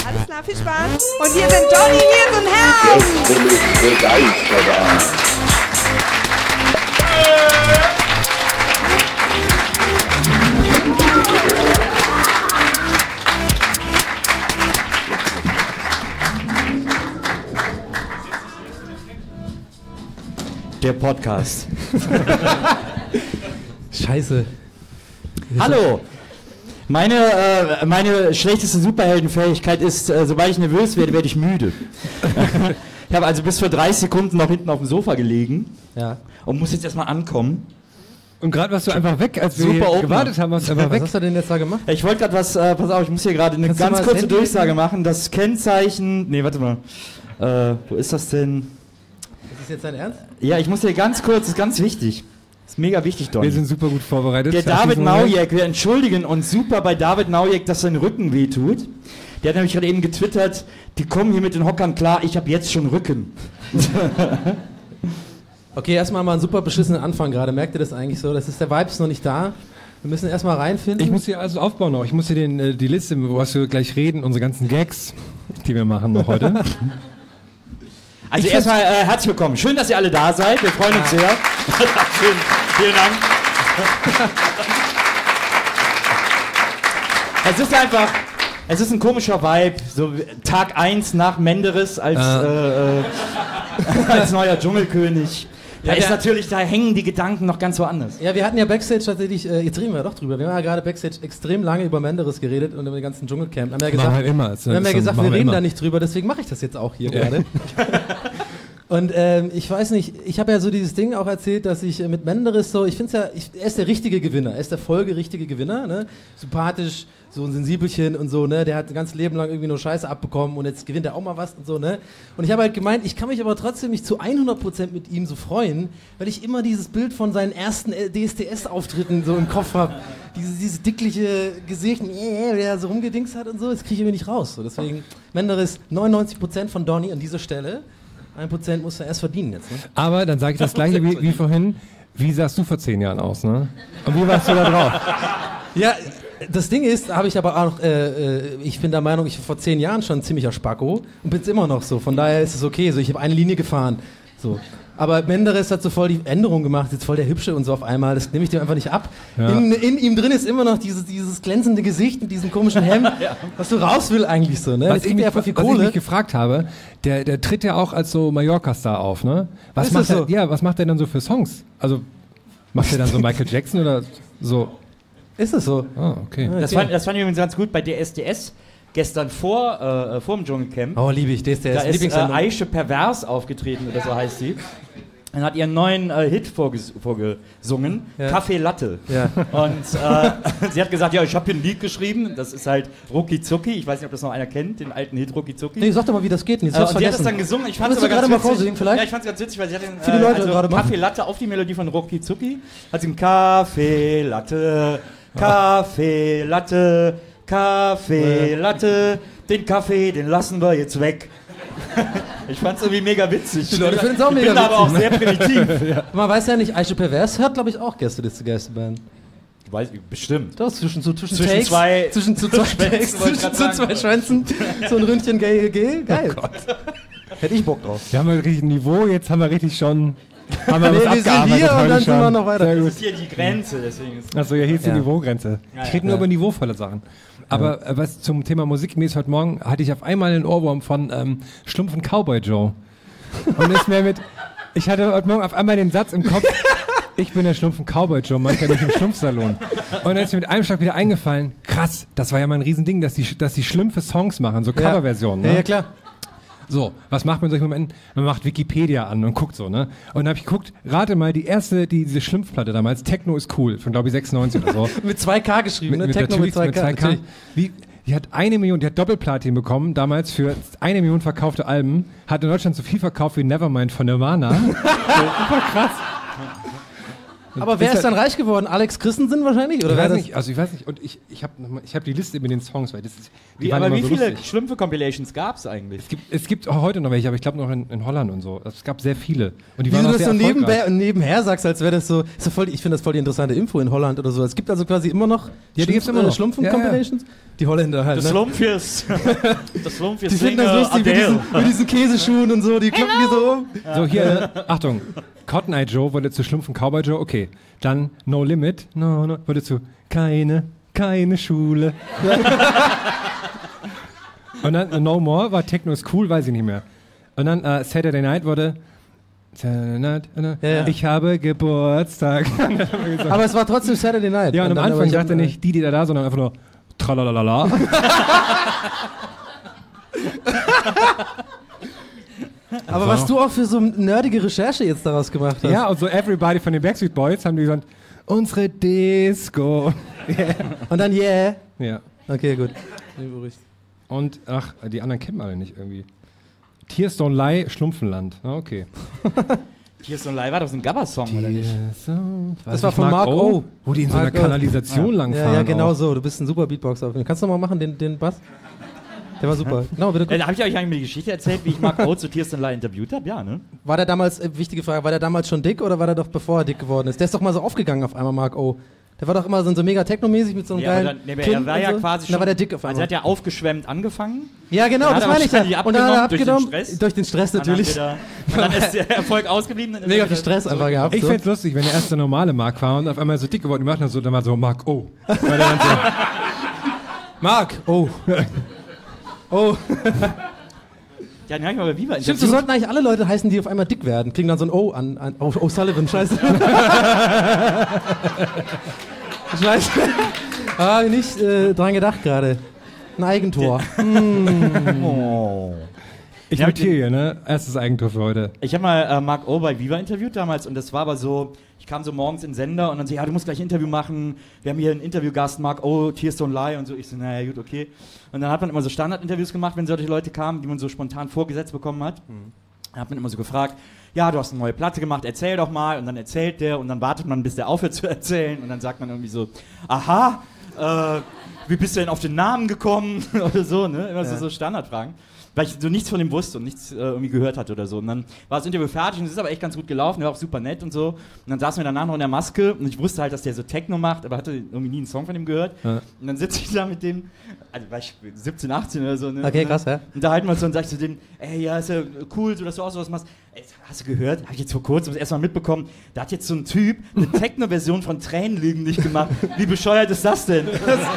Alles klar, viel Spaß. Und hier sind Johnny, Nils und Herr. Jetzt bin ich begeistert. Der Podcast. Scheiße. Hallo. Meine schlechteste Superheldenfähigkeit ist, sobald ich nervös werde, werde ich müde. Ich habe also bis vor 30 Sekunden noch hinten auf dem Sofa gelegen und muss jetzt erstmal ankommen. Und gerade warst du einfach weg, als wir Super gewartet haben, warst du einfach weg. Was hast du denn jetzt da gemacht? Ich wollte gerade was, pass auf, ich muss hier gerade eine ganz kurze Durchsage machen. Das Kennzeichen, warte mal, wo ist das denn? Ist das jetzt dein Ernst? Ja, ich muss hier ganz kurz, das ist ganz wichtig. Das ist mega wichtig, Don. Wir sind super gut vorbereitet. Der David Naujek, wir entschuldigen uns super bei David Naujek, dass sein Rücken wehtut. Der hat nämlich gerade eben getwittert, die kommen hier mit den Hockern klar, ich habe jetzt schon Rücken. Okay, erstmal mal einen super beschissenen Anfang gerade. Merkt ihr das eigentlich so? Das ist, der Vibe ist noch nicht da. Wir müssen erstmal reinfinden. Ich muss hier also aufbauen noch. Ich muss hier die Liste, wo wir gleich reden, unsere ganzen Gags, die wir machen noch heute. Also erstmal herzlich willkommen. Schön, dass ihr alle da seid. Wir freuen uns sehr. Vielen Dank. Es ist ein komischer Vibe. So Tag 1 nach Menderes als neuer Dschungelkönig. Da hängen die Gedanken noch ganz woanders. Ja, wir hatten ja Backstage tatsächlich, jetzt reden wir doch drüber, wir haben ja gerade Backstage extrem lange über Menderes geredet und über den ganzen Dschungelcamp. Wir haben ja gesagt, wir reden da nicht drüber, deswegen mache ich das jetzt auch hier gerade. Und ich weiß nicht, ich habe ja so dieses Ding auch erzählt, dass ich mit Menderes so, ich finde es ja, er ist der richtige Gewinner, er ist der folgerichtige Gewinner, ne? Sympathisch, so ein Sensibelchen und so, ne? Der hat ein ganzes Leben lang irgendwie nur Scheiße abbekommen und jetzt gewinnt er auch mal was und so, ne? Und ich habe halt gemeint, ich kann mich aber trotzdem nicht zu 100% mit ihm so freuen, weil ich immer dieses Bild von seinen ersten DSDS-Auftritten so im Kopf habe. Dieses dickliche Gesicht, der er so rumgedingst hat und so, das kriege ich irgendwie nicht raus. So, deswegen, Menderes, 99% von Donny an dieser Stelle. 1% musst du erst verdienen jetzt, ne? Aber dann sage ich das gleiche wie vorhin. Wie sahst du vor 10 Jahren aus, ne? Und wie warst du da drauf? Ja, das Ding ist, habe ich aber auch, ich bin der Meinung, ich war vor 10 Jahren schon ein ziemlicher Spacko und bin es immer noch so. Von daher ist es okay. So, ich habe eine Linie gefahren. So. Aber Menderes hat so voll die Änderung gemacht, jetzt voll der Hübsche und so auf einmal. Das nehme ich dir einfach nicht ab. Ja. In ihm drin ist immer noch dieses glänzende Gesicht mit diesem komischen Hemd, was du raus will eigentlich so. Ne? Was ich mich gefragt habe, der tritt ja auch als so Mallorca-Star auf, ne? Was macht der dann so für Songs? Also macht der dann so Michael Jackson oder so? Ist es so? Ah, okay. Das fand ich übrigens ganz gut bei DSDS. Gestern vor dem Dschungelcamp. Oh, liebe ich, DSDS. Da ist Aische Pervers aufgetreten, oder so heißt sie. Und hat ihren neuen Hit vorgesungen, Kaffee Latte. Ja. Und sie hat gesagt, ja, ich habe hier ein Lied geschrieben, das ist halt Rucki Zucki. Ich weiß nicht, ob das noch einer kennt, den alten Hit Rucki Zucki. Nee, sag doch mal, wie das geht. Und sie hat das dann gesungen. Ich fand es aber ganz witzig. Ja, ich fand es ganz witzig, weil sie hat den Kaffee Latte auf die Melodie von Rucki Zucki. Hat sie einen Kaffee Latte, Kaffee Latte, Kaffee Latte, den Kaffee, den lassen wir jetzt weg. Ich fand's irgendwie mega witzig. Die Leute finden es auch mega witzig. Aber auch sehr primitiv. Ja. Man weiß ja nicht, Aische Pervers hört, glaube ich, auch Gästeliste-Band. Bestimmt. Doch, zwischen zwei Schwänzen, so ein Ründchen geil. Geil. Oh Gott. Hätte ich Bock drauf. Wir haben ein richtig Niveau, jetzt haben wir richtig schon... wir sind hier und dann sind wir noch weiter. Das ist hier die Grenze, deswegen ist... Achso, ja, hier ist die Niveaugrenze. Ich rede nur über niveauvolle Sachen. Aber was zum Thema Musik, mir ist heute Morgen, hatte ich auf einmal einen Ohrwurm von Schlumpf und Cowboy Joe. Und ich hatte heute Morgen auf einmal den Satz im Kopf, ich bin der Schlumpf und Cowboy Joe, manchmal nicht im Schlumpfsalon. Und dann ist mir mit einem Schlag wieder eingefallen, krass, das war ja mal ein Riesending, dass die Schlümpfe Songs machen, so Coverversionen. Ne? Ja, klar. So, was macht man in solchen Momenten? Man macht Wikipedia an und guckt so, ne? Und dann habe ich geguckt, rate mal, diese Schlumpfplatte damals, Techno ist cool, von glaube ich 96 oder so. Mit 2K geschrieben, ne? Techno mit 2K. Die hat 1 Million, die hat Doppelplatin bekommen, damals für 1 Million verkaufte Alben, hat in Deutschland so viel verkauft wie Nevermind von Nirvana. So, super krass. Aber wer ist dann reich geworden? Alex Christensen wahrscheinlich? Oder ich weiß nicht. Und ich hab die Liste mit den Songs, weil das ist. Aber wie viele Schlümpfe-Compilations gab es eigentlich? Es gibt auch heute noch welche, aber ich glaube noch in Holland und so. Es gab sehr viele. Und die Wieso waren du das so nebenher sagst, als wäre das so ich finde das voll die interessante Info in Holland oder so. Es gibt also quasi immer noch Schlumpfen-Compilations? Ja. Die Holländer halt. Das Schlumpfies. Die finden das lustig mit diesen Käseschuhen und so, die kloppen die so um. Ja. So, hier, Achtung. Cotton Eye Joe wurde zu Schlumpfen Cowboy Joe, okay. Dann No Limit, no, wurde zu keine Schule. Und dann No More war Techno ist cool, weiß ich nicht mehr. Und dann Saturday Night wurde ich habe Geburtstag. Aber es war trotzdem Saturday Night. Ja, und am Anfang dachte er nicht die da, sondern einfach nur tralalala. Aber was du auch für so nerdige Recherche jetzt daraus gemacht hast. Ja, und so Everybody von den Backstreet Boys haben die gesagt, unsere Disco. Yeah. Und dann Yeah. Ja. Okay, gut. Und, die anderen kennen wir alle nicht irgendwie. Tears Don't Lie, Schlumpfenland. Okay. Tears Don't Lie war doch so ein Gabba-Song, oder nicht? Das war von Mark O. Wo die in so einer Kanalisation langfahren. Ja, genau so. Du bist ein super Beatboxer. Kannst du noch mal machen, den Bass? Der war super. Genau, bitte. Habe ich euch eigentlich die Geschichte erzählt, wie ich Mark O zu Tears Don't Lie interviewt habe? Ja, ne? War der damals, wichtige Frage, war der damals schon dick oder war der doch bevor er dick geworden ist? Der ist doch mal so aufgegangen auf einmal, Mark O. Der war doch immer so mega technomäßig mit so einem geilen er war ja so. Quasi schon, da war der dick auf einmal. Also er hat ja aufgeschwemmt angefangen. Ja, genau, das meine ich dann. Und dann hat er abgenommen. Durch den Stress natürlich. Und dann ist der Erfolg ausgeblieben. Mega viel Stress einfach gehabt. Ich fände es lustig, wenn der erste normale Mark war und auf einmal so dick geworden, die machen dann so, dann war so Mark O. Weil der dann so, Mark O. Oh. Ja, den hab ich mal bei Viva. Stimmt, so sollten eigentlich alle Leute heißen, die auf einmal dick werden. Kriegen dann so ein O an O'Sullivan, scheiße. Scheiße. Nicht dran gedacht gerade. Ein Eigentor. Ich notiere hier, ne? Erstes Eigentor für heute. Ich habe mal Mark O bei Viva interviewt damals und das war aber so, ich kam so morgens in den Sender und dann so, ja, du musst gleich ein Interview machen. Wir haben hier einen Interviewgast, Mark O, Tears Don't Lie und so. Ich so, naja, gut, okay. Und dann hat man immer so Standardinterviews gemacht, wenn solche Leute kamen, die man so spontan vorgesetzt bekommen hat. Dann hat man immer so gefragt, ja, du hast eine neue Platte gemacht, erzähl doch mal. Und dann erzählt der und dann wartet man, bis der aufhört zu erzählen. Und dann sagt man irgendwie so, aha, wie bist du denn auf den Namen gekommen? Oder so, ne? Immer so Standardfragen. Weil ich so nichts von ihm wusste und nichts irgendwie gehört hatte oder so. Und dann war das Interview fertig und es ist aber echt ganz gut gelaufen, der war auch super nett und so. Und dann saßen wir danach noch in der Maske und ich wusste halt, dass der so Techno macht, aber hatte irgendwie nie einen Song von ihm gehört. Ja. Und dann sitze ich da mit dem, also war ich 17, 18 oder so. Ne? Okay, krass, ja. Und da halten wir uns so und sag ich zu dem, ey, ja, ist ja cool, so dass du auch sowas machst. Ey, hast du gehört? Hab ich jetzt vor kurzem das erste Mal mitbekommen, da hat jetzt so ein Typ eine Techno-Version von Tränenlügen nicht gemacht. Wie bescheuert ist das denn?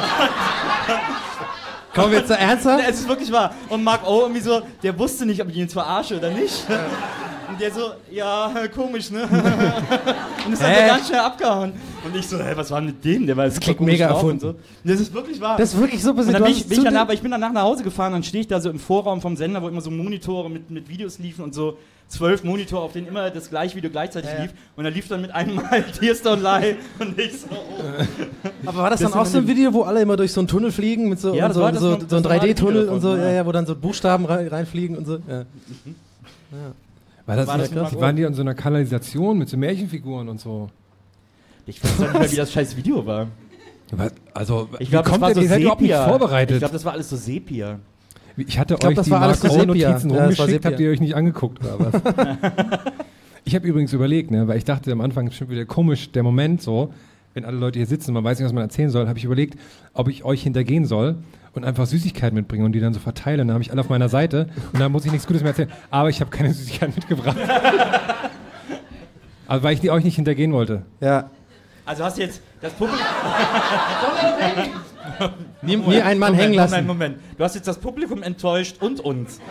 Kommen wir jetzt ernsthaft? Es ist wirklich wahr. Und Mark O irgendwie so, der wusste nicht, ob ich ihn jetzt verarsche oder nicht. Und der so, ja, komisch, ne? Und das hat er ganz schnell abgehauen. Und ich so, was war denn mit dem? Der war das klingt mega erfunden. So. Das ist wirklich wahr. Das ist wirklich so. Und dann ich bin danach nach Hause gefahren, dann stehe ich da so im Vorraum vom Sender, wo immer so Monitore mit Videos liefen und so 12 Monitore, auf denen immer das gleiche Video gleichzeitig lief. Und da lief dann mit einem Mal Tears Don't Lie und ich so, Aber war das dann auch so ein Video, wo alle immer durch so einen Tunnel fliegen, mit so, so ein 3D-Tunnel und so, wo dann so Buchstaben reinfliegen und so? Ja. War das waren die in so einer Kanalisation mit so Märchenfiguren und so? Ich weiß nicht mehr, wie das scheiß Video war. Also, ich glaube, das war so überhaupt nicht vorbereitet. Ich glaube, das war alles so Sepia. Ich hatte euch die Mark-O-Notizen rumgeschickt, habt ihr euch nicht angeguckt oder was? Ich habe übrigens überlegt, ne, weil ich dachte am Anfang, bestimmt wieder komisch, der Moment so, wenn alle Leute hier sitzen und man weiß nicht, was man erzählen soll, habe ich überlegt, ob ich euch hintergehen soll und einfach Süßigkeiten mitbringen und die dann so verteilen. Dann habe ich alle auf meiner Seite und dann muss ich nichts Gutes mehr erzählen. Aber ich habe keine Süßigkeiten mitgebracht. Also weil ich euch nicht hintergehen wollte. Ja. Also hast du jetzt das Publikum... Nie einen Mann hängen lassen. Moment. Du hast jetzt das Publikum enttäuscht und uns.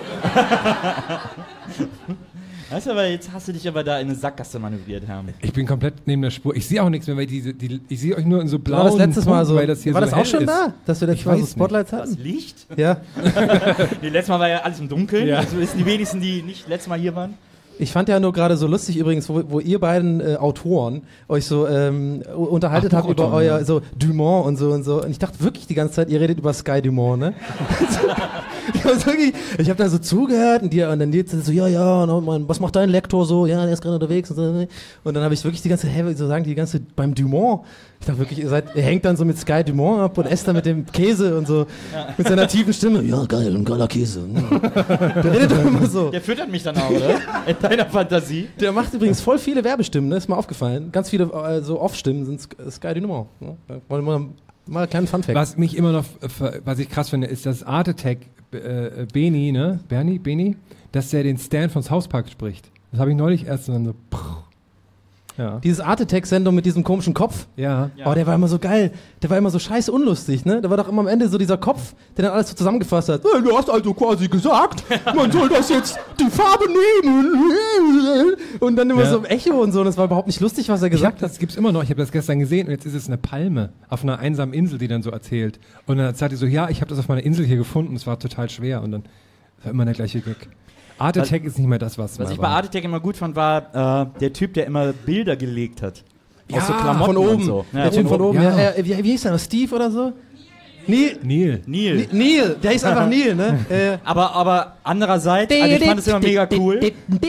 Weißt du, aber jetzt hast du dich aber da in eine Sackgasse manövriert, Herr. Ich bin komplett neben der Spur. Ich sehe auch nichts mehr, weil ich sehe euch nur in so blauen War das letztes Mal so, weil das hier war so das auch schon ist. da, dass wir letztes Mal so Spotlights hatten? Das Licht? Ja. Letztes Mal war ja alles im Dunkeln. Ja. Also wissen die wenigsten, die nicht letztes Mal hier waren. Ich fand ja nur gerade so lustig übrigens, wo ihr beiden Autoren euch so unterhaltet habt über euer so Dumont und so. Und ich dachte wirklich die ganze Zeit, ihr redet über Sky Dumont, ne? Ich habe da so zugehört und dann jetzt so, ja, und was macht dein Lektor so? Ja, der ist gerade unterwegs. Und dann habe ich wirklich die ganze beim Dumont. Ich dachte wirklich, er hängt dann so mit Sky Dumont ab und esst dann mit dem Käse und so, mit seiner tiefen Stimme. Ja, geil, ein geiler Käse. Der redet doch immer so. Der füttert mich dann auch, oder? In deiner Fantasie. Der macht übrigens voll viele Werbestimmen, ne? Ist mir aufgefallen. Ganz viele so Off-Stimmen sind Sky Dumont. Ne? Wollen wir mal einen kleinen Funfact. Was mich immer noch, was ich krass finde, ist, dass Art Attack Beni, ne? Beni, dass der den Stan von South Park spricht. Das habe ich neulich erst dann so. Ja. Diese Art Attack-Sendung mit diesem komischen Kopf. Ja. Oh, der war immer so geil. Der war immer so scheiße unlustig, ne? Da war doch immer am Ende so dieser Kopf, der dann alles so zusammengefasst hat. Du hast also quasi gesagt, man soll das jetzt die Farbe nehmen. Und dann immer so Echo und so. Und das war überhaupt nicht lustig, was er gesagt hat. Das gibt's immer noch. Ich habe das gestern gesehen und jetzt ist es eine Palme auf einer einsamen Insel, die dann so erzählt. Und dann sagt die so, ja, ich habe das auf meiner Insel hier gefunden. Es war total schwer. Und dann war immer der gleiche Gag. Art Attack ist nicht mehr das, was ich bei Art Attack immer gut fand, war der Typ, der immer Bilder gelegt hat. Aus so Klamotten von oben. Und so. Ja, der Typ von oben. Ja. Wie hieß der noch? Steve oder so? Neil, der hieß einfach Neil, ne? Aber andererseits, also ich fand es immer mega cool.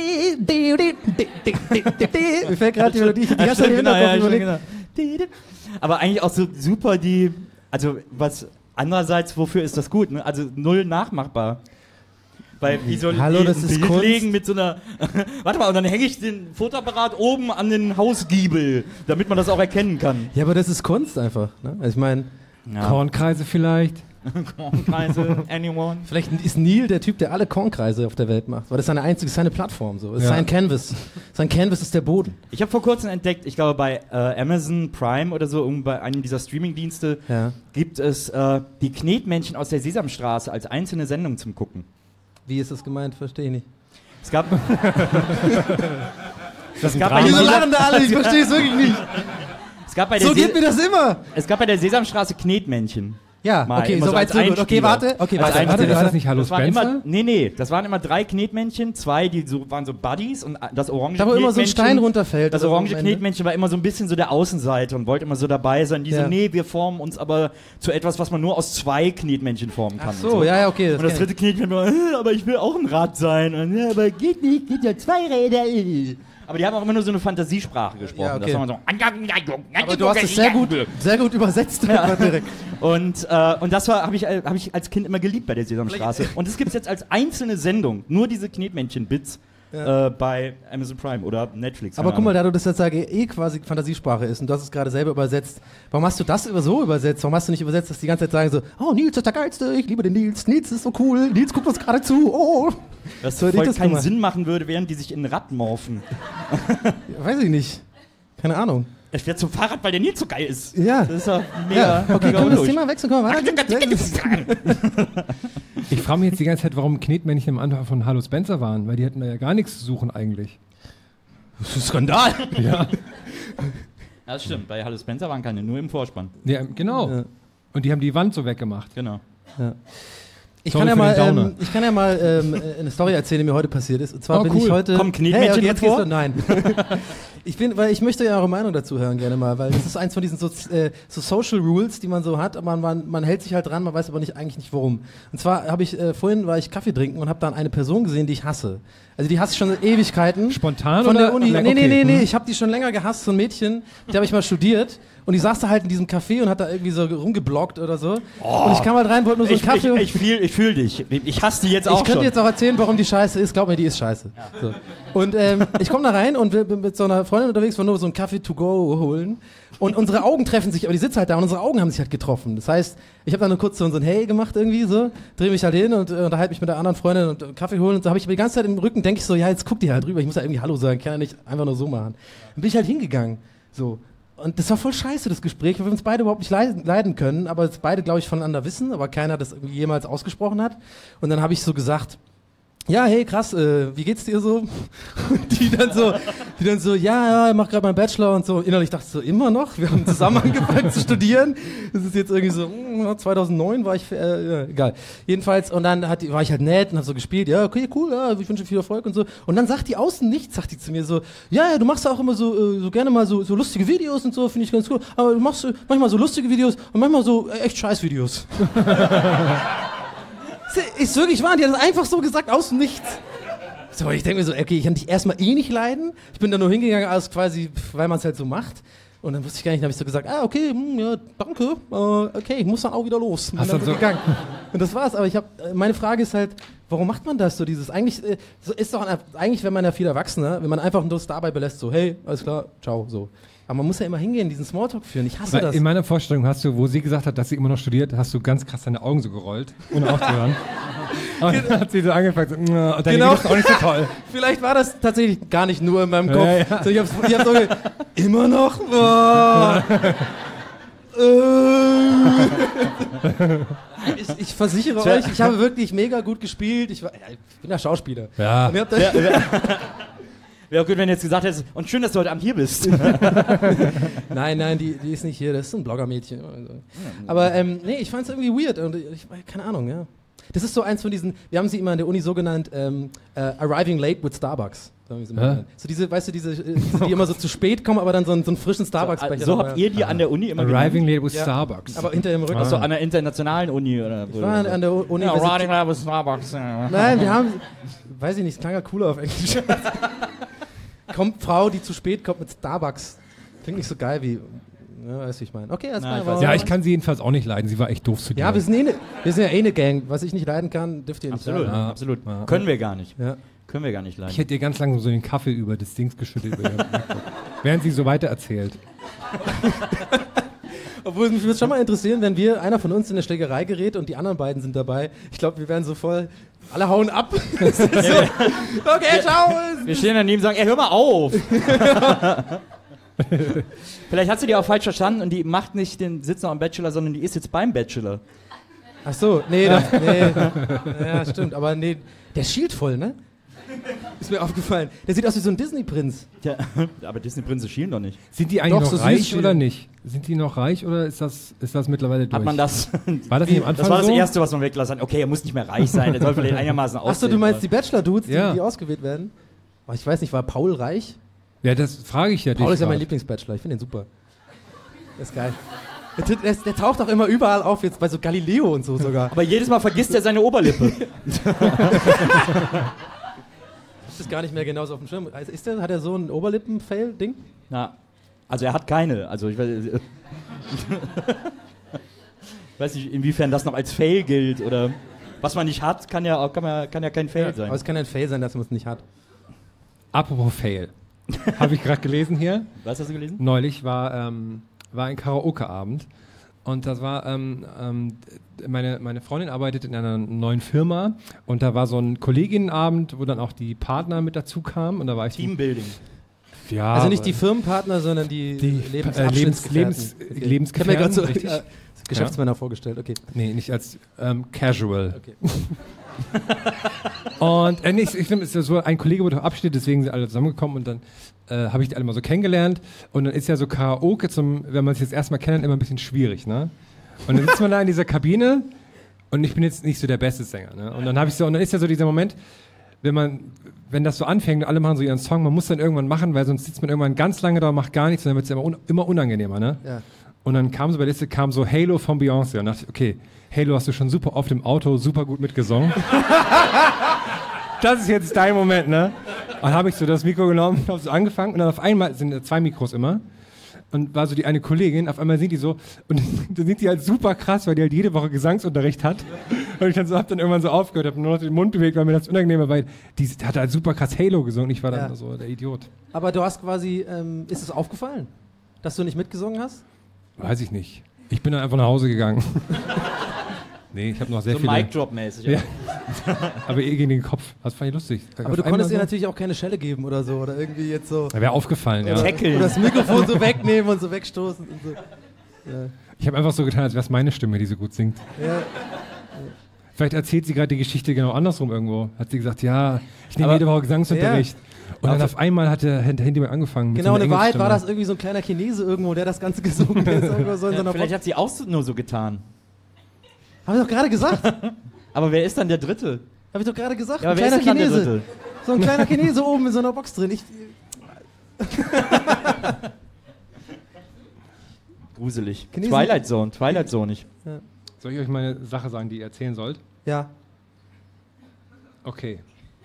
Mir fällt gerade die Melodie, die ganze Zeit genau. Aber eigentlich auch so super also was andererseits, wofür ist das gut, ne? Also null nachmachbar. Weil wie soll ich ein Bild legen mit so einer... Warte mal, und dann hänge ich den Fotoapparat oben an den Hausgiebel, damit man das auch erkennen kann. Ja, aber das ist Kunst einfach. Ne? Also ich meine... Kornkreise vielleicht. Kornkreise, anyone. Vielleicht ist Neil der Typ, der alle Kornkreise auf der Welt macht. Weil das ist seine Plattform. So. Das ist sein Canvas. Sein Canvas ist der Boden. Ich habe vor kurzem entdeckt, ich glaube bei Amazon Prime oder so, bei einem dieser Streamingdienste, gibt es die Knetmännchen aus der Sesamstraße als einzelne Sendung zum Gucken. Wie ist das gemeint? Verstehe ich nicht. Es gab... Wieso lachen da alle? Ich verstehe es wirklich nicht. So geht mir das immer. Es gab bei der Sesamstraße Knetmännchen. Ja, okay, soweit so gut. Okay, warte. Ist das nicht Hallo Spencer? Nee, das waren immer 3 Knetmännchen, 2, die waren so Buddies und das orange Knetmännchen... Da wo immer so ein Stein runterfällt. Das orange Knetmännchen war immer so ein bisschen so der Außenseiter und wollte immer so dabei sein. Die so, nee, wir formen uns aber zu etwas, was man nur aus 2 Knetmännchen formen kann. Ach so, ja, okay. Und das dritte Knetmännchen war, aber ich will auch ein Rad sein. Und, ja, aber geht nicht, geht ja 2 Räder. Aber die haben auch immer nur so eine Fantasiesprache gesprochen. Ja, okay. Das war so, aber du hast es sehr gut übersetzt. Ja. Und das habe ich als Kind immer geliebt bei der Sesamstraße. Und das gibt es jetzt als einzelne Sendung. Nur diese Knetmännchen-Bits bei Amazon Prime oder Netflix. Aber guck mal, da du das jetzt quasi Fantasiesprache ist und du hast es gerade selber übersetzt, warum hast du das so übersetzt? Warum hast du nicht übersetzt, dass die ganze Zeit sagen so, oh, Nils ist der Geilste, ich liebe den Nils ist so cool, Nils guckt uns gerade zu, oh. Das voll keinen Sinn machen würde, während die sich in ein Rad morphen. Weiß ich nicht. Keine Ahnung. Ich werde zum Fahrrad, weil der Nils so geil ist. Ja. Das ist doch mega. Ja. Okay, können wir das Thema wechseln? Komm, weiter. Ich frage mich jetzt die ganze Zeit, warum Knetmännchen am Anfang von Hallo Spencer waren, weil die hatten da ja gar nichts zu suchen eigentlich. Das ist ein Skandal. Ja. Das stimmt, bei Hallo Spencer waren keine, nur im Vorspann. Ja, genau. Ja. Und die haben die Wand so weggemacht. Genau. Ja. Ich kann ja mal eine Story erzählen, die mir heute passiert ist. Und zwar bin ich heute... Komm, Knetmännchen jetzt vor? Nein. Weil ich möchte ja eure Meinung dazu hören gerne mal, weil das ist eins von diesen so Social Rules, die man so hat, aber man hält sich halt dran, man weiß aber eigentlich nicht warum. Und zwar vorhin war ich Kaffee trinken und habe dann eine Person gesehen, die ich hasse. Also die hasse ich schon Ewigkeiten. Spontan von oder? Der Uni. Nee, ich habe die schon länger gehasst, so ein Mädchen, die habe ich mal studiert. Und die saß da halt in diesem Café und hat da irgendwie so rumgeblockt oder so. Oh, und ich kam halt rein, wollte nur so einen Kaffee. Ich fühl dich. Ich hasse die jetzt auch schon. Ich könnte jetzt auch erzählen, warum die scheiße ist. Glaub mir, die ist scheiße. Ja. So. Und ich komme da rein und bin mit so einer Freundin unterwegs, wollte nur so einen Kaffee to go holen. Und unsere Augen treffen sich, aber die sitzt halt da und unsere Augen haben sich halt getroffen. Das heißt, ich habe dann nur kurz so ein Hey gemacht irgendwie so, drehe mich halt hin und unterhalte mich mit der anderen Freundin und Kaffee holen. Und so habe ich aber die ganze Zeit im Rücken, denke ich so, ja, jetzt guck die halt rüber, ich muss ja irgendwie Hallo sagen, kann ja nicht einfach nur so machen. Dann bin ich halt hingegangen, so. Und das war voll scheiße, das Gespräch, weil wir uns beide überhaupt nicht leiden können, aber es beide, glaube ich, voneinander wissen, aber keiner das jemals ausgesprochen hat. Und dann habe ich so gesagt, ja, hey, krass, wie geht's dir so? Und die dann so, ja, ich mach gerade meinen Bachelor und so. Innerlich dachte ich so, immer noch? Wir haben zusammen angefangen zu studieren. Das ist jetzt irgendwie so, 2009 war ich, egal. Jedenfalls, und dann war ich halt nett und hab so gespielt, ja, okay, cool, ja, ich wünsche viel Erfolg und so. Und dann sagt die außen nichts, sagt die zu mir so, ja, du machst auch immer so gerne mal so lustige Videos und so, finde ich ganz cool. Aber du machst manchmal so lustige Videos und manchmal so echt scheiß Videos. Ist wirklich wahr, die hat das einfach so gesagt, aus dem Nichts. So, ich denke mir so, okay, ich kann dich erstmal nicht leiden. Ich bin da nur hingegangen, als quasi, weil man es halt so macht. Und dann wusste ich gar nicht, dann habe ich so gesagt, okay, ja, danke, okay, ich muss dann auch wieder los. Und dann so gegangen. Und das war's, aber meine Frage ist halt, warum macht man das so, eigentlich, so ist doch, eigentlich wäre man ja viel erwachsener, wenn man einfach nur dabei belässt, so, hey, alles klar, ciao, so. Aber man muss ja immer hingehen, diesen Smalltalk führen, ich hasse das. In meiner Vorstellung hast du, wo sie gesagt hat, dass sie immer noch studiert, hast du ganz krass deine Augen so gerollt, ohne aufzuhören. Und dann hat sie so angefangen, so, und dann genau. Ist das auch nicht so toll. Vielleicht war das tatsächlich gar nicht nur in meinem Kopf. Ja. So, ich hab so immer noch? Ich versichere euch, ich habe wirklich mega gut gespielt. Ich bin ja Schauspieler. Ja. Wäre auch gut, wenn du jetzt gesagt hättest, und schön, dass du heute Abend hier bist. Nein, die ist nicht hier, das ist ein Bloggermädchen. Aber nee, ich fand es irgendwie weird und keine Ahnung, ja. Das ist so eins von diesen, wir haben sie immer an der Uni so genannt, Arriving Late with Starbucks. So diese, weißt du, die immer so zu spät kommen, aber dann so einen frischen Starbucks-Becher. So habt ihr die an der Uni immer Arriving Late with Starbucks. Aber hinter dem Rücken. Achso, an der internationalen Uni oder? Ich war an der Uni. Ja, Arriving Late with Starbucks. Nein, wir haben, weiß ich nicht, es klang ja cooler auf Englisch. Kommt Frau, die zu spät kommt mit Starbucks. Klingt nicht so geil wie, ja, weißt du, ich meine. Okay, alles klar. Ja, ich kann sie jedenfalls auch nicht leiden. Sie war echt doof zu dir. Ja, wir sind ja eh eine Gang. Was ich nicht leiden kann, dürft ihr nicht leiden. Ja, absolut. Ja. Können wir gar nicht. Ja. Können wir gar nicht leiden. Ich hätte ihr ganz langsam so den Kaffee über das Dings geschüttet. Während sie so weiter erzählt. Obwohl, mich würde es schon mal interessieren, wenn einer von uns in eine Schlägerei gerät und die anderen beiden sind dabei. Ich glaube, wir wären so voll, alle hauen ab. So, okay, ciao. Wir stehen daneben und sagen, hör mal auf. Vielleicht hast du die auch falsch verstanden und die macht nicht den Sitz noch am Bachelor, sondern die ist jetzt beim Bachelor. Ach so, nee. Ja, stimmt, aber nee, der schielt voll, ne? Ist mir aufgefallen. Der sieht aus wie so ein Disney-Prinz. Ja, aber Disney-Prinze schielen doch nicht. Sind die eigentlich noch reich oder nicht? Sind die noch reich oder ist das mittlerweile durch? Hat man das? War das nicht am Anfang Das war das Erste, was man weglassen hat. Okay, er muss nicht mehr reich sein, er soll vielleicht einigermaßen aussehen. Achso, du meinst die Bachelor-Dudes, die ausgewählt werden? Oh, ich weiß nicht, war Paul reich? Ja, das frage ich ja dich. Paul ist ja mein Lieblingsbachelor, ich finde den super. Der ist geil. Der taucht auch immer überall auf, jetzt bei so Galileo und so sogar. Aber jedes Mal vergisst er seine Oberlippe. Das ist gar nicht mehr genauso auf dem Schirm. Hat er so ein Oberlippen-Fail-Ding? Na, also er hat keine. Also ich weiß nicht, inwiefern das noch als Fail gilt oder was man nicht hat, kann ja kein Fail sein. Aber es kann ein Fail sein, dass man es nicht hat. Apropos Fail. Habe ich gerade gelesen hier. Was hast du gelesen? Neulich war ein Karaoke-Abend und das war meine Freundin arbeitet in einer neuen Firma und da war so ein Kolleginnenabend, wo dann auch die Partner mit dazu kamen und da war ich Teambuilding. Ja, also nicht die Firmenpartner, sondern die Lebensgefährten. Lebensgefährten. Ich habe mir gerade so Geschäftsmänner vorgestellt, okay. Nee, nicht als Casual. Okay. Und ich finde, es ist so, ein Kollege wurde verabschiedet, deswegen sind alle zusammengekommen und dann habe ich die alle mal so kennengelernt und dann ist ja so Karaoke, wenn man sich jetzt erstmal kennt, immer ein bisschen schwierig, ne? Und dann sitzt man da in dieser Kabine und ich bin jetzt nicht so der beste Sänger, ne? Und dann ist ja so dieser Moment, wenn das so anfängt und alle machen so ihren Song, man muss dann irgendwann machen, weil sonst sitzt man irgendwann ganz lange da und macht gar nichts und dann wird es immer unangenehmer, ne? Ja. Und dann kam so bei der Liste Halo von Beyoncé und dachte ich, okay, Halo hast du schon super oft im Auto super gut mitgesungen. Das ist jetzt dein Moment, ne? Und dann habe ich so das Mikro genommen, habe so angefangen und dann auf einmal sind 2 Mikros immer und war so die eine Kollegin, auf einmal sind die so und dann sind die halt super krass, weil die halt jede Woche Gesangsunterricht hat und ich habe dann irgendwann so aufgehört, habe nur noch den Mund bewegt, weil mir das unangenehm war, weil die hat halt super krass Halo gesungen, ich war dann so der Idiot. Aber du hast quasi, ist es aufgefallen, dass du nicht mitgesungen hast? Weiß ich nicht. Ich bin dann einfach nach Hause gegangen. Nee, ich habe noch sehr so viele... Mic-Drop-mäßig. Ja. Aber gegen den Kopf. Das fand ich lustig. Aber du konntest ihr natürlich auch keine Schelle geben oder so. Oder irgendwie jetzt so... Wäre aufgefallen, ja. Oder das Mikrofon so wegnehmen und so wegstoßen. Und so. Ja. Ich habe einfach so getan, als wäre es meine Stimme, die so gut singt. Ja. Vielleicht erzählt sie gerade die Geschichte genau andersrum irgendwo. Hat sie gesagt, ja, ich nehme jede Woche Gesangsunterricht. Ja. Und dann auf einmal hat der Handy mal angefangen. Genau, in Wahrheit war das irgendwie so ein kleiner Chinese irgendwo, der das Ganze gesungen hat. Vielleicht hat sie auch nur so getan. Hab ich doch gerade gesagt. Aber wer ist dann der Dritte? Hab ich doch gerade gesagt. Ja, ein kleiner Chinese. So ein kleiner Chinese oben in so einer Box drin. Gruselig. Twilight Zone. Ja. Soll ich euch mal eine Sache sagen, die ihr erzählen sollt? Ja. Okay.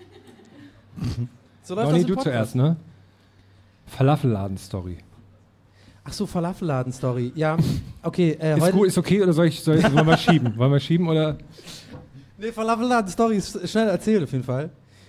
So läuft Ronny, du zuerst, ne? Falafelladen-Story. Ach so, Falafelladen-Story. Ja, okay. Ist okay oder wollen wir schieben? Wollen wir schieben oder? Nee, Falafelladen-Story ist schnell erzählt auf jeden Fall.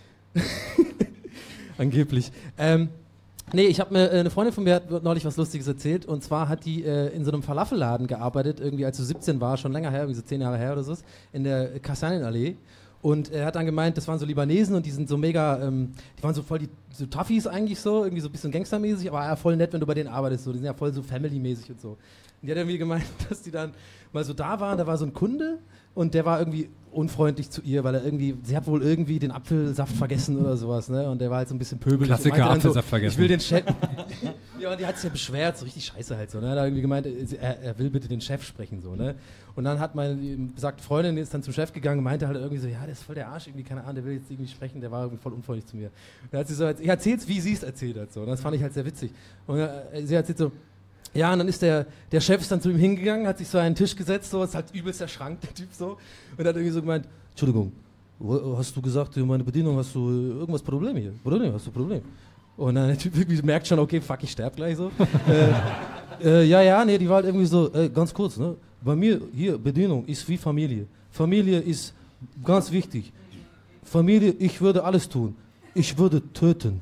Angeblich. Nee, ich habe mir, eine Freundin von mir hat neulich was Lustiges erzählt und zwar hat die in so einem Falafelladen gearbeitet, irgendwie als sie 17 war, schon länger her, irgendwie so 10 Jahre her oder so, in der Kastanienallee. Und er hat dann gemeint, das waren so Libanesen und die sind so mega, die waren so voll die so Toughies eigentlich so, irgendwie so ein bisschen gangstermäßig, aber ja, voll nett, wenn du bei denen arbeitest, so, die sind ja voll so family-mäßig und so. Und die hat irgendwie gemeint, dass die dann mal so da waren, da war so ein Kunde und der war irgendwie unfreundlich zu ihr, weil er irgendwie, sie hat wohl irgendwie den Apfelsaft vergessen oder sowas, ne? Und der war halt so ein bisschen pöbelig. Klassiker Apfelsaft vergessen. Ich will den Chef. Ja, und die hat sich ja beschwert, so richtig scheiße halt so, ne? Da hat irgendwie gemeint, er will bitte den Chef sprechen, so, ne? Und dann hat meine besagte Freundin, die ist dann zum Chef gegangen und meinte halt irgendwie so, ja, der ist voll der Arsch, irgendwie, keine Ahnung, der will jetzt irgendwie sprechen, der war irgendwie voll unfreundlich zu mir. Und dann hat sie so, ich erzähl's, wie sie es erzählt hat, so. Und das fand ich halt sehr witzig. Und sie erzählt so, ja, und dann ist der Chef ist dann zu ihm hingegangen, hat sich so an einen Tisch gesetzt, so, ist halt übelst der Schrank, der Typ so, und hat irgendwie so gemeint, Entschuldigung, hast du gesagt, meine Bedienung, hast du irgendwas Problem hier? Hast du Problem? Und dann der Typ irgendwie merkt schon, okay, fuck, ich sterb gleich so. Nee, die war halt irgendwie so, ganz kurz, ne? Bei mir hier, Bedienung ist wie Familie. Familie ist ganz wichtig. Familie, ich würde alles tun. Ich würde töten.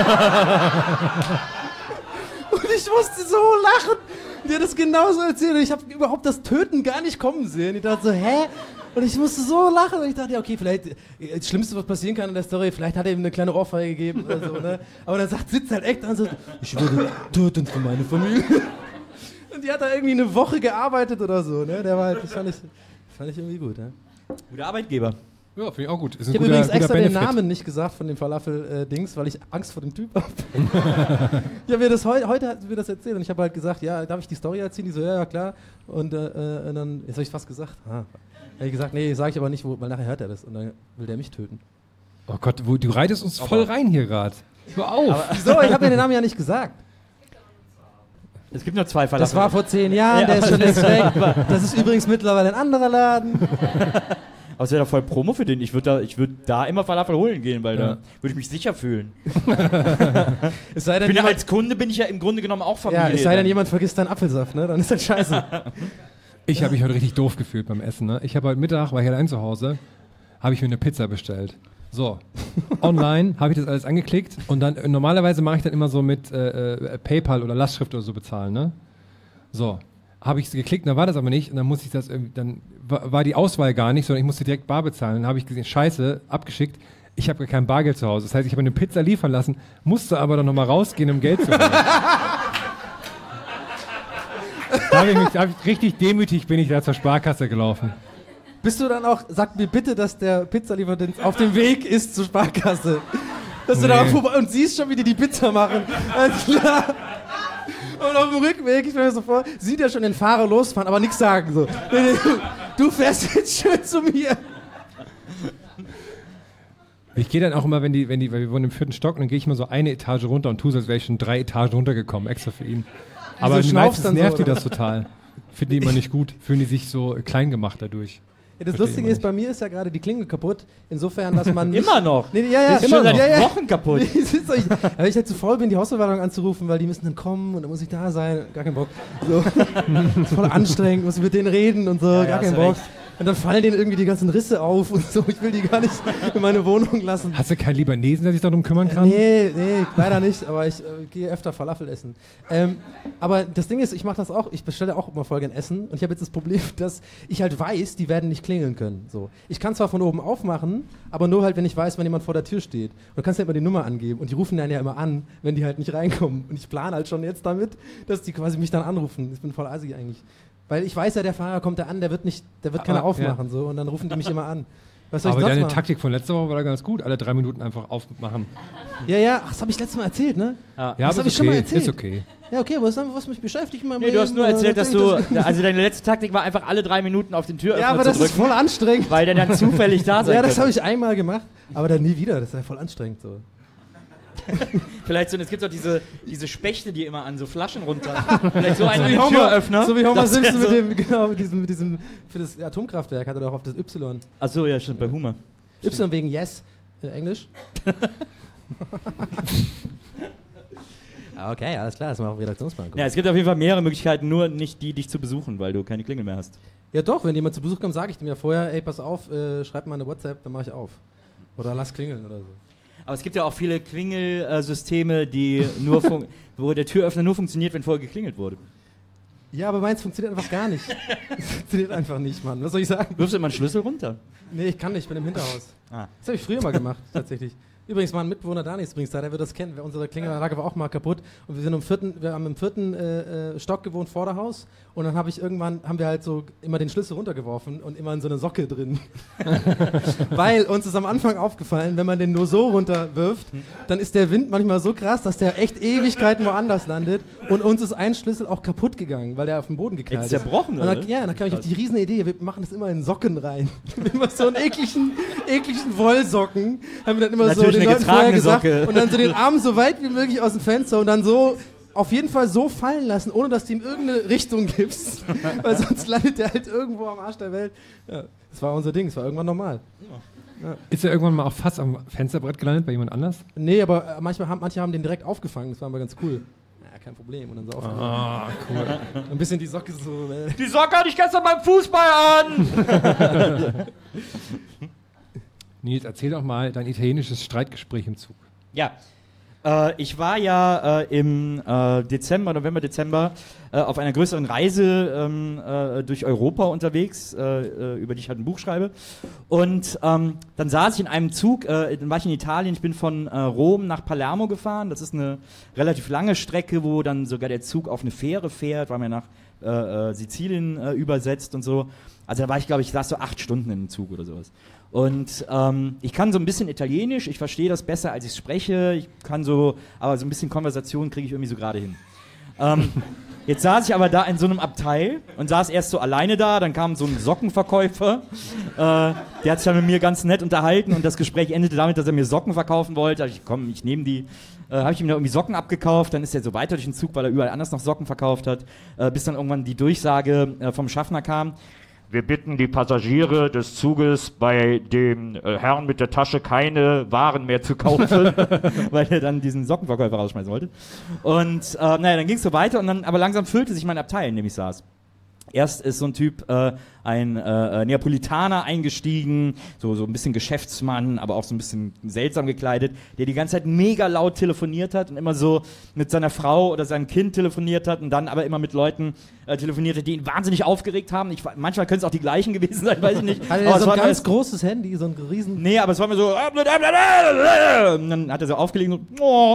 Und ich musste so lachen. Die hat das genauso erzählt. Ich habe überhaupt das Töten gar nicht kommen sehen. Ich dachte so, hä? Und ich musste so lachen. Und ich dachte, ja, okay, vielleicht das Schlimmste, was passieren kann in der Story, vielleicht hat er ihm eine kleine Ohrfeige gegeben oder so, ne? Aber dann sitzt halt echt an so, ich würde töten für meine Familie. Und die hat da irgendwie eine Woche gearbeitet oder so, ne? Der war halt, das fand ich irgendwie gut, ne? Guter Arbeitgeber. Ja, finde ich auch gut. Ich habe übrigens extra den Namen nicht gesagt von dem Falafel-Dings, weil ich Angst vor dem Typ habe. Ja, heute hat mir das erzählt und ich habe halt gesagt, ja, darf ich die Story erzählen? Die so, ja, klar. Und dann, jetzt habe ich fast gesagt. Habe ich gesagt, nee, sage ich aber nicht, weil nachher hört er das und dann will der mich töten. Oh Gott, du reitest uns voll rein hier gerade. Hör auf. Wieso? Ich habe mir den Namen ja nicht gesagt. Es gibt nur 2 Falafel. Das war vor 10 Jahren, der ist schon längst weg. Das ist übrigens mittlerweile ein anderer Laden. Aber es wäre doch voll Promo für den. Ich würde da immer Falafel holen gehen, weil da würde ich mich sicher fühlen. Es sei denn, als Kunde bin ich ja im Grunde genommen auch Familie. Ja, es sei denn, jemand vergisst deinen Apfelsaft, ne? Dann ist das scheiße. Ich habe mich heute richtig doof gefühlt beim Essen, ne? Ich habe heute Mittag, war ich allein zu Hause, habe ich mir eine Pizza bestellt. So, online habe ich das alles angeklickt und dann, normalerweise mache ich dann immer so mit PayPal oder Lastschrift oder so bezahlen, ne? So, habe ich es geklickt, dann war das aber nicht und dann musste ich das irgendwie, dann war die Auswahl gar nicht, sondern ich musste direkt bar bezahlen. Dann habe ich gesehen, scheiße, abgeschickt, ich habe gar kein Bargeld zu Hause. Das heißt, ich habe eine Pizza liefern lassen, musste aber dann nochmal rausgehen, um Geld zu holen. Richtig demütig bin ich da zur Sparkasse gelaufen. Bist du dann auch, sag mir bitte, dass der Pizzalieferant auf dem Weg ist zur Sparkasse. Dass du da vorbei und siehst schon, wie die Pizza machen. Klar. Und auf dem Rückweg, ich stelle mir so vor, sieht er schon den Fahrer losfahren, aber nichts sagen. So. Du fährst jetzt schön zu mir. Ich gehe dann auch immer, weil wir wohnen im 4. Stock, und dann gehe ich mal so eine Etage runter und tue so, als wäre ich schon 3 Etagen runtergekommen, extra für ihn. Aber meistens nervt die das total. Finden die immer nicht gut, fühlen die sich so klein gemacht dadurch. Ja, das Lustige ist, bei mir ist ja gerade die Klingel kaputt. Insofern, dass man immer noch? Nee, ja, ist schon seit Wochen kaputt. Weil ich halt zu faul bin, die Hausverwaltung anzurufen, weil die müssen dann kommen und dann muss ich da sein. Gar keinen Bock. So. Das ist voll anstrengend, muss ich mit denen reden und so. Gar keinen Bock. Und dann fallen denen irgendwie die ganzen Risse auf und so. Ich will die gar nicht in meine Wohnung lassen. Hast du keinen Libanesen, der sich darum kümmern kann? Nee, leider nicht. Aber ich gehe öfter Falafel essen. Aber das Ding ist, ich mache das auch. Ich bestelle auch immer voll gern Essen. Und ich habe jetzt das Problem, dass ich halt weiß, die werden nicht klingeln können. So. Ich kann zwar von oben aufmachen, aber nur halt, wenn ich weiß, wenn jemand vor der Tür steht. Und du kannst halt immer die Nummer angeben. Und die rufen dann ja immer an, wenn die halt nicht reinkommen. Und ich plane halt schon jetzt damit, dass die quasi mich dann anrufen. Ich bin voll assi eigentlich. Weil ich weiß ja, der Fahrer kommt da an, der wird keiner aufmachen, so, und dann rufen die mich immer an. Was soll ich aber sonst deine machen? Taktik von letzter Woche war da ganz gut, alle 3 Minuten einfach aufmachen. Ja, ach, das habe ich letztes Mal erzählt, ne? Ja, das habe ich schon mal erzählt. Ist okay. Ja, okay, was mich beschäftigt in meinem Leben? Du hast nur erzählt, dass also deine letzte Taktik war einfach alle 3 Minuten auf den Türöffner zu drücken. Ja, aber das ist voll anstrengend. Weil der dann zufällig da sein Ja, das habe ich einmal gemacht, aber dann nie wieder, das ist ja voll anstrengend so. Vielleicht so, es gibt doch diese Spechte, die immer an so Flaschen runter. Vielleicht so einen Türöffner. So wie Homer Simpson mit diesem für das Atomkraftwerk hat er doch auf das Y. Achso, ja, stimmt, bei Homer. Y wegen Yes, Englisch. Okay, alles klar, das machen wir Redaktionsbank. Ja, es gibt auf jeden Fall mehrere Möglichkeiten, nur nicht die, dich zu besuchen, weil du keine Klingel mehr hast. Ja doch, wenn jemand zu Besuch kommt, sage ich dem ja vorher, ey, pass auf, schreib mal eine WhatsApp, dann mache ich auf. Oder lass klingeln oder so. Aber es gibt ja auch viele Klingelsysteme, die wo der Türöffner nur funktioniert, wenn vorher geklingelt wurde. Ja, aber meins funktioniert einfach gar nicht. Es funktioniert einfach nicht, Mann. Was soll ich sagen? Wirfst du immer einen Schlüssel runter? Nee, ich kann nicht, ich bin im Hinterhaus. Das habe ich früher mal gemacht, tatsächlich. Übrigens war ein Mitbewohner da nicht, übrigens da, der wird das kennen. Unsere Klingelanlage war auch mal kaputt und wir haben im vierten Stock gewohnt, Vorderhaus, und dann haben wir halt so immer den Schlüssel runtergeworfen und immer in so eine Socke drin. Weil uns ist am Anfang aufgefallen, wenn man den nur so runterwirft, dann ist der Wind manchmal so krass, dass der echt Ewigkeiten woanders landet, und uns ist ein Schlüssel auch kaputt gegangen, weil der auf den Boden geknallt ist. Zerbrochen, oder? Ja, dann kam ich auf die riesen Idee, wir machen das immer in Socken rein. Immer so einen ekligen Wollsocken, haben wir dann immer natürlich so den Leuten vorher gesagt, Socke. und dann so den Arm so weit wie möglich aus dem Fenster und dann so auf jeden Fall so fallen lassen, ohne dass du ihm irgendeine Richtung gibst, weil sonst landet der halt irgendwo am Arsch der Welt. Ja, das war unser Ding, das war irgendwann normal. Ja. Ist er irgendwann mal auch fast am Fensterbrett gelandet bei jemand anders? Nee, aber manche haben den direkt aufgefangen, das war aber ganz cool. Ja, kein Problem. Und dann so cool. Ein bisschen die Socke so. Die Socke hatte ich gestern beim Fußball an! Nils, erzähl doch mal dein italienisches Streitgespräch im Zug. Ja, ich war ja im November, Dezember auf einer größeren Reise durch Europa unterwegs, über die ich halt ein Buch schreibe. Und dann saß ich in einem Zug, dann war ich in Italien, ich bin von Rom nach Palermo gefahren. Das ist eine relativ lange Strecke, wo dann sogar der Zug auf eine Fähre fährt, weil man nach Sizilien übersetzt und so. Also da war ich, glaube ich, saß so 8 Stunden in dem Zug oder sowas. Und ich kann so ein bisschen Italienisch, ich verstehe das besser, als ich spreche. Aber so ein bisschen Konversation kriege ich irgendwie so gerade hin. Jetzt saß ich aber da in so einem Abteil und saß erst so alleine da, dann kam so ein Sockenverkäufer, der hat sich dann mit mir ganz nett unterhalten und das Gespräch endete damit, dass er mir Socken verkaufen wollte. Da dachte ich, komm, ich nehme die. Habe ich ihm da irgendwie Socken abgekauft, dann ist er so weiter durch den Zug, weil er überall anders noch Socken verkauft hat, bis dann irgendwann die Durchsage vom Schaffner kam. Wir bitten die Passagiere des Zuges, bei dem Herrn mit der Tasche keine Waren mehr zu kaufen, weil er dann diesen Sockenverkäufer rausschmeißen wollte. Und dann ging es so weiter, und dann aber langsam füllte sich mein Abteil, in dem ich saß. Erst ist so ein Typ, ein Neapolitaner eingestiegen, so ein bisschen Geschäftsmann, aber auch so ein bisschen seltsam gekleidet, der die ganze Zeit mega laut telefoniert hat und immer so mit seiner Frau oder seinem Kind telefoniert hat und dann aber immer mit Leuten telefoniert hat, die ihn wahnsinnig aufgeregt haben. Manchmal können es auch die gleichen gewesen sein, weiß ich nicht. Hat er so ein ganz großes Handy, so ein riesen... Nee, aber es war mir so... Und dann hat er so aufgelegt und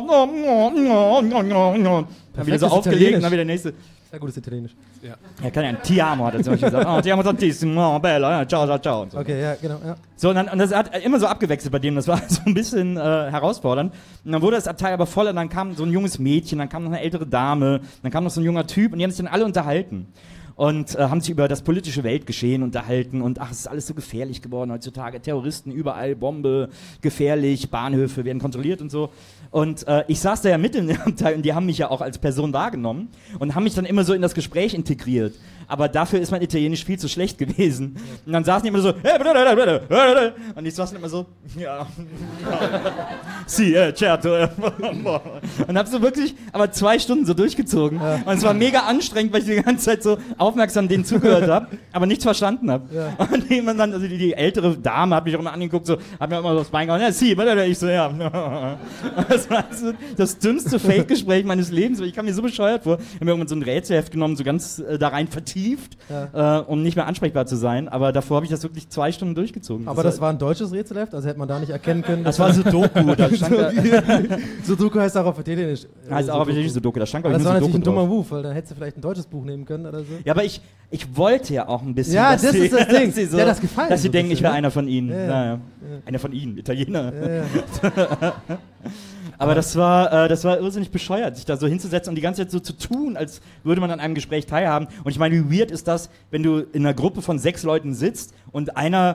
dann wieder so aufgelegt und dann wieder der nächste... Sehr gutes Italienisch. Ja. Er kann ja ein Ti amo, hat er zum Beispiel gesagt. Oh, ti amo tantissimo, bella, ciao, ciao, ciao. Und so. Okay, ja, genau. Ja. So, und das hat immer so abgewechselt bei dem, das war so ein bisschen herausfordernd. Und dann wurde das Abteil aber voll, und dann kam so ein junges Mädchen, dann kam noch eine ältere Dame, dann kam noch so ein junger Typ, und die haben sich dann alle unterhalten. Und haben sich über das politische Weltgeschehen unterhalten und es ist alles so gefährlich geworden heutzutage. Terroristen überall, Bombe, gefährlich, Bahnhöfe werden kontrolliert und so. Und ich saß da ja mit in dem Abteil und die haben mich ja auch als Person wahrgenommen und haben mich dann immer so in das Gespräch integriert. Aber dafür ist mein Italienisch viel zu schlecht gewesen. Und dann saßen die immer so, und ich saß dann immer so, ja, sì, certo. Und hab so wirklich, aber 2 Stunden so durchgezogen. Ja. Und es war mega anstrengend, weil ich die ganze Zeit so aufmerksam denen zugehört habe, aber nichts verstanden habe. Ja. Und jemand dann, also die ältere Dame hat mich auch immer angeguckt, so, hat mir immer so das Bein gehauen, ja, sì, ich so, ja. Das war so das dümmste Fake-Gespräch meines Lebens, weil ich kam mir so bescheuert vor. Ich habe mir irgendwann so ein Rätselheft genommen, so ganz da rein vertieft, um nicht mehr ansprechbar zu sein, aber davor habe ich das wirklich 2 Stunden durchgezogen. Aber das war ein deutsches Rätselheft, also hätte man da nicht erkennen können. Das war Sudoku. Sudoku heißt auch auf Italienisch. Heißt auch auf Italienisch Sudoku, da stand, glaube ich, nur Sudoku. Das war natürlich ein dummer Move, weil dann hättest du vielleicht ein deutsches Buch nehmen können oder so. Ja, aber ich wollte ja auch ein bisschen, ja, das ist das Ding. Dass ja, das gefallen dass sie so denken, bisschen, ich wäre einer von ihnen. Ja. Einer von ihnen, Italiener. Ja. Aber das war irrsinnig bescheuert, sich da so hinzusetzen und die ganze Zeit so zu tun, als würde man an einem Gespräch teilhaben. Und ich meine, wie weird ist das, wenn du in einer Gruppe von 6 Leuten sitzt und einer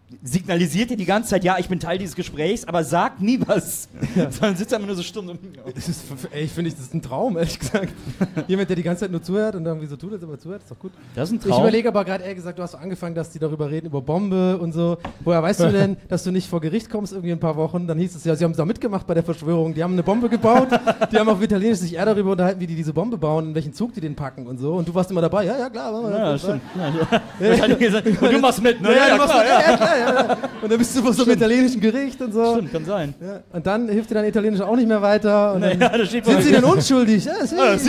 signalisiert dir die ganze Zeit, ja, ich bin Teil dieses Gesprächs, aber sagt nie was. Sondern sitzt einfach nur so stumm. Ich finde, das ist ein Traum, ehrlich gesagt. Jemand, der die ganze Zeit nur zuhört und irgendwie so tut, als ob er zuhört, ist doch gut. Das ist ein Traum. Ich überlege aber gerade, ehrlich gesagt, du hast so angefangen, dass die darüber reden, über Bombe und so. Woher weißt du denn, dass du nicht vor Gericht kommst irgendwie in ein paar Wochen? Dann hieß es ja, sie haben da mitgemacht bei der Verschwörung. Die haben eine Bombe gebaut, die haben auf Italienisch sich eher darüber unterhalten, wie die diese Bombe bauen, in welchen Zug die den packen und so. Und du warst immer dabei, ja, klar. Ja, stimmt. Und du machst mit, ne? Ja, klar. Und dann bist du so im italienischen Gericht und so. Stimmt, kann sein. Ja. Und dann hilft dir dein Italienisch auch nicht mehr weiter. Und dann das sind sie denn unschuldig? Ja, sind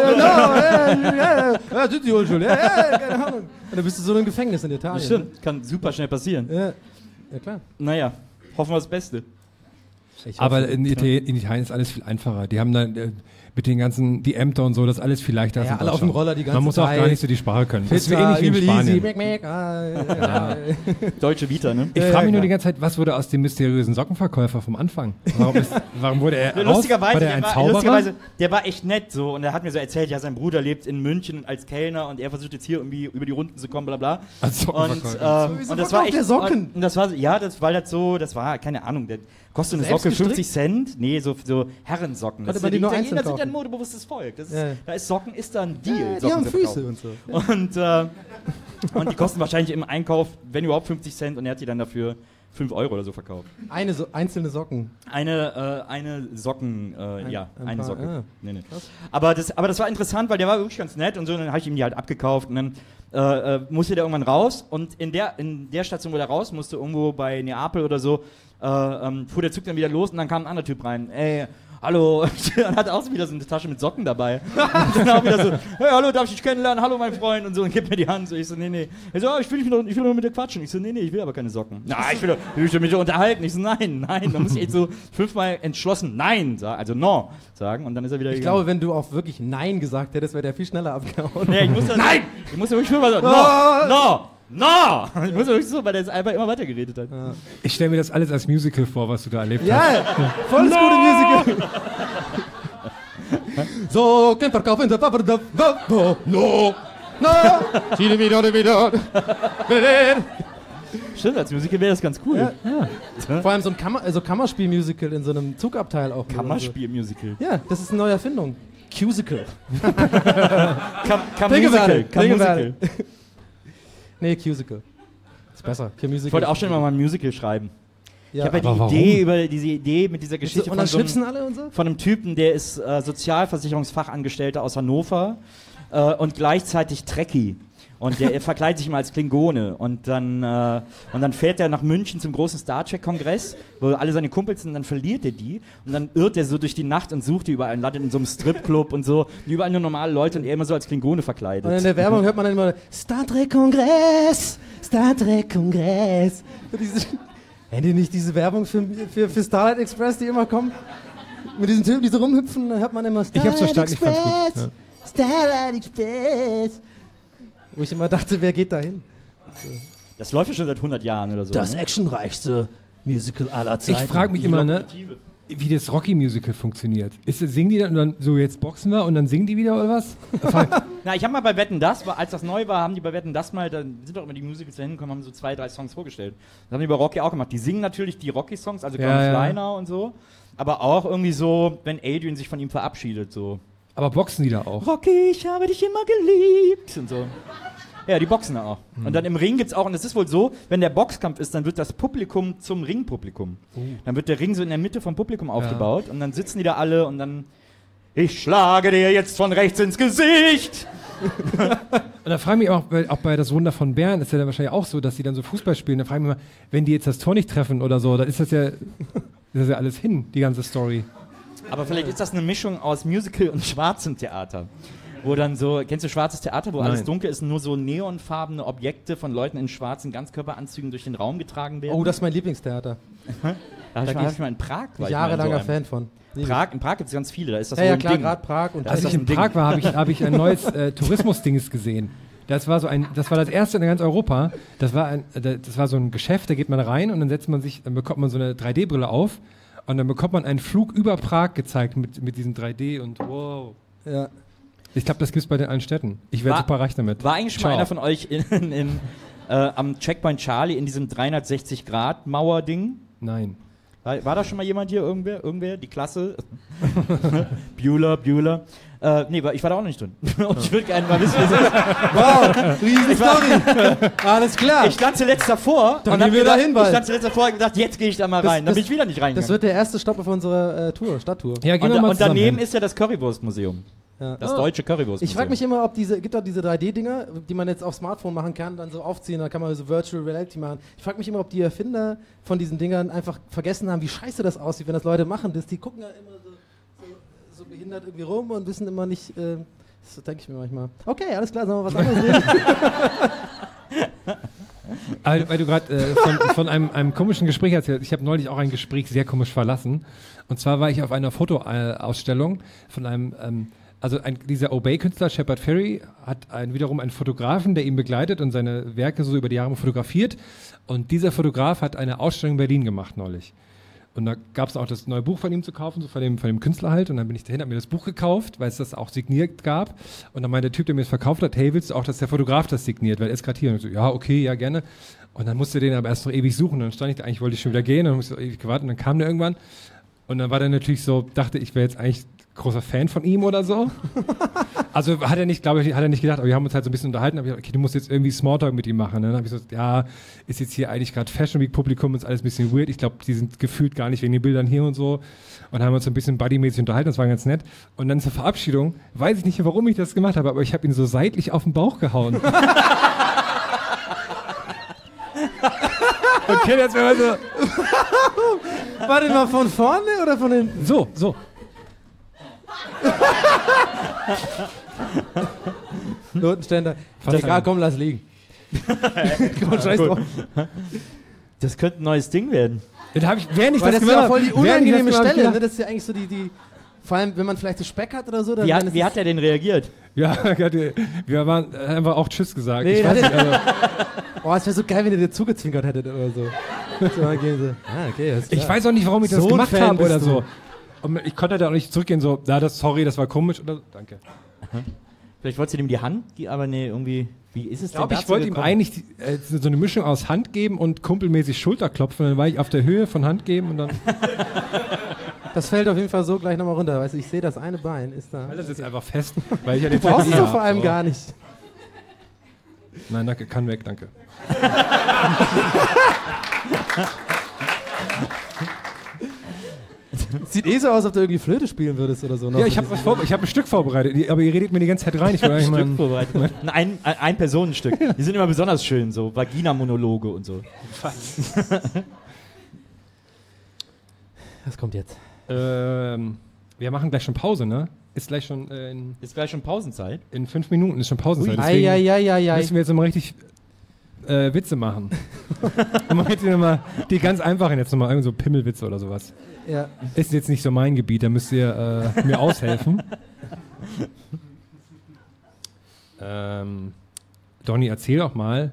sie unschuldig? Ja, keine Ahnung. Und dann bist du so in einem Gefängnis in Italien. Stimmt, ne? Kann super schnell passieren. Ja, klar. Naja, hoffen wir das Beste. Aber in Italien ist alles viel einfacher. Die haben dann mit den ganzen, die Ämter und so, das ist alles viel leichter als in alle auf dem Roller die ganze Zeit. Man muss auch gar nicht so die Sprache können. Das ist ähnlich wie in Spanien. Deutsche Vita, ne? Ich frage mich nur die ganze Zeit, was wurde aus dem mysteriösen Sockenverkäufer vom Anfang? Warum wurde er lustigerweise, Zauberer? Der war echt nett so und er hat mir so erzählt, ja, sein Bruder lebt in München als Kellner und er versucht jetzt hier irgendwie über die Runden zu kommen, bla bla. Und das war echt der Socken. Und das war das war keine Ahnung, der kostet eine Socke 50 Cent? Nee, so Herrensocken. Das die nur Italiener sind ja ein modebewusstes Volk. Da ist Socken, ist da ein Deal. Ja, die haben Füße und so. Und die kosten wahrscheinlich im Einkauf, wenn überhaupt 50 Cent und er hat die dann dafür 5 Euro oder so verkauft. Einzelne Socken? Eine Socken, eine Socke. Ah. Nee. Aber das war interessant, weil der war wirklich ganz nett und so, und dann habe ich ihm die halt abgekauft und dann musste der irgendwann raus und in der Station, wo der raus musste, irgendwo bei Neapel oder so, fuhr der Zug dann wieder los und dann kam ein anderer Typ rein. Ey, hallo. Und hatte auch wieder so eine Tasche mit Socken dabei. Und dann auch wieder so, hey, hallo, darf ich dich kennenlernen? Hallo, mein Freund. Und so, und gibt mir die Hand. So, ich so, nee. Er so, ich will nur mit dir quatschen. Ich so, nee, ich will aber keine Socken. Na, ich will mit dir unterhalten. Ich so, nein. Da muss ich echt so 5-mal entschlossen Nein sagen, also no sagen. Und dann ist er wieder gegangen. Ich glaube, wenn du auch wirklich Nein gesagt hättest, wäre der viel schneller abgehauen. Nee, Nein! Ich musste wirklich 5-mal sagen, no! Ich muss wirklich so, weil der einfach immer weiter geredet hat. Ja. Ich stelle mir das alles als Musical vor, was du da erlebt hast. Ja, volles gute Musical. So, kein Verkauf in der No. Stimmt, als Musical wäre das ganz cool. Ja. Vor allem so ein Kammerspiel-Musical in so einem Zugabteil auch. Kammerspiel-Musical? Ja, das ist eine neue Erfindung. Cusical. Musical. Nee, Cusical. Ist besser. Ich wollte auch schon mal ein Musical schreiben. Ja. Ich habe ja diese Idee mit dieser Geschichte und dann schnipsen alle und so? Von einem Typen, der ist Sozialversicherungsfachangestellter aus Hannover und gleichzeitig Trekkie. Und der verkleidet sich immer als Klingone. Und dann fährt er nach München zum großen Star Trek-Kongress, wo alle seine Kumpels sind, und dann verliert er die. Und dann irrt er so durch die Nacht und sucht die überall und landet in so einem Stripclub und so. Und überall nur normale Leute und er immer so als Klingone verkleidet. Und in der Werbung hört man dann immer Star Trek-Kongress! Star Trek-Kongress! Kennt ihr nicht diese Werbung für Starlight Express, die immer kommen? Mit diesen Typen, die so rumhüpfen, dann hört man immer Starlight Express! Ja. Starlight Express! Wo ich immer dachte, wer geht da hin? Das läuft ja schon seit 100 Jahren oder so. Das actionreichste Musical aller Zeiten. Ich frage mich immer, wie das Rocky-Musical funktioniert. Singen die dann und dann so, jetzt boxen wir und dann singen die wieder oder was? Na, ich habe mal bei Wetten, das, als das neu war, haben die bei Wetten, das mal, da sind doch immer die Musicals da hingekommen, haben so 2-3 Songs vorgestellt. Das haben die bei Rocky auch gemacht. Die singen natürlich die Rocky-Songs, also Kleiner und so, aber auch irgendwie so, wenn Adrian sich von ihm verabschiedet, so. Aber boxen die da auch? Rocky, ich habe dich immer geliebt und so. Ja, die boxen da auch. Und dann im Ring gibt's auch, und es ist wohl so, wenn der Boxkampf ist, dann wird das Publikum zum Ringpublikum. Dann wird der Ring so in der Mitte vom Publikum aufgebaut und dann sitzen die da alle und dann, ich schlage dir jetzt von rechts ins Gesicht. Und da frage ich mich auch bei Das Wunder von Bern ist ja dann wahrscheinlich auch so, dass die dann so Fußball spielen. Da frage ich mich mal, wenn die jetzt das Tor nicht treffen oder so, dann ist das ja alles hin, die ganze Story. Aber vielleicht ist das eine Mischung aus Musical und schwarzem Theater. Wo dann so, kennst du schwarzes Theater, wo alles dunkel ist und nur so neonfarbene Objekte von Leuten in schwarzen Ganzkörperanzügen durch den Raum getragen werden? Oh, das ist mein Lieblingstheater. Da hab ich mal in Prag. Jahrelanger Fan von. In Prag gibt es ganz viele, da ist das ja, klar, gerade Prag. Und als ich in Prag war, habe ich ein neues Tourismusdings gesehen. Das war das erste in ganz Europa. Das war so ein Geschäft, da geht man rein und dann bekommt man so eine 3D-Brille auf und dann bekommt man einen Flug über Prag gezeigt mit diesem 3D und wow. Ja. Ich glaube, das gibt es bei den allen Städten. Ich werde super reich damit. War eigentlich schon mal einer von euch am Checkpoint Charlie in diesem 360-Grad-Mauer-Ding? Nein. War da schon mal jemand hier, irgendwer? Die Klasse? Bueller. Nee, ich war da auch nicht drin. Und ich würde gerne mal wissen, wie das ist. Wow, riesen Story. Alles klar. Ich stand zuletzt davor und hab gedacht, jetzt gehe ich da mal rein. Dann bin ich wieder nicht reingegangen. Das wird der erste Stopp auf unserer Stadttour. Ja, gehen wir mal und daneben ist ja das Currywurstmuseum. Ja. Das deutsche Currywurstmuseum. Ich frage mich immer, gibt auch diese 3D-Dinger, die man jetzt auf Smartphone machen kann, dann so aufziehen, da kann man so Virtual Reality machen. Ich frage mich immer, ob die Erfinder von diesen Dingern einfach vergessen haben, wie scheiße das aussieht, wenn das Leute machen. Die gucken ja immer so behindert irgendwie rum und wissen immer nicht, das denke ich mir manchmal. Okay, alles klar, sollen wir was anderes reden? Weil du gerade von einem komischen Gespräch erzählt. Ich habe neulich auch ein Gespräch sehr komisch verlassen. Und zwar war ich auf einer Fotoausstellung von einem, dieser Obey-Künstler, Shepard Fairey, hat wiederum einen Fotografen, der ihn begleitet und seine Werke so über die Jahre fotografiert. Und dieser Fotograf hat eine Ausstellung in Berlin gemacht neulich. Und da gab es auch das neue Buch von ihm zu kaufen, so von dem Künstler halt. Und dann bin ich dahin, habe mir das Buch gekauft, weil es das auch signiert gab. Und dann meinte der Typ, der mir das verkauft hat, hey, willst du auch, dass der Fotograf das signiert? Weil er ist gerade hier. Und ich so, ja, okay, ja, gerne. Und dann musste den aber erst noch ewig suchen. Und dann stand ich da, eigentlich wollte ich schon wieder gehen. Und dann musste ich ewig gewartet. Und dann kam der irgendwann. Und dann war der natürlich so, dachte ich wäre jetzt eigentlich großer Fan von ihm oder so. Also hat er nicht gedacht, aber wir haben uns halt so ein bisschen unterhalten. Aber ich gesagt, okay, du musst jetzt irgendwie Smalltalk mit ihm machen. Ne? Dann habe ich so, ja, ist jetzt hier eigentlich gerade Fashion Week Publikum, ist alles ein bisschen weird. Ich glaube, die sind gefühlt gar nicht wegen den Bildern hier und so. Und haben uns so ein bisschen buddymäßig unterhalten, das war ganz nett. Und dann zur Verabschiedung, weiß ich nicht, warum ich das gemacht habe, aber ich habe ihn so seitlich auf den Bauch gehauen. Okay, jetzt wäre so. War der mal von vorne oder von hinten? So. Notenständer. Egal, komm, lass liegen. Komm, scheiß drauf. Das könnte ein neues Ding werden. Das ist ja voll die unangenehme Stelle. Ne? Das ist ja eigentlich so die vor allem, wenn man vielleicht so Speck hat oder so. Wie hat er denn reagiert? Ja, wir waren einfach auch Tschüss gesagt. Nee, es wäre so geil, wenn ihr dir zugezwinkert hättet oder so. Okay, ich weiß auch nicht, warum ich das gemacht habe oder so. Und ich konnte da auch nicht zurückgehen, so, das war komisch oder so. Danke. Vielleicht wolltest du ihm die Hand, aber nee, irgendwie, wie ist es denn? Ich wollte ihm eigentlich so eine Mischung aus Hand geben und kumpelmäßig Schulterklopfen. Dann war ich auf der Höhe von Hand geben und dann. Das fällt auf jeden Fall so gleich nochmal runter. Weißt du, ich sehe, das eine Bein ist da. Weil das ist einfach fest. Weil ich ja den du brauchst es vor allem gar nicht. Nein, danke, kann weg, danke. Sieht so aus, als ob du irgendwie Flöte spielen würdest oder so. Noch ja, ich habe ein Stück vorbereitet, aber ihr redet mir die ganze Zeit rein. Ich will Stück vorbereitet. Ein Personenstück. Die sind immer besonders schön, so Vagina-Monologe und so. Was kommt jetzt? Wir machen gleich schon Pause, ne? Ist gleich schon Pausenzeit? In 5 Minuten ist schon Pausenzeit. Deswegen müssen wir jetzt nochmal richtig Witze machen. Und man hätte nochmal die ganz einfachen jetzt nochmal, irgend so Pimmelwitze oder sowas. Ja. Ist jetzt nicht so mein Gebiet, da müsst ihr mir aushelfen. Donny, erzähl doch mal.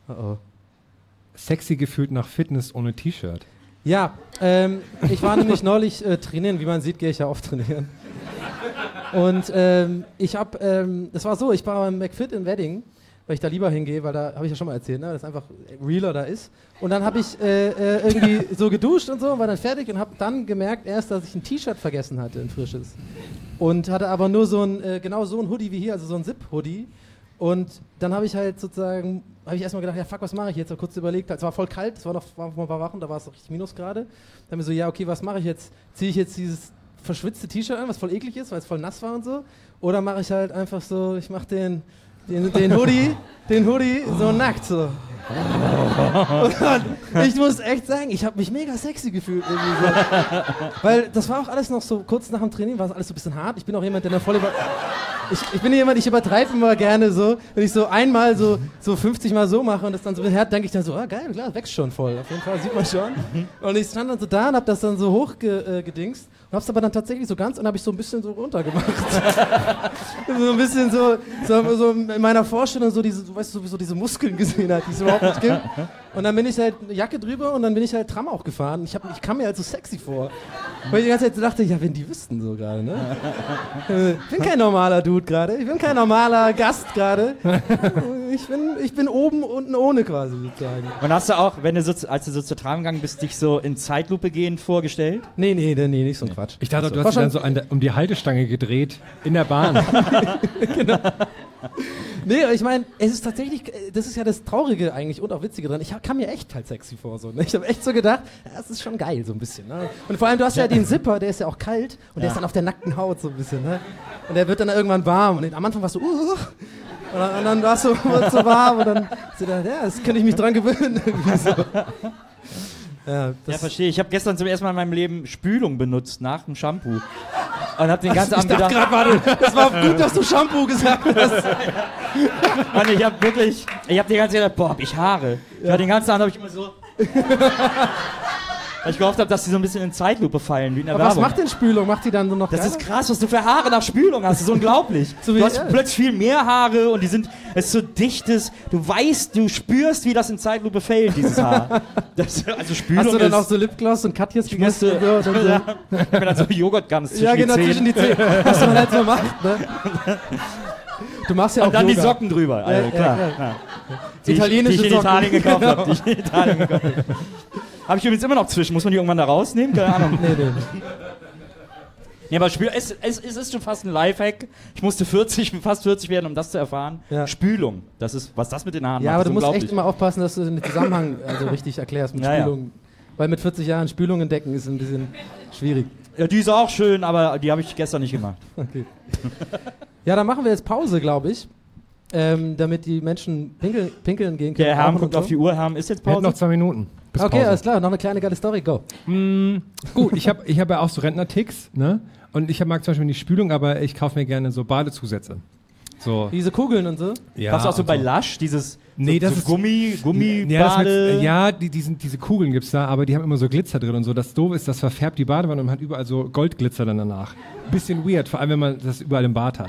Sexy gefühlt nach Fitness ohne T-Shirt. Ja, ich war nämlich neulich trainieren. Wie man sieht, gehe ich ja oft trainieren. Und das war so, ich war beim McFit in Wedding, weil ich da lieber hingehe, weil da, habe ich ja schon mal erzählt, ne, das einfach realer da ist. Und dann habe ich irgendwie so geduscht und so, war dann fertig und habe dann gemerkt erst, dass ich ein T-Shirt vergessen hatte, ein frisches. Und hatte aber nur so ein Hoodie wie hier, also so ein Zip-Hoodie. Und dann habe ich halt sozusagen, erstmal gedacht, ja fuck, was mache ich jetzt? Habe kurz überlegt, es war voll kalt, es war noch vor ein paar Wochen, da war es noch richtig Minusgrade. Dann habe ich mir so, ja okay, was mache ich jetzt? Ziehe ich jetzt dieses verschwitzte T-Shirt an, was voll eklig ist, weil es voll nass war und so? Oder mache ich halt einfach so, ich mache den Hoodie so nackt so. Und ich muss echt sagen, ich habe mich mega sexy gefühlt irgendwie so. Weil das war auch alles noch so, kurz nach dem Training war es alles so ein bisschen hart. Ich bin auch jemand, der voll ich übertreibe immer gerne so. Wenn ich so einmal so 50 Mal so mache und das dann so hart, denke ich dann so, geil, klar, wächst schon voll. Auf jeden Fall, sieht man schon. Und ich stand dann so da und hab das dann so hochgedingst und hab's aber dann tatsächlich so ganz und habe ich so ein bisschen so runtergemacht. So ein bisschen so in meiner Vorstellung so diese, weißt du, so diese Muskeln gesehen hat, die es überhaupt nicht gibt. Und dann bin ich halt eine Jacke drüber und dann bin ich halt Tram auch gefahren. Ich kam mir halt so sexy vor. Weil ich die ganze Zeit dachte, ja, wenn die wüssten so gerade, ne? Ich bin kein normaler Dude gerade. Ich bin kein normaler Gast gerade. Ich bin oben, unten ohne quasi sozusagen. Und hast du auch, als du so zur Tram gegangen bist, dich so in Zeitlupe gehend vorgestellt? Nee, nicht so ein Quatsch. Ich dachte, du hast dich dann so um die Haltestange gedreht in der Bahn. Genau. Nee, ich meine, es ist tatsächlich, das ist ja das Traurige eigentlich und auch Witzige dran. Ich kam mir echt halt sexy vor. So, ne? Ich habe echt so gedacht, das ist schon geil so ein bisschen. Ne? Und vor allem, du hast ja den Zipper, der ist ja auch kalt und der ist dann auf der nackten Haut so ein bisschen. Ne? Und der wird dann irgendwann warm. Und am Anfang warst du, und dann warst du so warm und dann, das kann ich mich dran gewöhnen. So. Ja, verstehe. Ich habe gestern zum ersten Mal in meinem Leben Spülung benutzt nach dem Shampoo. Und hab den ganzen Abend gedacht... das war gut, dass du Shampoo gesagt hast. Und ich habe die ganze Zeit gedacht, boah, hab ich Haare. Ja. Den ganzen Abend habe ich immer so... Weil ich gehofft habe, dass die so ein bisschen in Zeitlupe fallen, wie in der Werbung. Was macht denn Spülung? Macht die dann so noch Das ist krass, was du für Haare nach Spülung hast. Das ist unglaublich. Du hast plötzlich viel mehr Haare und es ist so dichtes. Du spürst, wie das in Zeitlupe fällt, dieses Haar. Also Spülung hast du dann auch so Lipgloss und Katjes gegessen? Ich habe mir dann so Joghurtgans zwischen die Zähne. Zwischen die Zähne. Was man halt so macht, ne? Du machst ja auch und dann Yoga. Die Socken drüber. Also, klar. Die italienische die ich in Italien gekauft habe. Habe ich übrigens immer noch zwischen. Muss man die irgendwann da rausnehmen? Keine Ahnung. Nee. Ja, aber es ist schon fast ein Lifehack. Ich musste fast 40 werden, um das zu erfahren. Ja. Spülung. Was das mit den Haaren macht. Ja, aber du musst echt immer aufpassen, dass du den Zusammenhang richtig erklärst mit Spülung. Ja. Weil mit 40 Jahren Spülung entdecken ist ein bisschen schwierig. Ja, die ist auch schön, aber die habe ich gestern nicht gemacht. Okay. Ja, dann machen wir jetzt Pause, glaube ich. Damit die Menschen pinkeln gehen können. Der Herm guckt auf die Uhr. Herm, ist jetzt Pause? Wir noch 2 Minuten. Okay, Pause. Alles klar. Noch eine kleine geile Story. Go. Gut, ich hab ja auch so Rentner-Ticks, ne? Und ich mag zum Beispiel nicht Spülung, aber ich kaufe mir gerne so Badezusätze. So. Diese Kugeln und so? Ja. Kaufst du auch so bei Lush, dieses nee, das ist Gummibade? Ja, diese Kugeln gibt's da, aber die haben immer so Glitzer drin und so. Das Doofe ist, das verfärbt die Badewanne und man hat überall so Goldglitzer dann danach. Bisschen weird, vor allem wenn man das überall im Bad hat.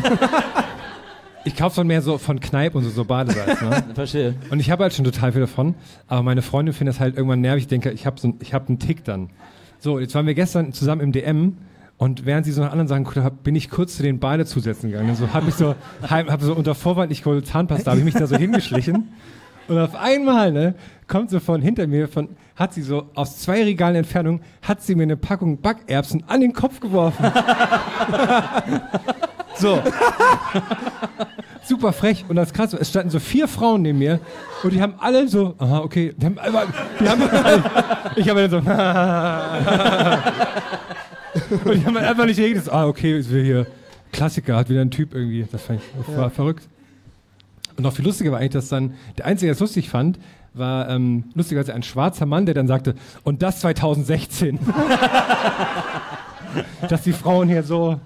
Ich kaufe dann mehr so von Kneipp und so Badesalz. Ne? Verstehe. Und ich habe halt schon total viel davon, aber meine Freundin findet das halt irgendwann nervig. Ich denke, ich hab einen Tick dann. So, jetzt waren wir gestern zusammen im DM und während sie so nach anderen Sachen geguckt hat, bin ich kurz zu den Badezusätzen gegangen. Und so hab so unter Vorwand, ich hole Zahnpasta, habe ich mich da so hingeschlichen. Und auf einmal, ne, kommt so von hinter mir, hat sie so aus 2 Regalen Entfernung, hat sie mir eine Packung Backerbsen an den Kopf geworfen. So. Super frech. Und das ist krass, es standen so 4 Frauen neben mir und die haben alle so, aha, okay, ich habe dann so, und die haben einfach nicht reagiert. Okay, ist wir hier, Klassiker, hat wieder ein Typ irgendwie, das war verrückt. Und noch viel lustiger war eigentlich, dass dann, der Einzige, der es lustig fand, war lustigerweise ein schwarzer Mann, der dann sagte, und das 2016. Dass die Frauen hier so...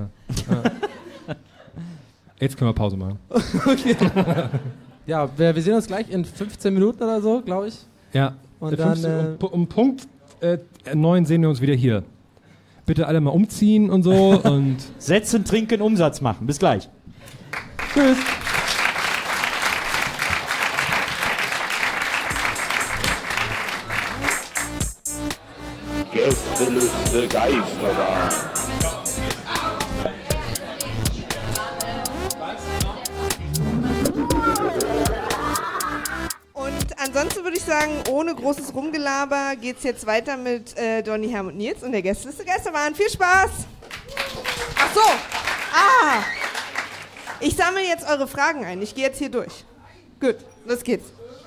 Jetzt können wir Pause machen. Okay. Ja, wir sehen uns gleich in 15 Minuten oder so, glaube ich. Ja, und dann, um Punkt 9 sehen wir uns wieder hier. Bitte alle mal umziehen und so. Und Setzen, trinken, Umsatz machen. Bis gleich. Tschüss. Gästeliste Geisterbahn. Ansonsten würde ich sagen, ohne großes Rumgelaber geht's jetzt weiter mit Donny, Herm und Nils und der Gästeliste Geisterbahn. Viel Spaß! Ach so! Ich sammle jetzt eure Fragen ein. Ich gehe jetzt hier durch. Gut, los geht's.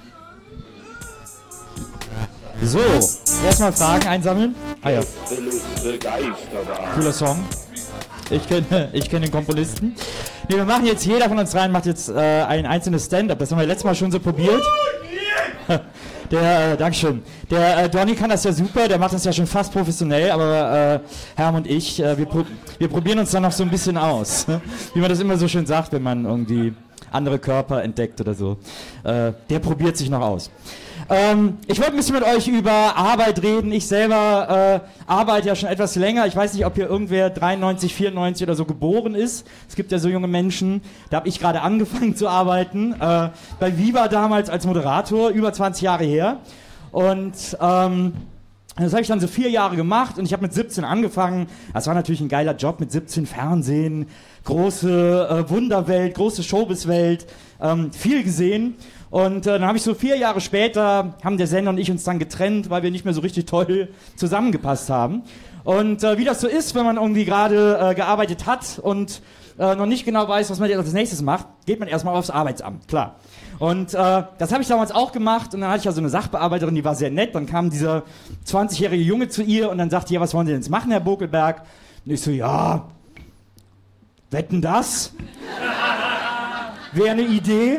So, erstmal Fragen einsammeln. Ja. Gästeliste Geisterbahn. Cooler Song. Ich kenn den Komponisten. Nee, wir machen jetzt, jeder von uns dreien macht jetzt ein einzelnes Stand-up. Das haben wir letztes Mal schon so probiert. Dankeschön. Der Donny kann das ja super, der macht das ja schon fast professionell, aber Herm und ich, wir probieren uns dann noch so ein bisschen aus. Wie man das immer so schön sagt, wenn man irgendwie andere Körper entdeckt oder so. Der probiert sich noch aus. Ich wollte ein bisschen mit euch über Arbeit reden. Ich selber arbeite ja schon etwas länger. Ich weiß nicht, ob hier irgendwer 93, 94 oder so geboren ist. Es gibt ja so junge Menschen. Da habe ich gerade angefangen zu arbeiten. Bei Viva damals als Moderator, über 20 Jahre her. Und das habe ich dann so 4 Jahre gemacht und ich habe mit 17 angefangen. Das war natürlich ein geiler Job mit 17, Fernsehen, große Wunderwelt, große Showbiz-Welt. viel gesehen. Und dann habe ich so 4 Jahre später, haben der Sender und ich uns dann getrennt, weil wir nicht mehr so richtig toll zusammengepasst haben. Und wie das so ist, wenn man irgendwie gerade gearbeitet hat und noch nicht genau weiß, was man jetzt als nächstes macht, geht man erstmal aufs Arbeitsamt, klar. Und das habe ich damals auch gemacht und dann hatte ich ja so eine Sachbearbeiterin, die war sehr nett. Dann kam dieser 20-jährige Junge zu ihr und dann sagte, ja, was wollen Sie denn jetzt machen, Herr Bokelberg? Und ich so, ja, wetten das? Wäre eine Idee.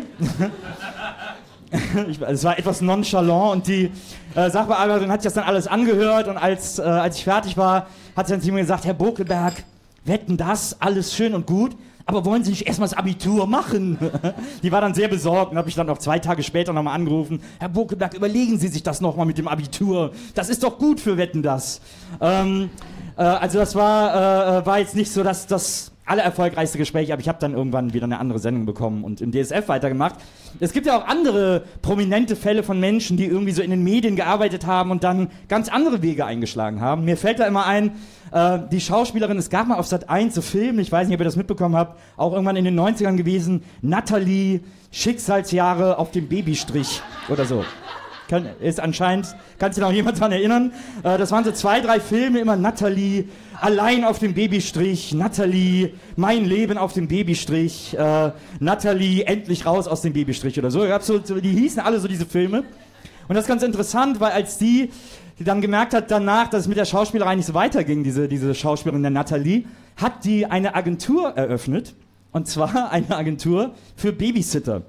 Es war etwas nonchalant und die Sachbearbeiterin hat sich das dann alles angehört und als ich fertig war, hat sie dann zu mir gesagt, Herr Bokelberg, wetten das, alles schön und gut, aber wollen Sie nicht erstmal das Abitur machen? Die war dann sehr besorgt und habe ich dann noch 2 Tage später nochmal angerufen, Herr Bokelberg, überlegen Sie sich das nochmal mit dem Abitur, das ist doch gut für Wetten das. Also das war jetzt nicht so das allererfolgreichste Gespräch, aber ich habe dann irgendwann wieder eine andere Sendung bekommen und im DSF weitergemacht. Es gibt ja auch andere prominente Fälle von Menschen, die irgendwie so in den Medien gearbeitet haben und dann ganz andere Wege eingeschlagen haben. Mir fällt da immer ein, die Schauspielerin, es gab mal auf Sat.1 so Filme, ich weiß nicht, ob ihr das mitbekommen habt, auch irgendwann in den 90ern gewesen, Natalie, Schicksalsjahre auf dem Babystrich oder so. Ist anscheinend, kann sich noch jemand daran erinnern, das waren so 2, 3 Filme, immer Natalie, allein auf dem Babystrich, Natalie, mein Leben auf dem Babystrich, Natalie, endlich raus aus dem Babystrich oder so. Die hießen alle so diese Filme. Und das ist ganz interessant, weil als die dann gemerkt hat danach, dass es mit der Schauspielerei nicht so weiterging, diese Schauspielerin der Natalie, hat die eine Agentur eröffnet. Und zwar eine Agentur für Babysitter.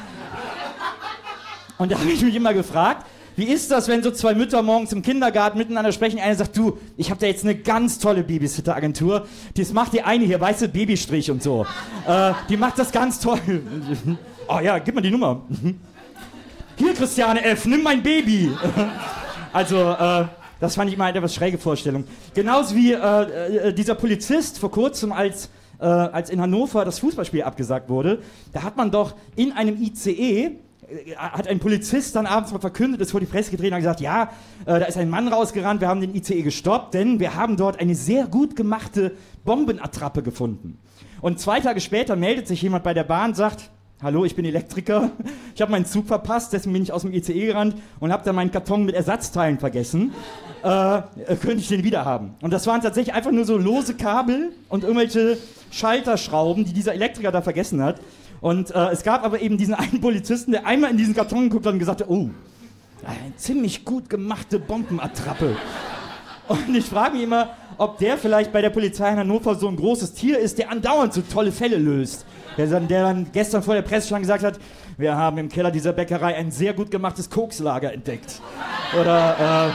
Und da habe ich mich immer gefragt, wie ist das, wenn so 2 Mütter morgens im Kindergarten miteinander sprechen, eine sagt, du, ich habe da jetzt eine ganz tolle Babysitter-Agentur, das macht die eine hier, weißt du, Babystrich und so. Die macht das ganz toll. Oh ja, gib mal die Nummer. Hier, Christiane F., nimm mein Baby. Also, das fand ich immer eine etwas schräge Vorstellung. Genauso wie dieser Polizist vor kurzem, als in Hannover das Fußballspiel abgesagt wurde, da hat man doch in einem ICE, hat ein Polizist dann abends mal verkündet, ist vor die Presse gedreht und hat gesagt, ja, da ist ein Mann rausgerannt, wir haben den ICE gestoppt, denn wir haben dort eine sehr gut gemachte Bombenattrappe gefunden. Und 2 Tage später meldet sich jemand bei der Bahn und sagt, hallo, ich bin Elektriker, ich habe meinen Zug verpasst, deswegen bin ich aus dem ICE gerannt und habe dann meinen Karton mit Ersatzteilen vergessen. Könnte ich den wieder haben? Und das waren tatsächlich einfach nur so lose Kabel und irgendwelche Schalterschrauben, die dieser Elektriker da vergessen hat. Und es gab aber eben diesen einen Polizisten, der einmal in diesen Karton geguckt hat und gesagt hat, oh, eine ziemlich gut gemachte Bombenattrappe. Und ich frage mich immer, ob der vielleicht bei der Polizei in Hannover so ein großes Tier ist, der andauernd so tolle Fälle löst. Der dann gestern vor der Presse schon gesagt hat, wir haben im Keller dieser Bäckerei ein sehr gut gemachtes Kokslager entdeckt. Oder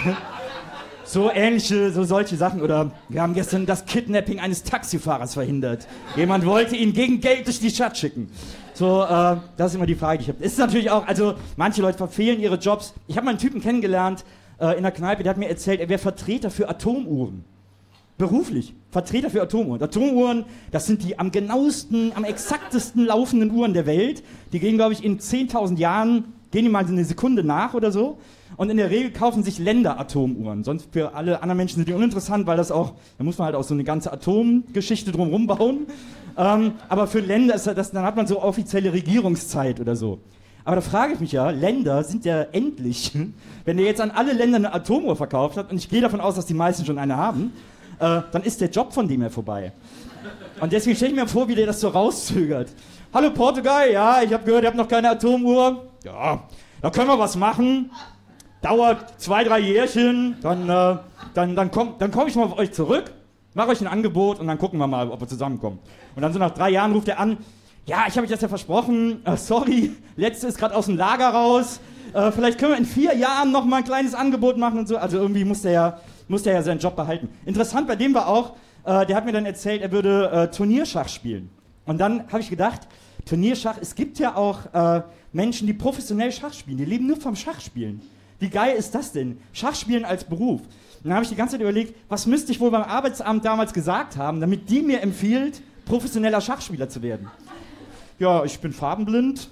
so ähnliche, so solche Sachen. Oder wir haben gestern das Kidnapping eines Taxifahrers verhindert. Jemand wollte ihn gegen Geld durch die Stadt schicken. So, das ist immer die Frage, die ich habe. Es ist natürlich auch, also manche Leute verfehlen ihre Jobs. Ich habe mal einen Typen kennengelernt in der Kneipe, der hat mir erzählt, er wäre Vertreter für Atomuhren. Beruflich. Vertreter für Atomuhren. Atomuhren, das sind die am genauesten, am exaktesten laufenden Uhren der Welt. Die gehen, glaube ich, in 10.000 Jahren, gehen die mal eine Sekunde nach oder so. Und in der Regel kaufen sich Länder Atomuhren. Sonst für alle anderen Menschen sind die uninteressant, weil das auch, da muss man halt auch so eine ganze Atomgeschichte drumherum bauen. Aber für Länder ist das, dann hat man so offizielle Regierungszeit oder so. Aber da frage ich mich ja, Länder sind ja endlich, wenn der jetzt an alle Länder eine Atomuhr verkauft hat, und ich gehe davon aus, dass die meisten schon eine haben, dann ist der Job von dem ja vorbei. Und deswegen stelle ich mir vor, wie der das so rauszögert. Hallo Portugal, ja, ich habe gehört, ihr habt noch keine Atomuhr. Ja, da können wir was machen. Dauert 2, 3 Jährchen, dann komm ich mal auf euch zurück, mache euch ein Angebot und dann gucken wir mal, ob wir zusammenkommen. Und dann so nach 3 Jahren ruft er an, ja, ich habe euch das ja versprochen, sorry, letzte ist gerade aus dem Lager raus, vielleicht können wir in 4 Jahren noch mal ein kleines Angebot machen und so. Also irgendwie muss der ja seinen Job behalten. Interessant bei dem war auch, der hat mir dann erzählt, er würde Turnierschach spielen. Und dann habe ich gedacht, Turnierschach, es gibt ja auch Menschen, die professionell Schach spielen, die leben nur vom Schachspielen. Wie geil ist das denn? Schachspielen als Beruf. Und dann habe ich die ganze Zeit überlegt, was müsste ich wohl beim Arbeitsamt damals gesagt haben, damit die mir empfiehlt, professioneller Schachspieler zu werden. Ja, ich bin farbenblind,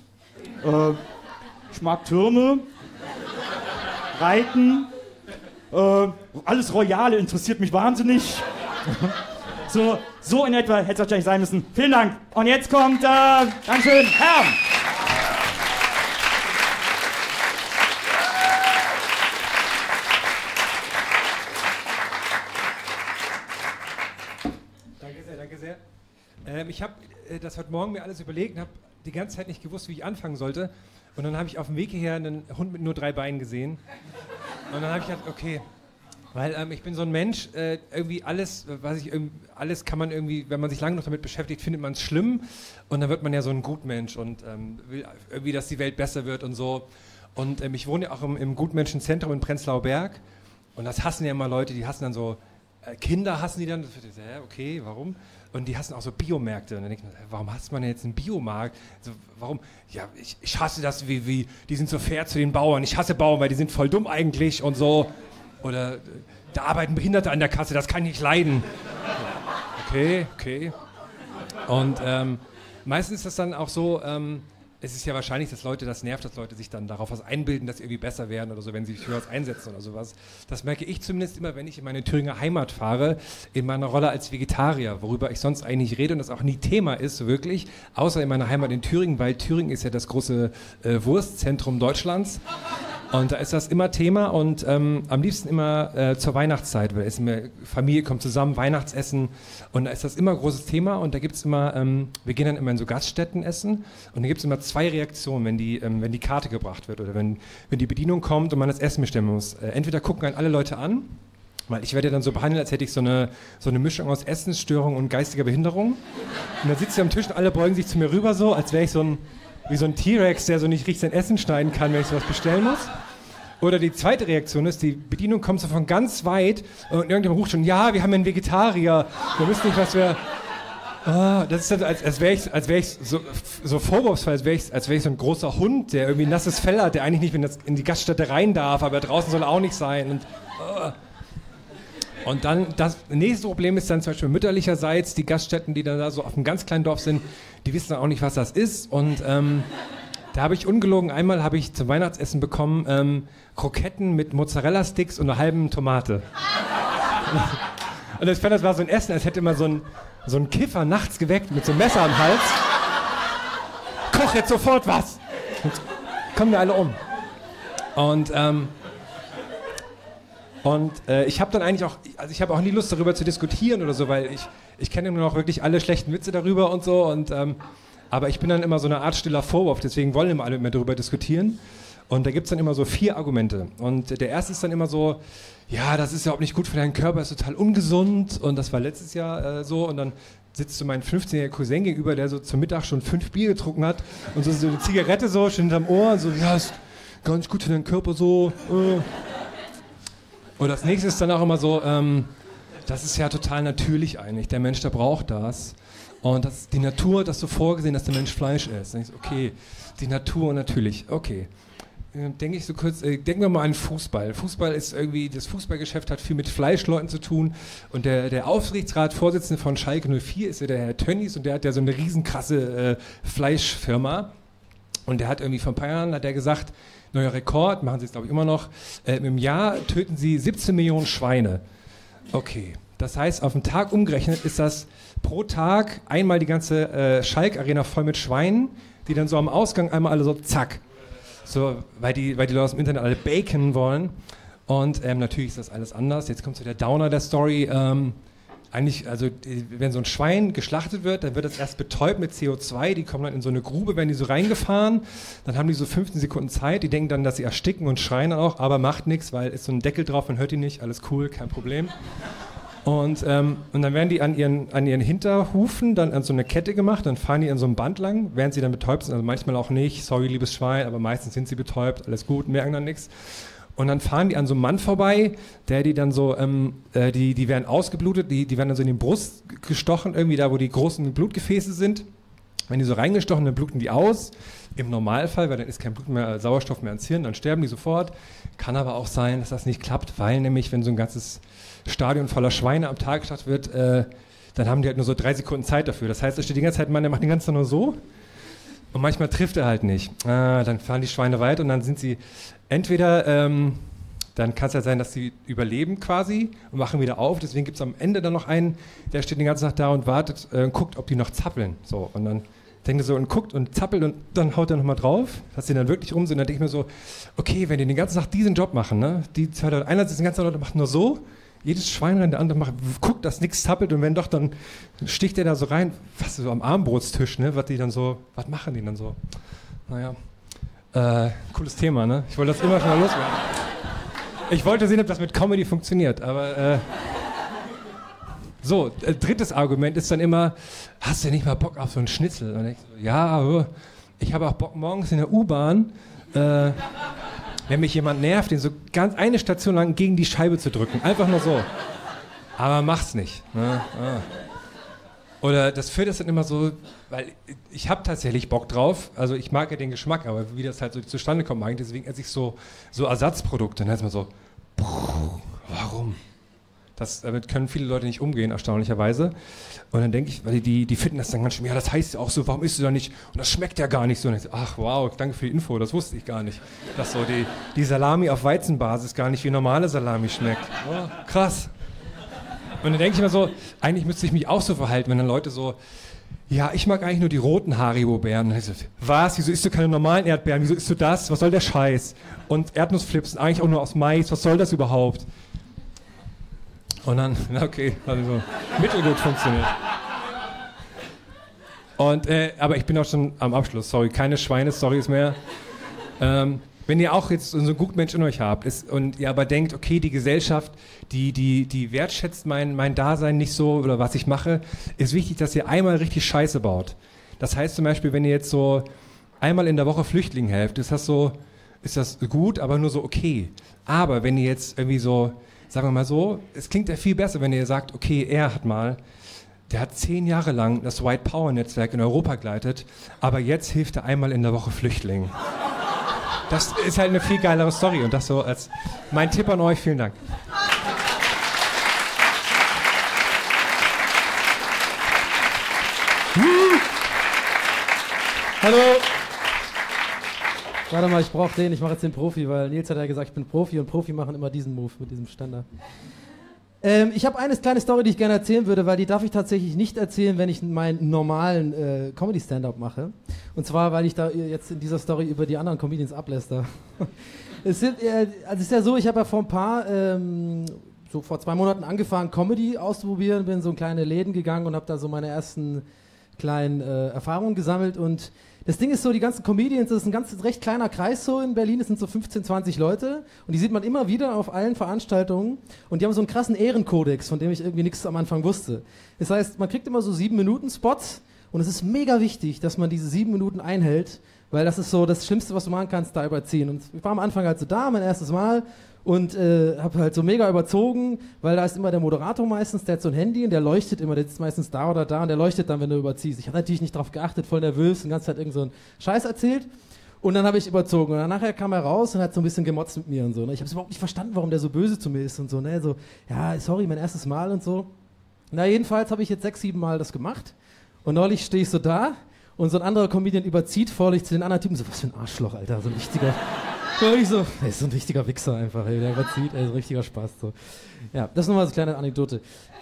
ich mag Türme, Reiten, alles Royale interessiert mich wahnsinnig. So in etwa hätte es wahrscheinlich sein müssen. Vielen Dank. Und jetzt kommt, Dankeschön, Herr. sehr. Ich habe das heute Morgen mir alles überlegt und habe die ganze Zeit nicht gewusst, wie ich anfangen sollte. Und dann habe ich auf dem Weg hierher einen Hund mit nur 3 Beinen gesehen. Und dann habe ich gedacht, okay, weil ich bin so ein Mensch, irgendwie alles kann man irgendwie, wenn man sich lange noch damit beschäftigt, findet man es schlimm. Und dann wird man ja so ein Gutmensch und will irgendwie, dass die Welt besser wird und so. Und ich wohne ja auch im Gutmenschenzentrum in Prenzlauer Berg. Und das hassen ja immer Leute, die hassen dann so, Kinder hassen die dann. Okay, warum? Und die hassen auch so Biomärkte. Und dann denke ich mir, warum hasst man jetzt einen Biomarkt? So, warum? Ja, ich hasse das, wie die sind so fair zu den Bauern. Ich hasse Bauern, weil die sind voll dumm eigentlich und so. Oder da arbeiten Behinderte an der Kasse, das kann ich nicht leiden. Okay. Und meistens ist das dann auch so, es ist ja wahrscheinlich, dass das nervt, dass Leute sich dann darauf was einbilden, dass sie irgendwie besser werden oder so, wenn sie sich für was einsetzen oder sowas. Das merke ich zumindest immer, wenn ich in meine Thüringer Heimat fahre, in meiner Rolle als Vegetarier, worüber ich sonst eigentlich rede und das auch nie Thema ist, so wirklich, außer in meiner Heimat in Thüringen, weil Thüringen ist ja das große Wurstzentrum Deutschlands. Und da ist das immer Thema und am liebsten immer zur Weihnachtszeit, weil Familie kommt zusammen, Weihnachtsessen und da ist das immer ein großes Thema und da gibt es immer, wir gehen dann immer in so Gaststätten essen und da gibt es immer 2 Reaktionen, wenn die Karte gebracht wird oder wenn die Bedienung kommt und man das Essen bestimmen muss. Entweder gucken einen alle Leute an, weil ich werde dann so behandelt, als hätte ich so eine Mischung aus Essensstörung und geistiger Behinderung und dann sitze ich am Tisch und alle beugen sich zu mir rüber so, als wäre ich wie so ein T-Rex, der so nicht richtig sein Essen schneiden kann, wenn ich sowas bestellen muss. Oder die zweite Reaktion ist, die Bedienung kommt so von ganz weit und irgendjemand ruft schon, ja, wir haben einen Vegetarier, wir wissen nicht, was wir... das ist dann, als wäre ich so vorwurfsvoll, als wäre ich so ein großer Hund, der irgendwie ein nasses Fell hat, der eigentlich nicht in die Gaststätte rein darf, aber draußen soll er auch nicht sein. Und dann, das nächste Problem ist dann zum Beispiel mütterlicherseits, die Gaststätten, die dann da so auf einem ganz kleinen Dorf sind, die wissen dann auch nicht, was das ist. Und da habe ich ungelogen, einmal habe ich zum Weihnachtsessen bekommen Kroketten mit Mozzarella-Sticks und einer halben Tomate. Und ich fand, das war so ein Essen, als hätte man so ein Kiffer nachts geweckt mit so einem Messer am Hals. Koch jetzt sofort was! Jetzt kommen wir alle um. Und ich habe dann eigentlich auch, also ich habe auch nie Lust darüber zu diskutieren oder so, weil ich kenne nur noch wirklich alle schlechten Witze darüber und so und aber ich bin dann immer so eine Art stiller Vorwurf, deswegen wollen immer alle mit mir darüber diskutieren. Und da gibt es dann immer so 4 Argumente. Und der erste ist dann immer so, ja, das ist ja auch nicht gut für deinen Körper, ist total ungesund. Und das war letztes Jahr so. Und dann sitzt so mein 15-jähriger Cousin gegenüber, der so zum Mittag schon 5 Bier getrunken hat. Und so eine Zigarette so, schon hinterm Ohr. So, ja, ist gar nicht gut für deinen Körper so. Und das nächste ist dann auch immer so, das ist ja total natürlich eigentlich. Der Mensch, der braucht das. Und das, die Natur hat das so vorgesehen, dass der Mensch Fleisch isst. Dann ich so, okay, die Natur natürlich, okay. Denke ich so kurz, denken wir mal an Fußball. Fußball ist irgendwie, das Fußballgeschäft hat viel mit Fleischleuten zu tun. Und der Aufsichtsratsvorsitzende von Schalke 04 ist ja der Herr Tönnies und der hat ja so eine riesenkrasse Fleischfirma. Und der hat irgendwie vor ein paar Jahren, hat der gesagt, neuer Rekord, machen sie es glaube ich immer noch, im Jahr töten sie 17 Millionen Schweine. Okay, das heißt, auf den Tag umgerechnet ist das pro Tag einmal die ganze Schalk-Arena voll mit Schweinen, die dann so am Ausgang einmal alle so zack. So, weil die Leute aus dem Internet alle Bacon wollen. Und natürlich ist das alles anders. Jetzt kommt so der Downer der Story. Eigentlich, also wenn so ein Schwein geschlachtet wird, dann wird das erst betäubt mit CO2. Die kommen dann in so eine Grube, werden die so reingefahren. Dann haben die so 15 Sekunden Zeit. Die denken dann, dass sie ersticken und schreien dann auch, aber macht nichts, weil ist so ein Deckel drauf, man hört die nicht. Alles cool, kein Problem. Und dann werden die an ihren Hinterhufen dann an so eine Kette gemacht, dann fahren die an so einem Band lang, während sie dann betäubt sind, also manchmal auch nicht, sorry liebes Schwein, aber meistens sind sie betäubt, alles gut, merken dann nichts. Und dann fahren die an so einem Mann vorbei, der die dann so, die werden ausgeblutet, die werden dann so in die Brust gestochen, irgendwie da, wo die großen Blutgefäße sind. Wenn die so reingestochen, dann bluten die aus. Im Normalfall, weil dann ist kein Blut mehr, Sauerstoff mehr ans Hirn, dann sterben die sofort. Kann aber auch sein, dass das nicht klappt, weil nämlich, wenn so ein ganzes Stadion voller Schweine am Tag gestartet wird, dann haben die halt nur so 3 Sekunden Zeit dafür. Das heißt, da steht die ganze Zeit ein Mann, der macht den ganzen Tag nur so und manchmal trifft er halt nicht. Dann fahren die Schweine weiter und dann sind sie entweder, dann kann es halt sein, dass sie überleben quasi und machen wieder auf. Deswegen gibt es am Ende dann noch einen, der steht den ganzen Tag da und wartet und guckt, ob die noch zappeln. So, und dann denkt er so und guckt und zappelt und dann haut er nochmal drauf, dass die dann wirklich rum sind. Dann denke ich mir so, okay, wenn die den ganzen Tag diesen Job machen, ne, die 2 Leute, einer sitzt den ganzen Tag und macht nur so, jedes Schwein rein, der andere macht, guckt, dass nichts zappelt und wenn doch, dann sticht der da so rein, fast so am Armbrotstisch, ne, was machen die dann so? Naja, cooles Thema, ne? Ich wollte das immer schon mal loswerden. Ich wollte sehen, ob das mit Comedy funktioniert, aber so, drittes Argument ist dann immer, hast du nicht mal Bock auf so einen Schnitzel? Und ich so, ja, ich habe auch Bock morgens in der U-Bahn, wenn mich jemand nervt, den so ganz eine Station lang gegen die Scheibe zu drücken. Einfach nur so. Aber mach's nicht. Ne? Oder das vierte ist dann immer so, weil ich habe tatsächlich Bock drauf, also ich mag ja den Geschmack, aber wie das halt so zustande kommt, mag ich deswegen esse ich so Ersatzprodukte. Dann heißt man so, warum? Damit können viele Leute nicht umgehen, erstaunlicherweise. Und dann denke ich, weil die finden das dann ganz schön, ja, das heißt ja auch so, warum isst du da nicht? Und das schmeckt ja gar nicht so. Und ich so, ach wow, danke für die Info, das wusste ich gar nicht. Dass so die Salami auf Weizenbasis gar nicht wie normale Salami schmeckt. Oh, krass. Und dann denke ich mir so, eigentlich müsste ich mich auch so verhalten, wenn dann Leute so, ja, ich mag eigentlich nur die roten Haribo-Beeren. Und ich so, was, wieso isst du keine normalen Erdbeeren? Wieso isst du das? Was soll der Scheiß? Und Erdnussflips sind eigentlich auch nur aus Mais, was soll das überhaupt? Und dann, okay, also mittelgut funktioniert. Und, aber ich bin auch schon am Abschluss, sorry, keine Schweine-Storys mehr. Wenn ihr auch jetzt so einen Gutmensch in euch habt und ihr aber denkt, okay, die Gesellschaft, die wertschätzt mein Dasein nicht so oder was ich mache, ist wichtig, dass ihr einmal richtig Scheiße baut. Das heißt zum Beispiel, wenn ihr jetzt so einmal in der Woche Flüchtlingen helft, ist das gut, aber nur so okay. Aber wenn ihr jetzt irgendwie so, sagen wir mal so, es klingt ja viel besser, wenn ihr sagt, okay, der hat 10 Jahre lang das White Power Netzwerk in Europa geleitet, aber jetzt hilft er einmal in der Woche Flüchtlingen. Das ist halt eine viel geilere Story und das so als mein Tipp an euch. Vielen Dank. Hallo. Warte mal, ich brauche den, ich mache jetzt den Profi, weil Nils hat ja gesagt, ich bin Profi und Profi machen immer diesen Move mit diesem Standard. Ich habe eine kleine Story, die ich gerne erzählen würde, weil die darf ich tatsächlich nicht erzählen, wenn ich meinen normalen Comedy-Stand-Up mache. Und zwar, weil ich da jetzt in dieser Story über die anderen Comedians abläster. Es ist ja so, ich habe ja vor vor 2 Monaten angefangen, Comedy auszuprobieren, bin so in kleine Läden gegangen und habe da so meine ersten kleinen Erfahrungen gesammelt und das Ding ist so, die ganzen Comedians, das ist ein recht kleiner Kreis so in Berlin, es sind so 15, 20 Leute und die sieht man immer wieder auf allen Veranstaltungen und die haben so einen krassen Ehrenkodex, von dem ich irgendwie nichts am Anfang wusste. Das heißt, man kriegt immer so 7-Minuten-Spots und es ist mega wichtig, dass man diese 7 Minuten einhält, weil das ist so das Schlimmste, was du machen kannst, da überziehen. Und ich war am Anfang halt so da, mein erstes Mal und habe halt so mega überzogen, weil da ist immer der Moderator meistens, der hat so ein Handy und der leuchtet immer, der sitzt meistens da oder da und der leuchtet dann, wenn du überziehst. Ich habe natürlich nicht drauf geachtet, voll nervös, die ganze Zeit irgend so einen Scheiß erzählt und dann habe ich überzogen und dann nachher kam er raus und hat so ein bisschen gemotzt mit mir und so. Ne? Ich habe es überhaupt nicht verstanden, warum der so böse zu mir ist und so. Ne? So, ja, sorry, mein erstes Mal und so. Na, jedenfalls habe ich jetzt 6, 7 Mal das gemacht und neulich stehe ich so da und so ein anderer Comedian überzieht vorlich zu den anderen Typen so, was für ein Arschloch, Alter, so ein richtiger... So, er ist so ein richtiger Wichser einfach, ey, der überzieht, ey, so ein richtiger Spaß. So. Ja, das ist nochmal so eine kleine Anekdote.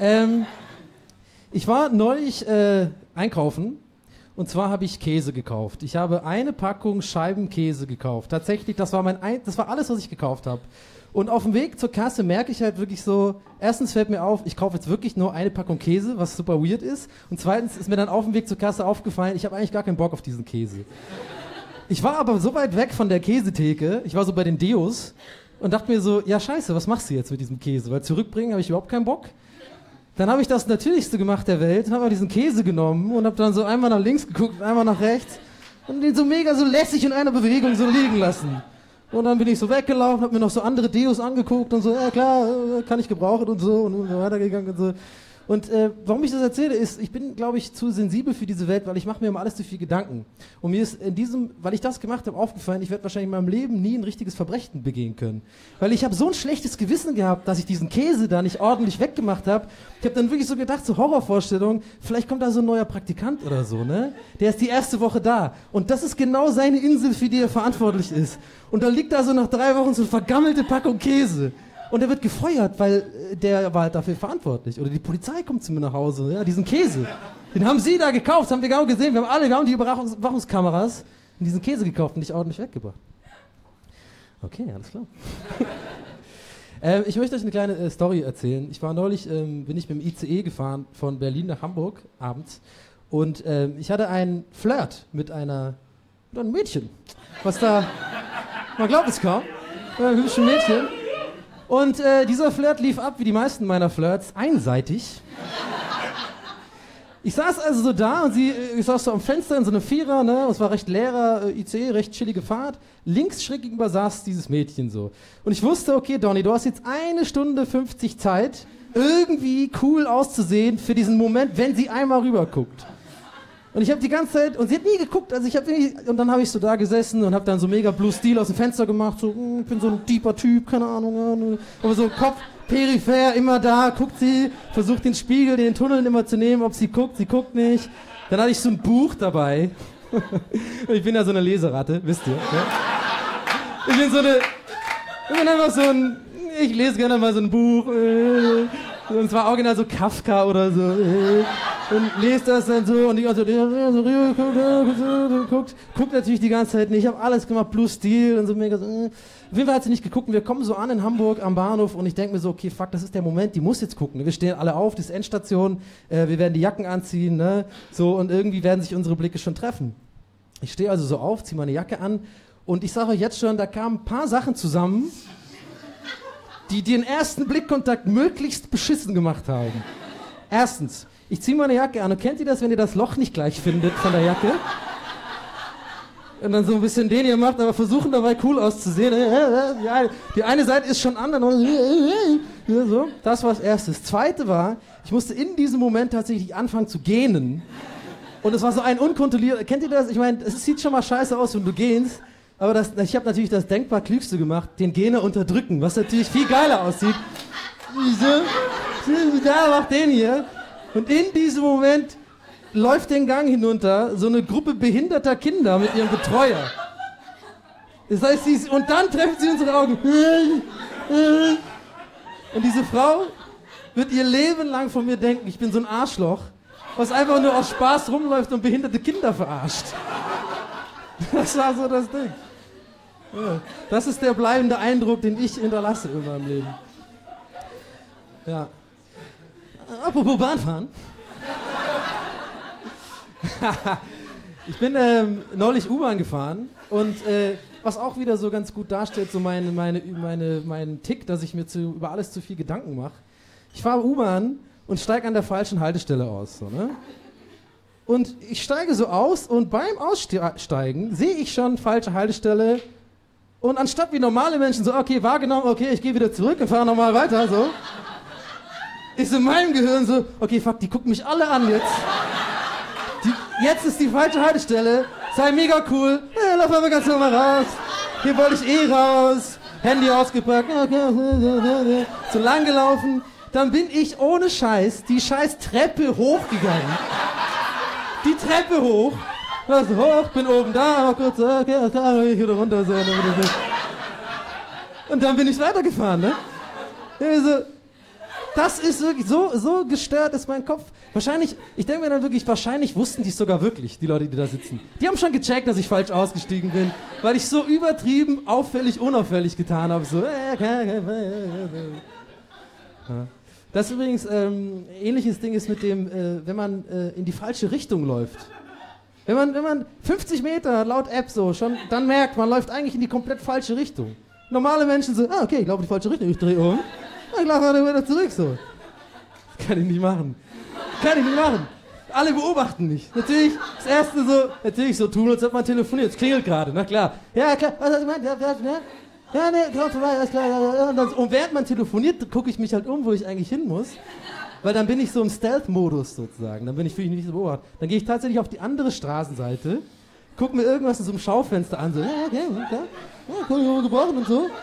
Ich war neulich einkaufen und zwar habe ich Käse gekauft. Ich habe eine Packung Scheibenkäse gekauft. Tatsächlich, das war alles, was ich gekauft habe. Und auf dem Weg zur Kasse merke ich halt wirklich so, erstens fällt mir auf, ich kaufe jetzt wirklich nur eine Packung Käse, was super weird ist. Und zweitens ist mir dann auf dem Weg zur Kasse aufgefallen, ich habe eigentlich gar keinen Bock auf diesen Käse. Ich war aber so weit weg von der Käsetheke, ich war so bei den Deos und dachte mir so, ja scheiße, was machst du jetzt mit diesem Käse? Weil zurückbringen habe ich überhaupt keinen Bock. Dann habe ich das Natürlichste gemacht der Welt und habe diesen Käse genommen und habe dann so einmal nach links geguckt und einmal nach rechts und den so mega so lässig in einer Bewegung so liegen lassen. Und dann bin ich so weggelaufen, habe mir noch so andere Deos angeguckt und so, ja klar, kann ich gebrauchen und so weitergegangen und so. Und warum ich das erzähle, ist, ich bin, glaube ich, zu sensibel für diese Welt, weil ich mache mir um alles zu viel Gedanken. Und mir ist weil ich das gemacht habe, aufgefallen, ich werde wahrscheinlich in meinem Leben nie ein richtiges Verbrechen begehen können. Weil ich habe so ein schlechtes Gewissen gehabt, dass ich diesen Käse da nicht ordentlich weggemacht habe. Ich habe dann wirklich so gedacht, so Horrorvorstellungen, vielleicht kommt da so ein neuer Praktikant oder so, ne? Der ist die erste Woche da. Und das ist genau seine Insel, für die er verantwortlich ist. Und dann liegt da so nach 3 Wochen so eine vergammelte Packung Käse. Und er wird gefeuert, weil der war halt dafür verantwortlich. Oder die Polizei kommt zu mir nach Hause, ja, diesen Käse. Den haben sie da gekauft, das haben wir genau gesehen. Wir haben die Überwachungskameras und diesen Käse gekauft und nicht ordentlich weggebracht. Okay, alles klar. Ich möchte euch eine kleine Story erzählen. Ich war neulich, bin ich mit dem ICE gefahren von Berlin nach Hamburg abends und ich hatte einen Flirt mit einem Mädchen. Was da, man glaubt es kaum, ein hübsches Mädchen. Und dieser Flirt lief ab, wie die meisten meiner Flirts, einseitig. Ich saß also so da und ich saß so am Fenster in so einem Vierer, ne? Es war recht leerer ICE, recht chillige Fahrt. Links schräg gegenüber saß dieses Mädchen so. Und ich wusste, okay, Donny, du hast jetzt 1 Stunde 50 Zeit, irgendwie cool auszusehen für diesen Moment, wenn sie einmal rüber guckt. Und ich habe die ganze Zeit, und sie hat nie geguckt, also und dann habe ich so da gesessen und habe dann so mega Blue Steel aus dem Fenster gemacht, so, ich bin so ein deeper Typ, keine Ahnung, aber so Kopf peripher, immer da, guckt sie, versucht den Spiegel, den Tunnel immer zu nehmen, ob sie guckt nicht. Dann hatte ich so ein Buch dabei. Ich bin ja so eine Leseratte, wisst ihr. Ne? Ich lese gerne mal so ein Buch. Und zwar original so Kafka oder so. Und lest das dann so und die ganze Zeit guckt natürlich die ganze Zeit nicht. Ich habe alles gemacht, Blue Steel und so mega so. Auf jeden Fall hat sie nicht geguckt und wir kommen so an in Hamburg am Bahnhof und ich denke mir so, okay, fuck, das ist der Moment, die muss jetzt gucken. Wir stehen alle auf, das ist Endstation, wir werden die Jacken anziehen, ne? So, und irgendwie werden sich unsere Blicke schon treffen. Ich stehe also so auf, ziehe meine Jacke an und ich sage euch jetzt schon, da kamen ein paar Sachen zusammen, die den ersten Blickkontakt möglichst beschissen gemacht haben. Erstens, ich ziehe meine Jacke an und kennt ihr das, wenn ihr das Loch nicht gleich findet von der Jacke? Und dann so ein bisschen den ihr macht, aber versuchen dabei cool auszusehen. Die eine Seite ist schon an, dann so. Das war das Erste. Das Zweite war, ich musste in diesem Moment tatsächlich anfangen zu gähnen. Und es war so ein unkontrollierter, kennt ihr das? Ich meine, es sieht schon mal scheiße aus, wenn du gähnst. Aber ich habe natürlich das denkbar Klügste gemacht, den Gähner unterdrücken, was natürlich viel geiler aussieht. Da macht den hier. Und in diesem Moment läuft den Gang hinunter so eine Gruppe behinderter Kinder mit ihrem Betreuer. Das heißt, und dann treffen sie unsere Augen. Und diese Frau wird ihr Leben lang von mir denken, ich bin so ein Arschloch, was einfach nur aus Spaß rumläuft und behinderte Kinder verarscht. Das war so das Ding. Ja, das ist der bleibende Eindruck, den ich hinterlasse in meinem Leben. Ja. Apropos Bahnfahren. Ich bin neulich U-Bahn gefahren und was auch wieder so ganz gut darstellt, so meinen Tick, dass ich mir über alles zu viel Gedanken mache. Ich fahre U-Bahn und steige an der falschen Haltestelle aus. So, ne? Und ich steige so aus und beim Aussteigen sehe ich schon falsche Haltestelle. Und anstatt wie normale Menschen so, okay, wahrgenommen, okay, ich gehe wieder zurück und fahre nochmal weiter, so, ist in meinem Gehirn so, okay, fuck, die gucken mich alle an jetzt. Jetzt ist die falsche Haltestelle, sei mega cool, lauf aber ganz normal raus. Hier wollte ich raus, Handy ausgepackt, so lang gelaufen. Dann bin ich ohne Scheiß die scheiß Treppe hochgegangen. Die Treppe hoch. Also hoch, bin oben da, mal kurz, okay, ich wieder runter. So, und dann bin ich weitergefahren, ne? Also, das ist wirklich, so gestört ist mein Kopf. Wahrscheinlich, ich denke mir dann wirklich, wahrscheinlich wussten die es sogar wirklich, die Leute, die da sitzen. Die haben schon gecheckt, dass ich falsch ausgestiegen bin, weil ich so übertrieben, auffällig, unauffällig getan habe. So, Das ist übrigens, ähnliches Ding ist mit dem, wenn man in die falsche Richtung läuft. Wenn man 50 Meter laut App so schon, dann merkt, man läuft eigentlich in die komplett falsche Richtung. Normale Menschen so, okay, ich laufe in die falsche Richtung, ich drehe um. Ich laufe wieder zurück so. Das kann ich nicht machen. Alle beobachten mich. Natürlich, das erste so, natürlich so tun, als ob man telefoniert. Es klingelt gerade, na klar. Ja, klar, was hast du gemeint? Ja, nee, komm vorbei, alles klar. Und während man telefoniert, gucke ich mich halt um, wo ich eigentlich hin muss. Weil dann bin ich so im Stealth-Modus sozusagen. Dann bin ich nicht so beobachtet. Dann gehe ich tatsächlich auf die andere Straßenseite, gucke mir irgendwas in so einem Schaufenster an. So, ja, okay, klar. Ja, kann ich auch gebrauchen und so.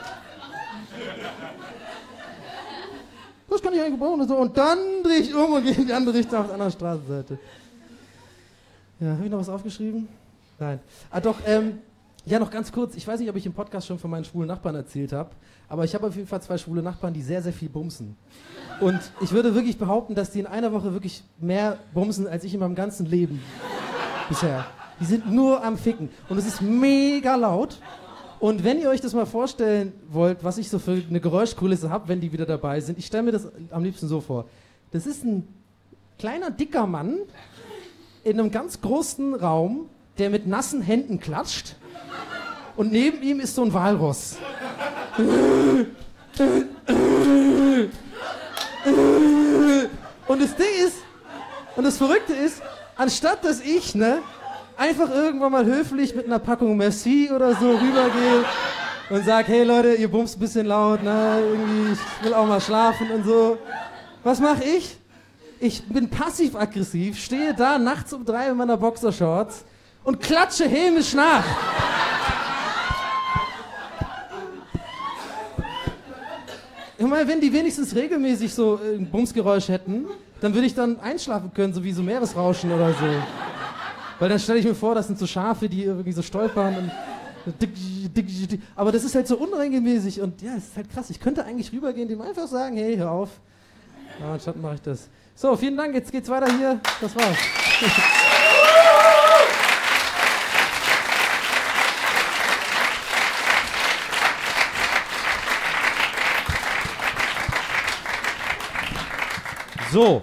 Das kann ich eigentlich gebrauchen und so. Und dann drehe ich um und gehe in die andere Richtung auf der anderen Straßenseite. Ja, habe ich noch was aufgeschrieben? Nein. Ah, doch, ja, noch ganz kurz. Ich weiß nicht, ob ich im Podcast schon von meinen schwulen Nachbarn erzählt habe, aber ich habe auf jeden Fall 2 schwule Nachbarn, die sehr, sehr viel bumsen. Und ich würde wirklich behaupten, dass die in einer Woche wirklich mehr bumsen, als ich in meinem ganzen Leben bisher. Die sind nur am Ficken. Und es ist mega laut. Und wenn ihr euch das mal vorstellen wollt, was ich so für eine Geräuschkulisse habe, wenn die wieder dabei sind, ich stelle mir das am liebsten so vor. Das ist ein kleiner, dicker Mann in einem ganz großen Raum, der mit nassen Händen klatscht. Und neben ihm ist so ein Walross. Und das Ding ist, und das Verrückte ist, anstatt dass ich, einfach irgendwann mal höflich mit einer Packung Merci oder so rübergehe und sag, hey Leute, ihr bumst ein bisschen laut, irgendwie, ich will auch mal schlafen und so. Was mache ich? Ich bin passiv-aggressiv, stehe da nachts um 3 in meiner Boxershorts und klatsche hämisch nach. Ich meine, wenn die wenigstens regelmäßig so ein Bumsgeräusch hätten, dann würde ich dann einschlafen können, so wie so Meeresrauschen oder so. Weil dann stelle ich mir vor, das sind so Schafe, die irgendwie so stolpern und aber das ist halt so unregelmäßig und ja, es ist halt krass. Ich könnte eigentlich rübergehen, dem einfach sagen, hey, hör auf. Ja, anstatt mache ich das. So, vielen Dank, jetzt geht's weiter hier. Das war's. So.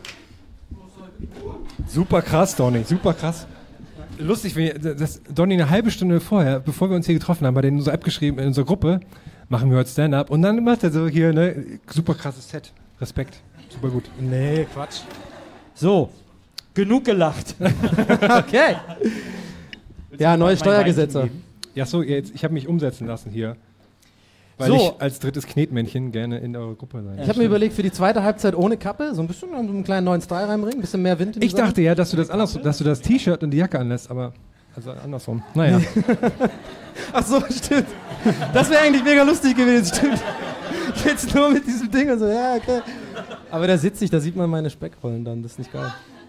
Super krass, Donny, super krass. Lustig, dass Donny eine halbe Stunde vorher, bevor wir uns hier getroffen haben, bei in unserer App geschrieben, in unserer Gruppe, machen wir heute Stand-Up und dann macht er so hier, super krasses Set. Respekt, super gut. Nee, Quatsch. So, genug gelacht. Okay. Ja, neue Steuergesetze. Ja, so, jetzt, ich habe mich umsetzen lassen hier. Weil ich als drittes Knetmännchen gerne in eurer Gruppe sein Ich habe mir überlegt, für die zweite Halbzeit ohne Kappe, so ein bisschen einen kleinen neuen Style reinbringen, ein bisschen mehr Wind in die Ich dachte ja, dass du das andersrum, dass du das T-Shirt und die Jacke anlässt, aber also andersrum. Naja. Ach so, stimmt. Das wäre eigentlich mega lustig gewesen, stimmt. Jetzt nur mit diesem Ding und so, ja, okay. Aber da sitze ich, da sieht man meine Speckrollen dann, das ist nicht geil.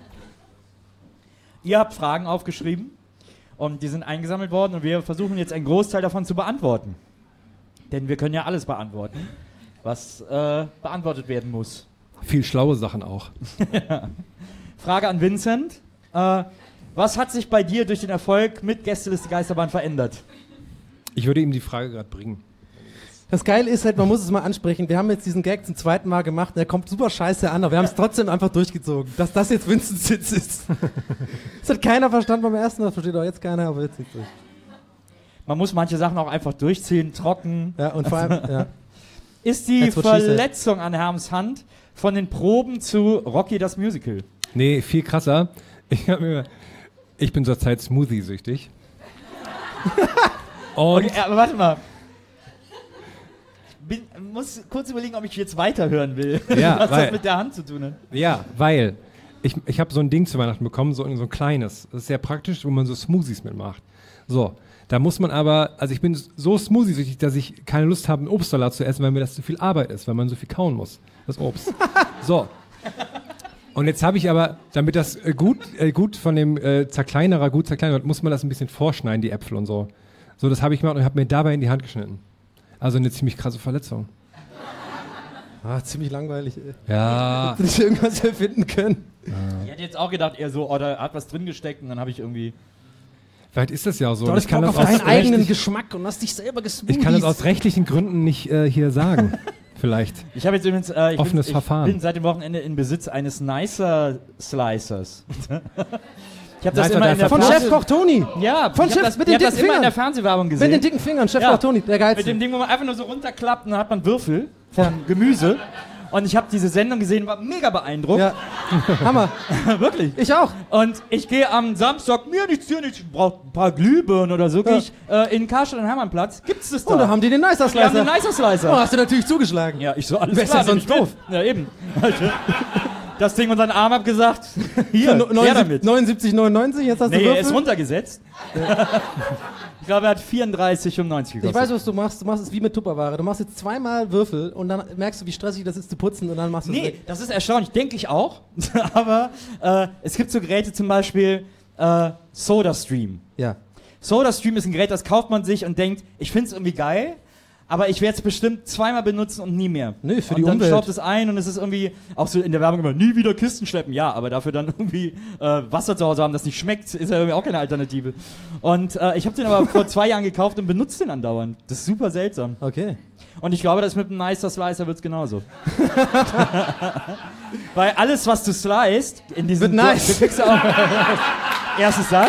Ihr habt Fragen aufgeschrieben und die sind eingesammelt worden und wir versuchen jetzt einen Großteil davon zu beantworten. Denn wir können ja alles beantworten, was beantwortet werden muss. Viel schlaue Sachen auch. Frage an Vincent. Was hat sich bei dir durch den Erfolg mit Gästeliste Geisterbahn verändert? Ich würde ihm die Frage gerade bringen. Das Geile ist halt, man muss es mal ansprechen, wir haben jetzt diesen Gag zum zweiten Mal gemacht und der kommt super scheiße an, aber wir haben es trotzdem einfach durchgezogen, dass das jetzt Vincents Sitz ist. Das hat keiner verstanden beim ersten, das versteht auch jetzt keiner, aber jetzt nicht durch. Man muss manche Sachen auch einfach durchziehen, trocken. Ja, und vor allem, ja. Ist die Verletzung an Herms Hand von den Proben zu Rocky das Musical? Nee, viel krasser. Ich bin zurzeit Smoothie-süchtig. Okay, aber warte mal. Ich muss kurz überlegen, ob ich jetzt weiterhören will, was das mit der Hand zu tun hat. Ja, weil ich habe so ein Ding zu Weihnachten bekommen, so ein kleines. Das ist sehr praktisch, wo man so Smoothies mitmacht. So. Da muss man aber, also ich bin so smoothie-süchtig, dass ich keine Lust habe, einen Obstsalat zu essen, weil mir das zu viel Arbeit ist, weil man so viel kauen muss, das Obst. So. Und jetzt habe ich aber, damit das gut von dem Zerkleinerer gut zerkleinert wird, muss man das ein bisschen vorschneiden, die Äpfel und so. So, das habe ich gemacht und habe mir dabei in die Hand geschnitten. Also eine ziemlich krasse Verletzung. Ziemlich langweilig, ey. Ja. Hätte nicht irgendwas erfinden können. Ja. Ich hätte jetzt auch gedacht, eher so, da hat was drin gesteckt und dann habe ich irgendwie... Vielleicht ist das ja auch so. Du kannst auf deinen eigenen Geschmack und hast dich selber gesmoothies. Ich kann das aus rechtlichen Gründen nicht hier sagen. Vielleicht. Ich habe jetzt übrigens offenes Verfahren. Ich bin seit dem Wochenende in Besitz eines Nicer Slicers. Ich habe das immer in der von Chefkoch Toni. Ja, von Chef mit den dicken Fingern. Immer in der Fernsehwerbung gesehen. Mit den dicken Fingern, Chefkoch Toni, der geilste. Mit dem Ding, wo man einfach nur so runterklappt und dann hat man Würfel von Gemüse. Und ich habe diese Sendung gesehen, war mega beeindruckt. Ja, Hammer. Wirklich. Ich auch. Und ich gehe am Samstag, mir nichts, ich brauche ein paar Glühbirnen oder so, gehe ich in Karstadt und Hermannplatz. Gibt's das da? Oh, da haben die den Nicer Slicer. Die haben den Nicer Slicer. Oh, hast du natürlich zugeschlagen. Ja, ich so, alles klar. Wer ist ja sonst doof? Ja, eben. Das Ding unter den Arm abgesagt. Hier, her damit. 79,99, jetzt hast du Würfel? Nee, er ist runtergesetzt. Ich glaube, er hat 34,95 gekostet. Ich weiß, was du machst. Du machst es wie mit Tupperware. Du machst jetzt zweimal Würfel und dann merkst du, wie stressig das ist zu putzen und dann machst du es weg. Das ist erstaunlich. Denke ich auch. Aber es gibt so Geräte, zum Beispiel SodaStream. Ja. SodaStream ist ein Gerät, das kauft man sich und denkt, ich finde es irgendwie geil. Aber ich werde es bestimmt zweimal benutzen und nie mehr. Nee, für und die dann Umwelt. staubt es ein und es ist irgendwie auch so in der Werbung immer, nie wieder Kisten schleppen. Ja, aber dafür dann irgendwie Wasser zu Hause haben, das nicht schmeckt, ist ja irgendwie auch keine Alternative. Und ich habe den aber vor 2 Jahren gekauft und benutze den andauernd. Das ist super seltsam. Okay. Und ich glaube, das mit einem Nicer Slicer wird es genauso. Weil alles, was du sliced, in diesem... Wird nice. Du kriegst ja auch... Erstens das.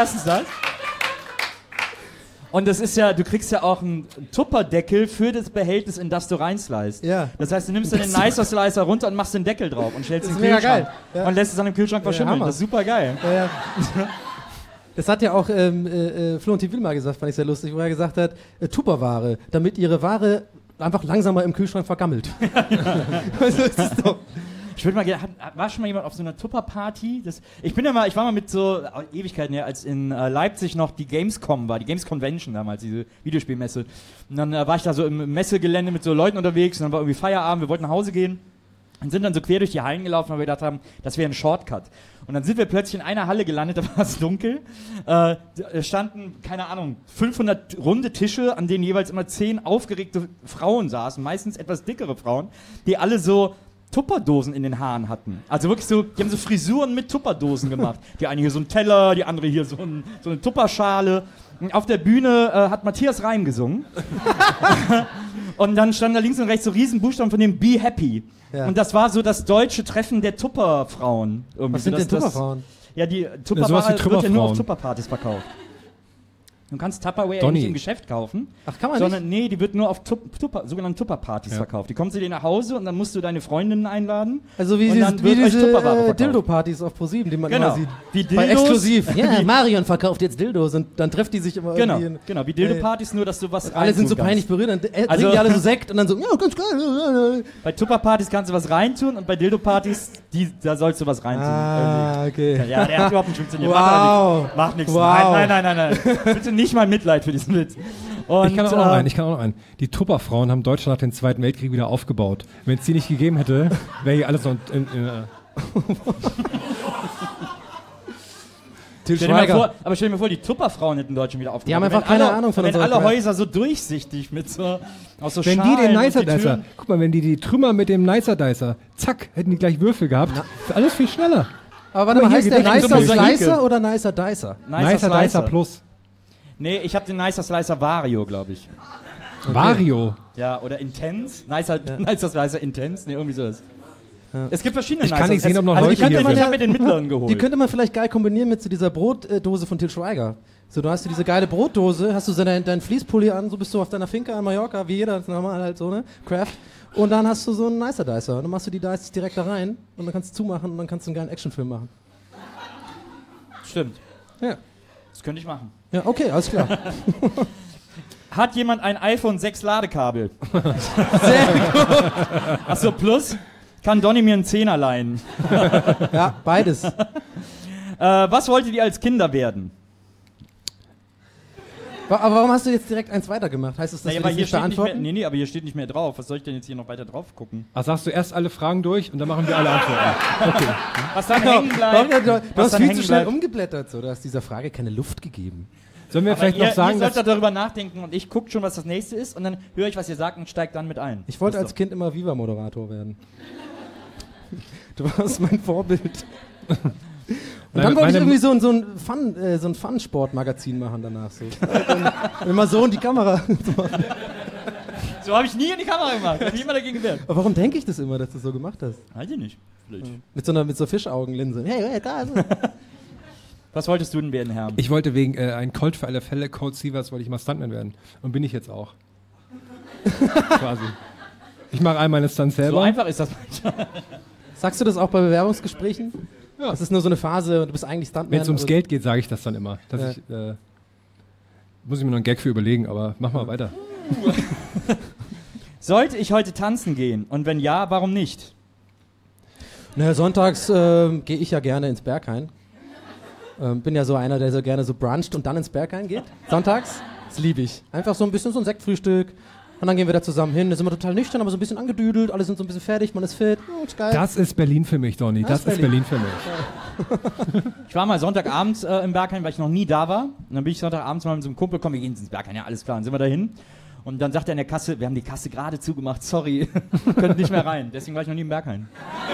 Und das ist ja, du kriegst ja auch einen Tupperdeckel für das Behältnis, in das du reinslicest. Ja. Das heißt, du nimmst dann den Nicer Slicer runter und machst den Deckel drauf und stellst den mega Kühlschrank. geil. Ja. Und lässt es dann im Kühlschrank verschimmeln. Hammer. Das ist super geil. Ja. Das hat ja auch Florentin Will mal gesagt, fand ich sehr lustig, wo er gesagt hat, Tupperware, damit ihre Ware einfach langsamer im Kühlschrank vergammelt. Also ist es doch. Ich würde mal gerne, war schon mal jemand auf so einer Tupper-Party? Ich war mal mit so Ewigkeiten her, als in Leipzig noch die Gamescom war, die Games Convention damals, diese Videospielmesse. Und dann war ich da so im Messegelände mit so Leuten unterwegs und dann war irgendwie Feierabend, wir wollten nach Hause gehen und sind dann so quer durch die Hallen gelaufen, weil wir gedacht haben, das wäre ein Shortcut. Und dann sind wir plötzlich in einer Halle gelandet, da war es dunkel. Da standen, keine Ahnung, 500 runde Tische, an denen jeweils immer 10 aufgeregte Frauen saßen, meistens etwas dickere Frauen, die alle so Tupperdosen in den Haaren hatten. Also wirklich so, die haben so Frisuren mit Tupperdosen gemacht. Die eine hier so einen Teller, die andere hier so eine Tupperschale. Und auf der Bühne hat Matthias Reim gesungen. Und dann standen da links und rechts so Riesenbuchstaben von dem Be Happy. Ja. Und das war so das deutsche Treffen der Tupperfrauen. Was sind denn Tupperfrauen? Ja, die Tupperware wird ja nur auf Tupperpartys verkauft. Du kannst Tupperware nicht im Geschäft kaufen. Ach, kann man sondern, nicht? Nee, die wird nur auf sogenannten Tupperpartys verkauft. Die kommen zu dir nach Hause und dann musst du deine Freundinnen einladen. Also wie diese Dildo-Partys auf ProSieben, die man immer sieht. Wie Dildos. Bei Exklusiv. Ja, Marion verkauft jetzt Dildos und dann trifft die sich immer irgendwie. Genau, wie Dildo-Partys, nur dass du was alle sind so peinlich berührt, dann trinken die alle so Sekt und dann so, ja, ganz geil. Bei Tupperpartys kannst du was reintun und bei Dildo-Partys, da sollst du was reintun. Ah, okay. Ja, der hat überhaupt nicht funktioniert. Wow. Macht nichts. Wow. Nein. Bitte nicht mal Mitleid für diesen Witz. Und, ich kann auch noch einen. Die Tupperfrauen haben Deutschland nach dem Zweiten Weltkrieg wieder aufgebaut. Wenn es die nicht gegeben hätte, wäre hier alles noch aber stell dir mal vor, die Tupperfrauen hätten Deutschland wieder aufgebaut. Die haben einfach keine Ahnung von unserer alle Häuser so durchsichtig mit so aus so wenn Schalen die den Nicer Dicer, guck mal, wenn die Trümmer mit dem Nicer Dicer, zack, hätten die gleich Würfel gehabt. Alles viel schneller. Aber warte mal, heißt der Nicer Slicer oder Nicer Dicer? Nicer Dicer Plus. Nee, ich habe den Nicer Slicer Vario, glaube ich. Okay. Vario? Ja, oder Intense. Nicer Slicer Intense. Nee, irgendwie sowas. Ja. Es gibt verschiedene Nicer. Ich kann nicht sehen, ob noch Leute hier sind. Ich habe mir den mittleren geholt. Die könnte man vielleicht geil kombinieren mit so dieser Brotdose von Til Schweiger. So, du hast diese geile Brotdose, hast du so deinen Fließpulli an, so bist du auf deiner Finca in Mallorca, wie jeder, das ist normal halt so, ne? Craft. Und dann hast du so einen Nicer Dicer. Und dann machst du die Dice direkt da rein und dann kannst du zumachen und dann kannst du einen geilen Actionfilm machen. Stimmt. Ja. Das könnte ich machen. Ja, okay, alles klar. Hat jemand ein iPhone 6 Ladekabel? Sehr gut. Achso, plus? Kann Donny mir einen 10er leihen? Ja, beides. Was wolltet ihr als Kinder werden? Aber warum hast du jetzt direkt eins weitergemacht? Heißt das, dass wir das nicht beantworten? Nee, aber hier steht nicht mehr drauf. Was soll ich denn jetzt hier noch weiter drauf gucken? Ach, sagst du erst alle Fragen durch und dann machen wir alle Antworten. Okay. Was dann hängen bleibt. Du hast viel zu schnell umgeblättert. So. Du hast dieser Frage keine Luft gegeben. Sollen wir vielleicht noch sagen, ihr solltet darüber nachdenken und ich gucke schon, was das nächste ist und dann höre ich, was ihr sagt und steige dann mit ein. Ich wollte als Kind immer Viva-Moderator werden. Du warst mein Vorbild. Und dann wollte ich irgendwie so ein Fun-Sport-Magazin machen danach. So. Immer so in die Kamera. So habe ich nie in die Kamera gemacht. Ich habe immer dagegen gewehrt. Aber warum denke ich das immer, dass du so gemacht hast? Weiß ich nicht. Mit so Fischaugenlinse. Hey, da ist Was wolltest du denn werden, Herr? Ich wollte wegen ein Colt für alle Fälle, Colt Sievers, wollte ich mal Stuntman werden. Und bin ich jetzt auch. Quasi. Ich mache all meine Stunts selber. So einfach ist das manchmal. Sagst du das auch bei Bewerbungsgesprächen? Ja. Das ist nur so eine Phase und du bist eigentlich Stuntman. Wenn es ums Geld geht, sage ich das dann immer. Dass muss ich mir noch einen Gag für überlegen, aber mach mal weiter. Sollte ich heute tanzen gehen? Und wenn ja, warum nicht? Naja, sonntags gehe ich ja gerne ins Berghain. Bin ja so einer, der so gerne so bruncht und dann ins Berghain geht. Sonntags. Das liebe ich. Einfach so ein bisschen so ein Sektfrühstück. Und dann gehen wir da zusammen hin. Da sind wir total nüchtern, aber so ein bisschen angedüdelt. Alle sind so ein bisschen fertig, man ist fit. Oh, ist geil. Das ist Berlin für mich, Donny. Das ist Berlin für mich. Ich war mal Sonntagabends im Berghain, weil ich noch nie da war. Und dann bin ich Sonntagabends mal mit so einem Kumpel, komm, wir gehen ins Berghain. Ja, alles klar. Dann sind wir da hin. Und dann sagt er in der Kasse, wir haben die Kasse gerade zugemacht, sorry, könnt nicht mehr rein. Deswegen war ich noch nie im Berghain.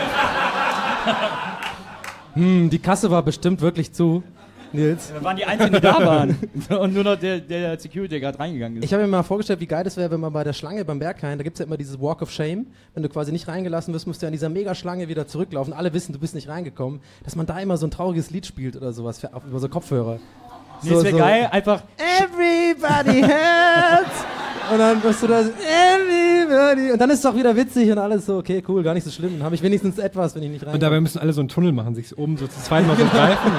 Die Kasse war bestimmt wirklich zu, Nils. Wir waren die Einzigen, die da waren. Und nur noch der Security, der gerade reingegangen ist. Ich habe mir mal vorgestellt, wie geil das wäre, wenn man bei der Schlange beim Berghain, da gibt es ja immer dieses Walk of Shame, wenn du quasi nicht reingelassen wirst, musst du an dieser Mega-Schlange wieder zurücklaufen. Alle wissen, du bist nicht reingekommen. Dass man da immer so ein trauriges Lied spielt oder sowas, über so Kopfhörer. Nee, das wäre geil, einfach Everybody hurts. Und dann wirst du da Everybody. Und dann ist es auch wieder witzig und alles so, okay, cool, gar nicht so schlimm. Dann habe ich wenigstens etwas, wenn ich nicht rein. Und dabei müssen alle so einen Tunnel machen, sich oben so zu zweit mal so greifen.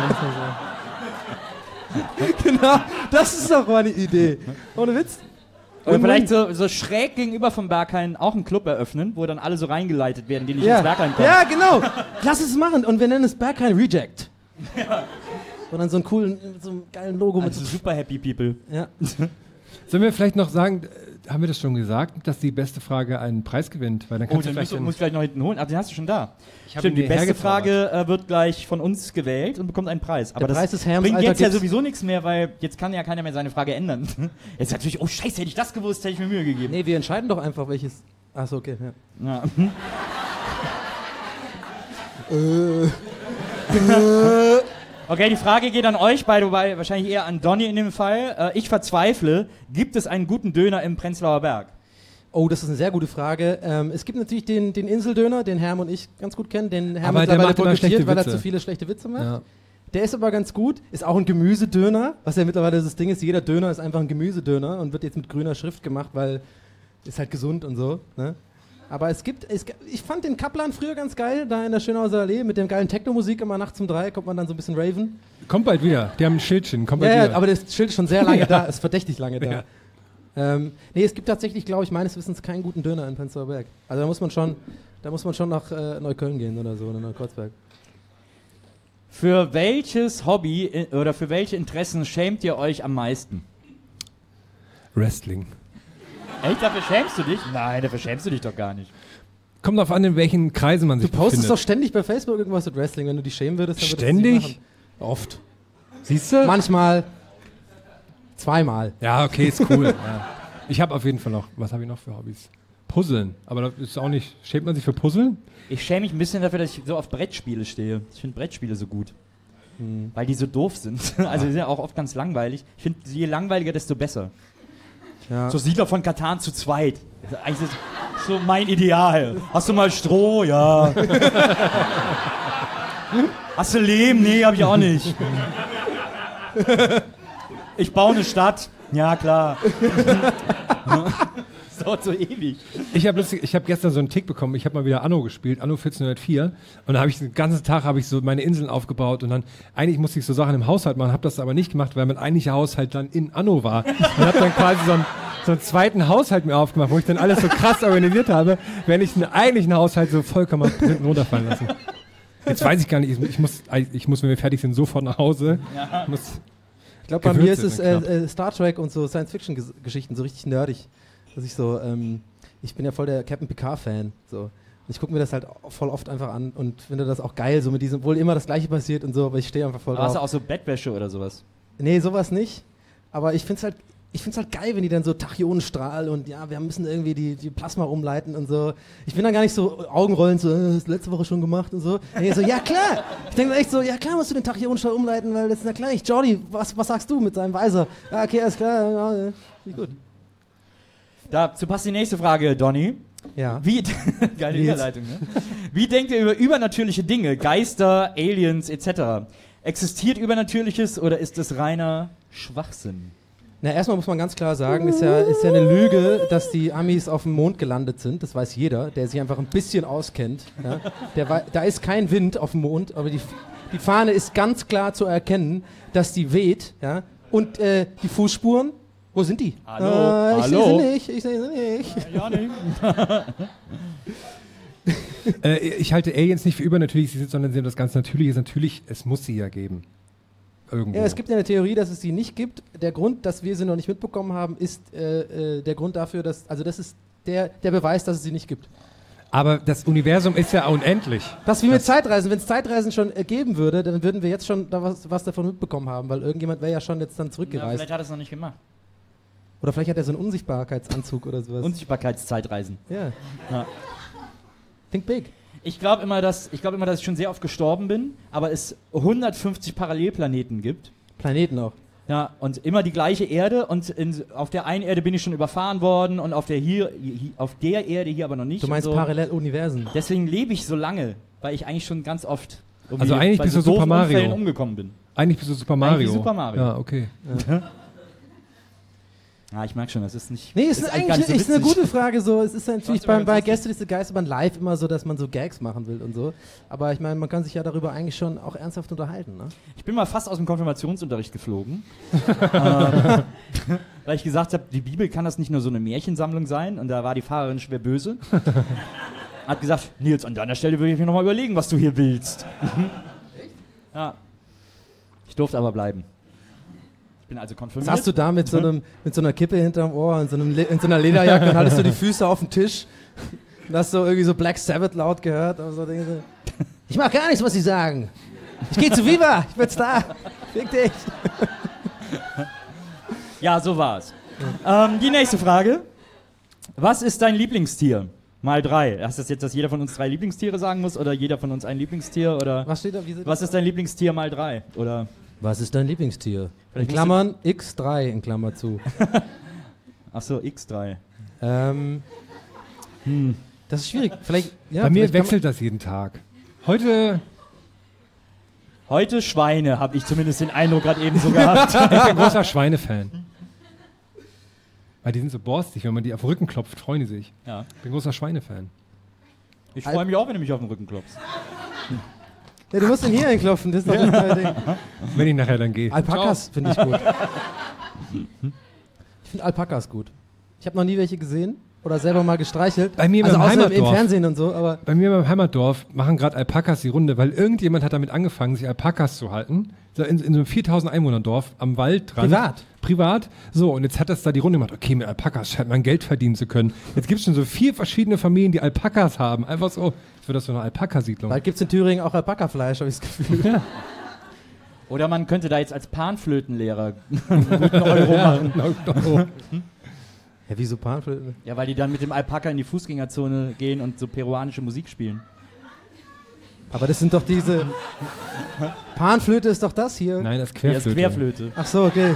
Genau, das ist doch mal eine Idee. Ohne Witz. Oder vielleicht so schräg gegenüber vom Berghain auch einen Club eröffnen, wo dann alle so reingeleitet werden, die nicht ins Berghain kommen. Ja, genau. Lass es machen. Und wir nennen es Berghain Reject. Ja. Und dann so einen geilen Logo also mit so super happy people. Ja. Sollen wir vielleicht noch sagen, haben wir das schon gesagt, dass die beste Frage einen Preis gewinnt? Weil dann kannst dann musst du gleich noch hinten holen. Aber den hast du schon da. Stimmt, die beste Frage wird gleich von uns gewählt und bekommt einen Preis. Aber der Preis das Herms, bringt Alter, jetzt ja sowieso nichts mehr, weil jetzt kann ja keiner mehr seine Frage ändern. Jetzt natürlich, oh Scheiße, hätte ich das gewusst, hätte ich mir Mühe gegeben. Nee, wir entscheiden doch einfach, welches... Achso, okay. Ja. Okay, die Frage geht an euch beide, wobei wahrscheinlich eher an Donny in dem Fall. Ich verzweifle, gibt es einen guten Döner im Prenzlauer Berg? Oh, das ist eine sehr gute Frage. Es gibt natürlich den Inseldöner, den Herm und ich ganz gut kennen. Den Herm aber der macht immer schlechte Witze. Weil er zu viele schlechte Witze macht. Ja. Der ist aber ganz gut. Ist auch ein Gemüsedöner, was ja mittlerweile das Ding ist. Jeder Döner ist einfach ein Gemüsedöner und wird jetzt mit grüner Schrift gemacht, weil ist halt gesund und so. Ne? Aber ich fand den Kaplan früher ganz geil, da in der Schönhauser Allee, mit der geilen Techno-Musik immer nachts um 3, kommt man dann so ein bisschen raven. Kommt bald wieder, die haben ein Schildchen, kommt bald wieder. Ja, aber das Schild ist schon sehr lange da, ist verdächtig lange da. Ja. Nee, es gibt tatsächlich, glaube ich, meines Wissens keinen guten Döner in Prenzlauer Berg. Also da muss man schon nach Neukölln gehen oder so, oder nach Kreuzberg. Für welches Hobby oder für welche Interessen schämt ihr euch am meisten? Wrestling. Echt? Dafür schämst du dich? Nein, dafür schämst du dich doch gar nicht. Kommt drauf an, in welchen Kreisen man sich befindet. Du postest doch ständig bei Facebook irgendwas mit Wrestling. Wenn du dich schämen würdest, dann würdest ständig? du das nicht machen. Oft. Siehst du? Manchmal. Zweimal. Ja, okay, ist cool. Ja. Ich habe auf jeden Fall noch, was habe ich noch für Hobbys? Puzzeln. Aber das ist auch nicht, schämt man sich für Puzzeln? Ich schäme mich ein bisschen dafür, dass ich so auf Brettspiele stehe. Ich finde Brettspiele so gut. Weil die so doof sind. Also die sind ja auch oft ganz langweilig. Ich finde, je langweiliger, desto besser. Ja. So Siedler von Katan zu zweit. Das ist eigentlich so mein Ideal. Hast du mal Stroh? Ja. Hast du Lehm? Nee, hab ich auch nicht. Ich baue eine Stadt. Ja, klar. Das dauert so ewig. Ich hab gestern so einen Tick bekommen. Ich habe mal wieder Anno gespielt, Anno 1404. Und da habe ich den ganzen Tag so meine Inseln aufgebaut. Und dann, eigentlich musste ich so Sachen im Haushalt machen, habe das aber nicht gemacht, weil mein eigentlicher Haushalt dann in Anno war. Und habe dann quasi so einen zweiten Haushalt mir aufgemacht, wo ich dann alles so krass organisiert habe, wenn ich einen eigentlichen Haushalt so vollkommen hinten runterfallen lassen. Jetzt weiß ich gar nicht, ich muss, wenn wir fertig sind, sofort nach Hause. Ja. Ich glaube, bei mir ist es Star Trek und so Science-Fiction-Geschichten, so richtig nerdig. Dass ich so, ich bin ja voll der Captain Picard-Fan. So. Und ich gucke mir das halt voll oft einfach an und finde das auch geil, so mit diesem, obwohl immer das Gleiche passiert und so, aber ich stehe einfach voll drauf. Hast du auch so Bettwäsche oder sowas? Nee, sowas nicht. Aber ich finde es halt geil, wenn die dann so Tachyonenstrahl und ja, wir müssen irgendwie die Plasma umleiten und so. Ich bin dann gar nicht so Augenrollen, so, das letzte Woche schon gemacht und so. Nee, so, ja klar. Ich denke echt so, ja klar musst du den Tachyonenstrahl umleiten, weil das ist ja klar. Jordi, was sagst du mit seinem Weiser? Ja, okay, alles klar. Ja, gut. Dazu passt die nächste Frage, Donny. Ja. Geile Überleitung, ne? Wie denkt ihr über übernatürliche Dinge, Geister, Aliens etc.? Existiert Übernatürliches oder ist es reiner Schwachsinn? Na, erstmal muss man ganz klar sagen, ist ja eine Lüge, dass die Amis auf dem Mond gelandet sind. Das weiß jeder, der sich einfach ein bisschen auskennt. Ja? Da ist kein Wind auf dem Mond, aber die Fahne ist ganz klar zu erkennen, dass die weht. Ja? Und die Fußspuren, wo sind die? Hallo? Ich sehe sie nicht. Ja, nicht. Ich halte Aliens nicht für übernatürlich, sondern sie sind das ganz Natürliche. Natürlich, es muss sie ja geben. Irgendwo. Ja, es gibt ja eine Theorie, dass es sie nicht gibt. Der Grund, dass wir sie noch nicht mitbekommen haben, ist der Grund dafür, das ist der Beweis, dass es sie nicht gibt. Aber das Universum ist ja unendlich. Das ist wie mit Zeitreisen. Wenn es Zeitreisen schon geben würde, dann würden wir jetzt schon da was davon mitbekommen haben, weil irgendjemand wäre ja schon jetzt dann zurückgereist. Ja, vielleicht hat er es noch nicht gemacht. Oder vielleicht hat er so einen Unsichtbarkeitsanzug oder sowas. Unsichtbarkeitszeitreisen. Ja. Think big. Ich glaube immer, dass ich schon sehr oft gestorben bin, aber es 150 Parallelplaneten gibt. Planeten auch. Ja, und immer die gleiche Erde und auf der einen Erde bin ich schon überfahren worden und auf der Erde hier aber noch nicht. Du meinst so. Paralleluniversen. Deswegen lebe ich so lange, weil ich eigentlich schon ganz oft also eigentlich bist du Super Mario umgekommen bin. Eigentlich bist du Super Mario. Eigentlich Super Mario. Ja, okay. Ja, ich merke schon, das ist nicht. Nee, ist eine gute Frage. So. Es ist natürlich bei Gästeliste Geisterbahn live immer so, dass man so Gags machen will und so. Aber ich meine, man kann sich ja darüber eigentlich schon auch ernsthaft unterhalten. Ne? Ich bin mal fast aus dem Konfirmationsunterricht geflogen. Weil ich gesagt habe, die Bibel kann das nicht nur so eine Märchensammlung sein. Und da war die Pfarrerin schwer böse. Hat gesagt, Nils, an deiner Stelle würde ich mir nochmal überlegen, was du hier willst. Ja. Ich durfte aber bleiben. Ich bin also konfirmiert. Saßt du da mit so einer Kippe hinterm Ohr und in so einer Lederjacke und hattest du die Füße auf dem Tisch und hast so irgendwie so Black Sabbath laut gehört. Und so Dinge. Ich mach gar nichts, was sie sagen. Ich gehe zu Viva, ich bin Star. Fick dich. Ja, so war's. Die nächste Frage. Was ist dein Lieblingstier? Mal 3. Heißt das jetzt, dass jeder von uns 3 Lieblingstiere sagen muss oder jeder von uns ein Lieblingstier? Oder was steht da? Was ist dein Lieblingstier mal 3? Oder was ist dein Lieblingstier? In Klammern X3 in Klammer zu. Ach so, X3. Das ist schwierig. Bei mir wechselt das jeden Tag. Heute Schweine, habe ich zumindest den Eindruck gerade eben so gehabt. Ich bin ein großer Schweinefan. Weil die sind so borstig, wenn man die auf den Rücken klopft, freuen die sich. Ja. Ich bin ein großer Schweinefan. Ich freue mich auch, wenn du mich auf den Rücken klopfst. Ja, du musst ihn hier einklopfen, das ist doch das Ding. Wenn ich nachher dann gehe. Alpakas finde ich gut. Ich finde Alpakas gut. Ich habe noch nie welche gesehen oder selber mal gestreichelt. Bei mir also im Heimatdorf. Im Fernsehen und so. Aber bei mir im Heimatdorf machen gerade Alpakas die Runde, weil irgendjemand hat damit angefangen, sich Alpakas zu halten. In so einem 4000 Einwohnern-Dorf am Waldrand. Privat. So, und jetzt hat das da die Runde gemacht. Okay, mit Alpakas scheint man Geld verdienen zu können. Jetzt gibt es schon so 4 verschiedene Familien, die Alpakas haben. Einfach so, als wäre das so eine Alpakasiedlung. Bald gibt es in Thüringen auch Alpakafleisch, habe ich das Gefühl. Ja. Oder man könnte da jetzt als Panflötenlehrer einen guten Euro machen. Ja, wieso Panflöten? Ja, weil die dann mit dem Alpaka in die Fußgängerzone gehen und so peruanische Musik spielen. Aber das sind doch diese... Panflöte ist doch das hier. Nein, das ist Querflöte. Das ist Querflöte. Ach so, okay.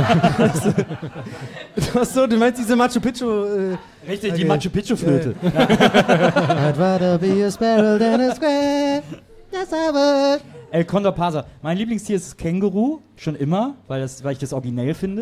Ach so, du meinst diese Machu Picchu... Richtig, okay. Die Machu Picchu-Flöte. I'd rather be a sparrow than a square. Yes, I would. El Condor Pasa. Mein Lieblingstier ist das Känguru, schon immer, weil ich das originell finde.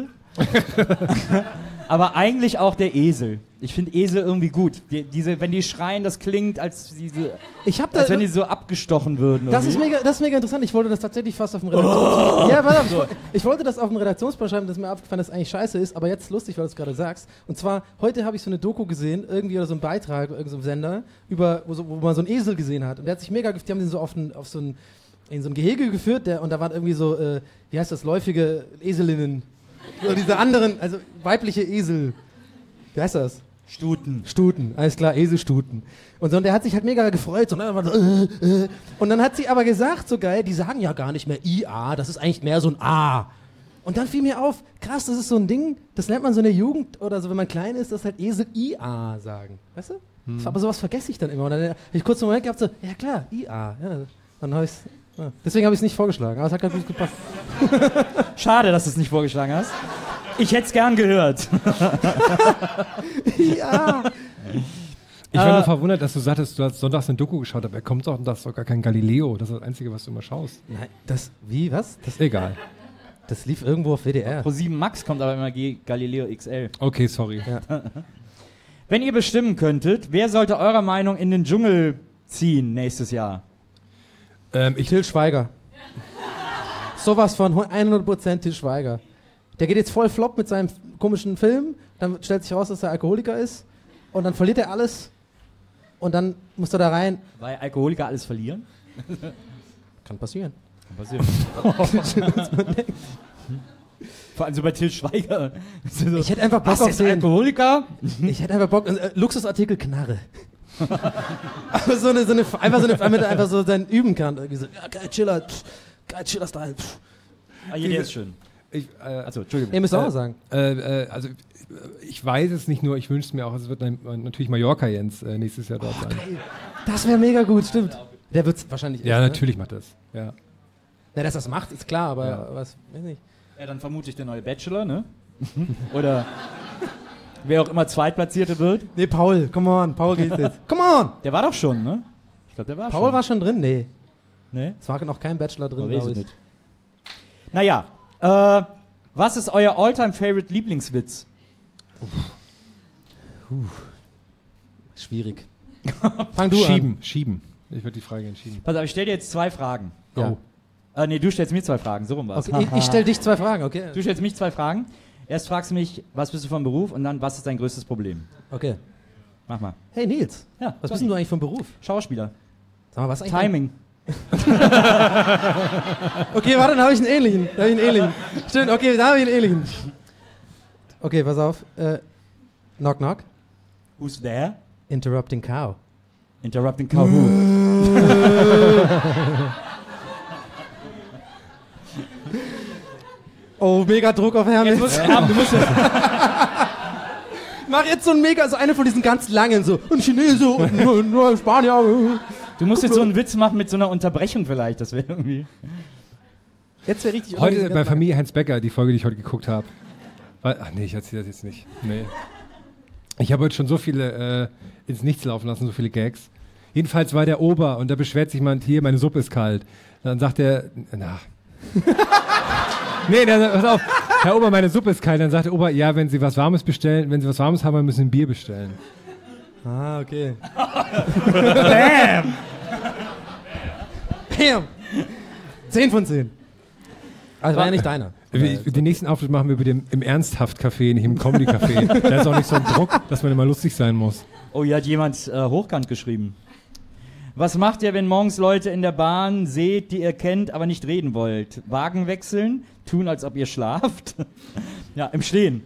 Aber eigentlich auch der Esel. Ich finde Esel irgendwie gut. Wenn die schreien, das klingt, als wenn die so abgestochen würden. Das ist mega interessant. Ich wollte das tatsächlich fast auf dem Ich wollte das auf dem Redaktionsplan schreiben, dass mir aufgefallen, dass es eigentlich scheiße ist. Aber jetzt lustig, weil du es gerade sagst. Und zwar, heute habe ich so eine Doku gesehen, irgendwie oder so einen Beitrag, irgendein Sender, wo man so einen Esel gesehen hat. Und der hat sich mega, die haben den so in so ein Gehege geführt, und da waren irgendwie so, wie heißt das, läufige Eselinnen. So diese anderen, also weibliche Esel. Wie heißt das? Stuten, alles klar, Eselstuten. Und so, und der hat sich halt mega gefreut. Und dann hat sie aber gesagt, so geil, die sagen ja gar nicht mehr IA, das ist eigentlich mehr so ein A. Und dann fiel mir auf, krass, das ist so ein Ding, das lernt man so in der Jugend oder so, wenn man klein ist, dass halt Esel IA sagen. Weißt du? Aber sowas vergesse ich dann immer. Und dann habe ich kurz einen Moment gehabt, so, ja klar, IA. Ja, dann habe ich's. Ja. Deswegen habe ich es nicht vorgeschlagen, aber es hat gerade gut gepasst. Schade, dass du es nicht vorgeschlagen hast. Ich hätte es gern gehört. Ja. Ich war nur verwundert, dass du sagtest, du hast sonntags eine Doku geschaut, aber er kommt doch und das ist doch gar kein Galileo. Das ist das Einzige, was du immer schaust. Nein, was? Das ist egal. Das lief irgendwo auf WDR. Pro7 Max kommt aber immer Galileo XL. Okay, sorry. Ja. Wenn ihr bestimmen könntet, wer sollte eurer Meinung in den Dschungel ziehen nächstes Jahr? Til Schweiger. Sowas von 100% Til Schweiger. Der geht jetzt voll flop mit seinem komischen Film, dann stellt sich raus, dass er Alkoholiker ist und dann verliert er alles und dann muss er da rein. Weil Alkoholiker alles verlieren? Kann passieren. Vor allem so bei Til Schweiger. Ich hätte einfach Bock auf den Alkoholiker? Ich hätte einfach Bock, Luxusartikel Knarre. Aber damit er einfach so sein üben kann. Irgendwie so, ja, geil, Chiller-Style. Ah, hier, der ist schön. Entschuldigung. Ihr müsst auch mal sagen. Also ich weiß es nicht nur, ich wünsche es mir auch, es wird natürlich Mallorca Jens nächstes Jahr dort sein. Geil. Das wäre mega gut, stimmt. Der wird es wahrscheinlich Ja, natürlich macht das. Ja. Na, dass das macht, ist klar, aber was, weiß nicht. Ja, dann vermute ich der neue Bachelor, ne? Oder wer auch immer Zweitplatzierte wird. Nee, Paul, come on, Paul geht jetzt. Come on! Der war doch schon, ne? Ich glaube, der war Paul schon. war schon drin? Nee. Nee? Es war noch kein Bachelor drin, glaube ich. Nicht. Naja, was ist euer All-Time-Favorite Lieblingswitz? Schwierig. Fang du an. Schieben. Ich würde die Frage entschieden. Pass auf, ich stelle dir jetzt 2 Fragen. Ja. Nee, du stellst mir 2 Fragen, so rum war's. Okay, ich stelle dich 2 Fragen, okay? Du stellst mich 2 Fragen. Erst fragst du mich, was bist du vom Beruf und dann, was ist dein größtes Problem? Okay. Mach mal. Hey Nils, Ja, was bist denn du eigentlich vom Beruf? Schauspieler. Sag mal, was eigentlich? Timing. Okay, warte, dann habe ich einen ähnlichen. Stimmt, okay, da habe ich einen ähnlichen. Okay, pass auf. Knock, knock. Who's there? Interrupting cow. Interrupting cow who? Oh, mega Druck auf Hermes. Du musst jetzt Mach jetzt so ein mega, so eine von diesen ganz langen, so ein Chinese und nur ein Spanier. Du musst jetzt so einen Witz machen mit so einer Unterbrechung vielleicht, das wäre irgendwie... Jetzt wäre richtig... Heute bei Familie Heinz Becker, die Folge, die ich heute geguckt habe. Ach nee, ich erzähle das jetzt nicht. Nee. Ich habe heute schon so viele ins Nichts laufen lassen, so viele Gags. Jedenfalls war der Ober und da beschwert sich jemand, hier, meine Suppe ist kalt. Dann sagt er, nee, pass auf, Herr Ober, meine Suppe ist kalt. Dann sagt der Ober, ja, wenn Sie was Warmes bestellen, wenn Sie was Warmes haben, dann müssen Sie ein Bier bestellen. Ah, okay. Bam! Bam! 10 von 10. Also war ja nicht deiner. Den nächsten Auftritt machen wir im Ernsthaft-Café, nicht im Comedy-Café. Da ist auch nicht so ein Druck, dass man immer lustig sein muss. Oh, hier hat jemand hochkant geschrieben. Was macht ihr, wenn morgens Leute in der Bahn seht, die ihr kennt, aber nicht reden wollt? Wagen wechseln? Tun, als ob ihr schlaft? Ja, im Stehen.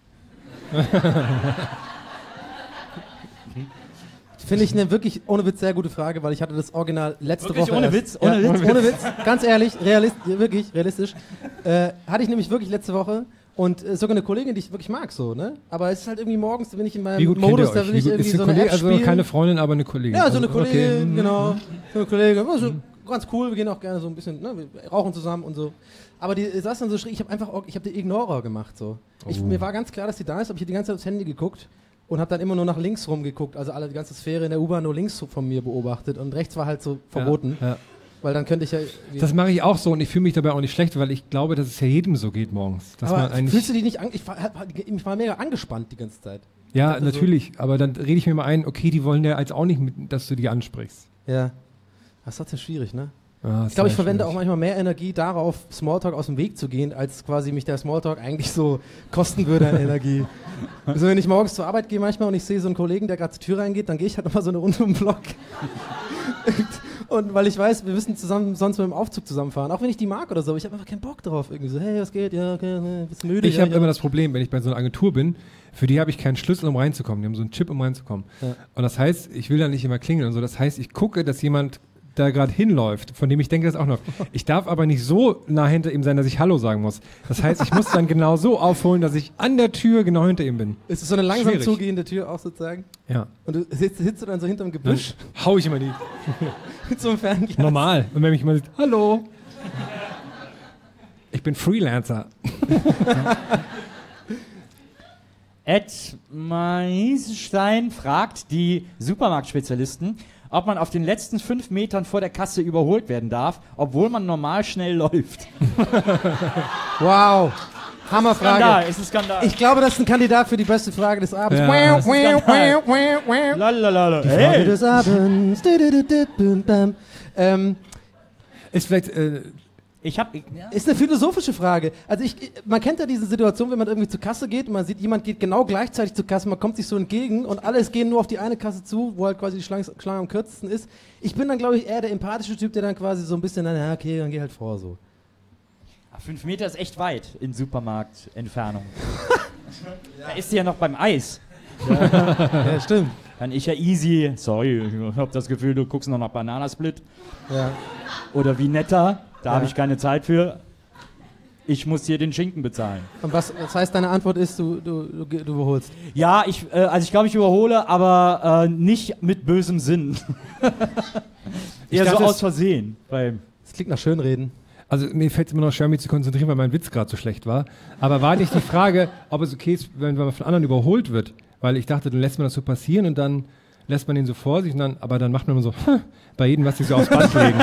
Finde ich eine wirklich ohne Witz sehr gute Frage, weil ich hatte das Original letzte wirklich Woche. Ohne Witz? Ohne Witz, ganz ehrlich, wirklich realistisch. Hatte ich nämlich wirklich letzte Woche und sogar eine Kollegin, die ich wirklich mag, so, ne? Aber es ist halt irgendwie morgens, da bin ich in meinem Modus, da will ich irgendwie so eine App spielen. Also keine Freundin, aber eine Kollegin. Ja, so eine Kollegin, okay. Genau. So eine Kollegin, also ganz cool, wir gehen auch gerne so ein bisschen, ne? Wir rauchen zusammen und so. Aber die saß dann so schräg, ich habe die Ignorer gemacht, so. Mir war ganz klar, dass die da ist, aber ich habe die ganze Zeit aufs Handy geguckt. Und habe dann immer nur nach links rumgeguckt, also die ganze Sphäre in der U-Bahn nur links von mir beobachtet und rechts war halt so verboten, weil dann könnte ich ja... Das mache ich auch so und ich fühle mich dabei auch nicht schlecht, weil ich glaube, dass es ja jedem so geht morgens. Dass aber man fühlst du dich nicht... Ich war mega angespannt die ganze Zeit. Ja, natürlich, so, aber dann rede ich mir mal ein, okay, die wollen ja jetzt auch nicht, dass du die ansprichst. Ja, das ist trotzdem schwierig, ne? Ah, ich glaube, ich verwende auch manchmal mehr Energie darauf, Smalltalk aus dem Weg zu gehen, als quasi mich der Smalltalk eigentlich so kosten würde an Energie. Also wenn ich morgens zur Arbeit gehe manchmal und ich sehe so einen Kollegen, der gerade zur Tür reingeht, dann gehe ich halt nochmal so eine Runde um den Block. Und weil ich weiß, wir müssen zusammen sonst mit dem Aufzug zusammenfahren, auch wenn ich die mag oder so, aber ich habe einfach keinen Bock drauf. Irgendwie so, hey, was geht? Ja, okay, bist müde? Ich habe immer das Problem, wenn ich bei so einer Agentur bin, für die habe ich keinen Schlüssel, um reinzukommen. Die haben so einen Chip, um reinzukommen. Ja. Und das heißt, ich will da nicht immer klingeln und so. Das heißt, ich gucke, dass jemand da gerade hinläuft, von dem ich denke, das auch noch. Ich darf aber nicht so nah hinter ihm sein, dass ich Hallo sagen muss. Das heißt, ich muss dann genau so aufholen, dass ich an der Tür genau hinter ihm bin. Ist es so eine langsam zugehende Tür auch sozusagen? Ja. Und du sitzt du dann so hinterm Gebüsch? Dann hau ich immer die. Mit so einem Fernglas. Normal. Und wenn mich mal sieht, hallo. Ich bin Freelancer. Ed Meisenstein fragt die Supermarktspezialisten, ob man auf den letzten 5 Metern vor der Kasse überholt werden darf, obwohl man normal schnell läuft. Wow. Hammerfrage. Skandal, ist ein Skandal. Ich glaube, das ist ein Kandidat für die beste Frage des Abends. Ja, Die Frage des Abends. Ist vielleicht... Ist eine philosophische Frage. Also man kennt ja diese Situation, wenn man irgendwie zur Kasse geht und man sieht, jemand geht genau gleichzeitig zur Kasse, man kommt sich so entgegen und alle gehen nur auf die eine Kasse zu, wo halt quasi die Schlange am kürzesten ist. Ich bin dann, glaube ich, eher der empathische Typ, der dann quasi so ein bisschen, dann geh halt vor so. 5 Meter ist echt weit in Supermarktentfernung. Da ist sie ja noch beim Eis. Ja, stimmt. Dann ich ja easy, sorry, ich hab das Gefühl, du guckst noch nach Bananasplit. Ja. Oder Vinetta, da habe ich keine Zeit für. Ich muss hier den Schinken bezahlen. Und das heißt, deine Antwort ist, du überholst? Ja, ich glaube, ich überhole, aber nicht mit bösem Sinn. Eher so aus Versehen. Das klingt nach Schönreden. Also mir fällt es immer noch schwer, mich zu konzentrieren, weil mein Witz gerade so schlecht war. Aber war nicht die Frage, ob es okay ist, wenn man von anderen überholt wird? Weil ich dachte, dann lässt man das so passieren und dann lässt man den so vor sich, aber dann macht man immer so, bei jedem, was sie so aufs Band legen.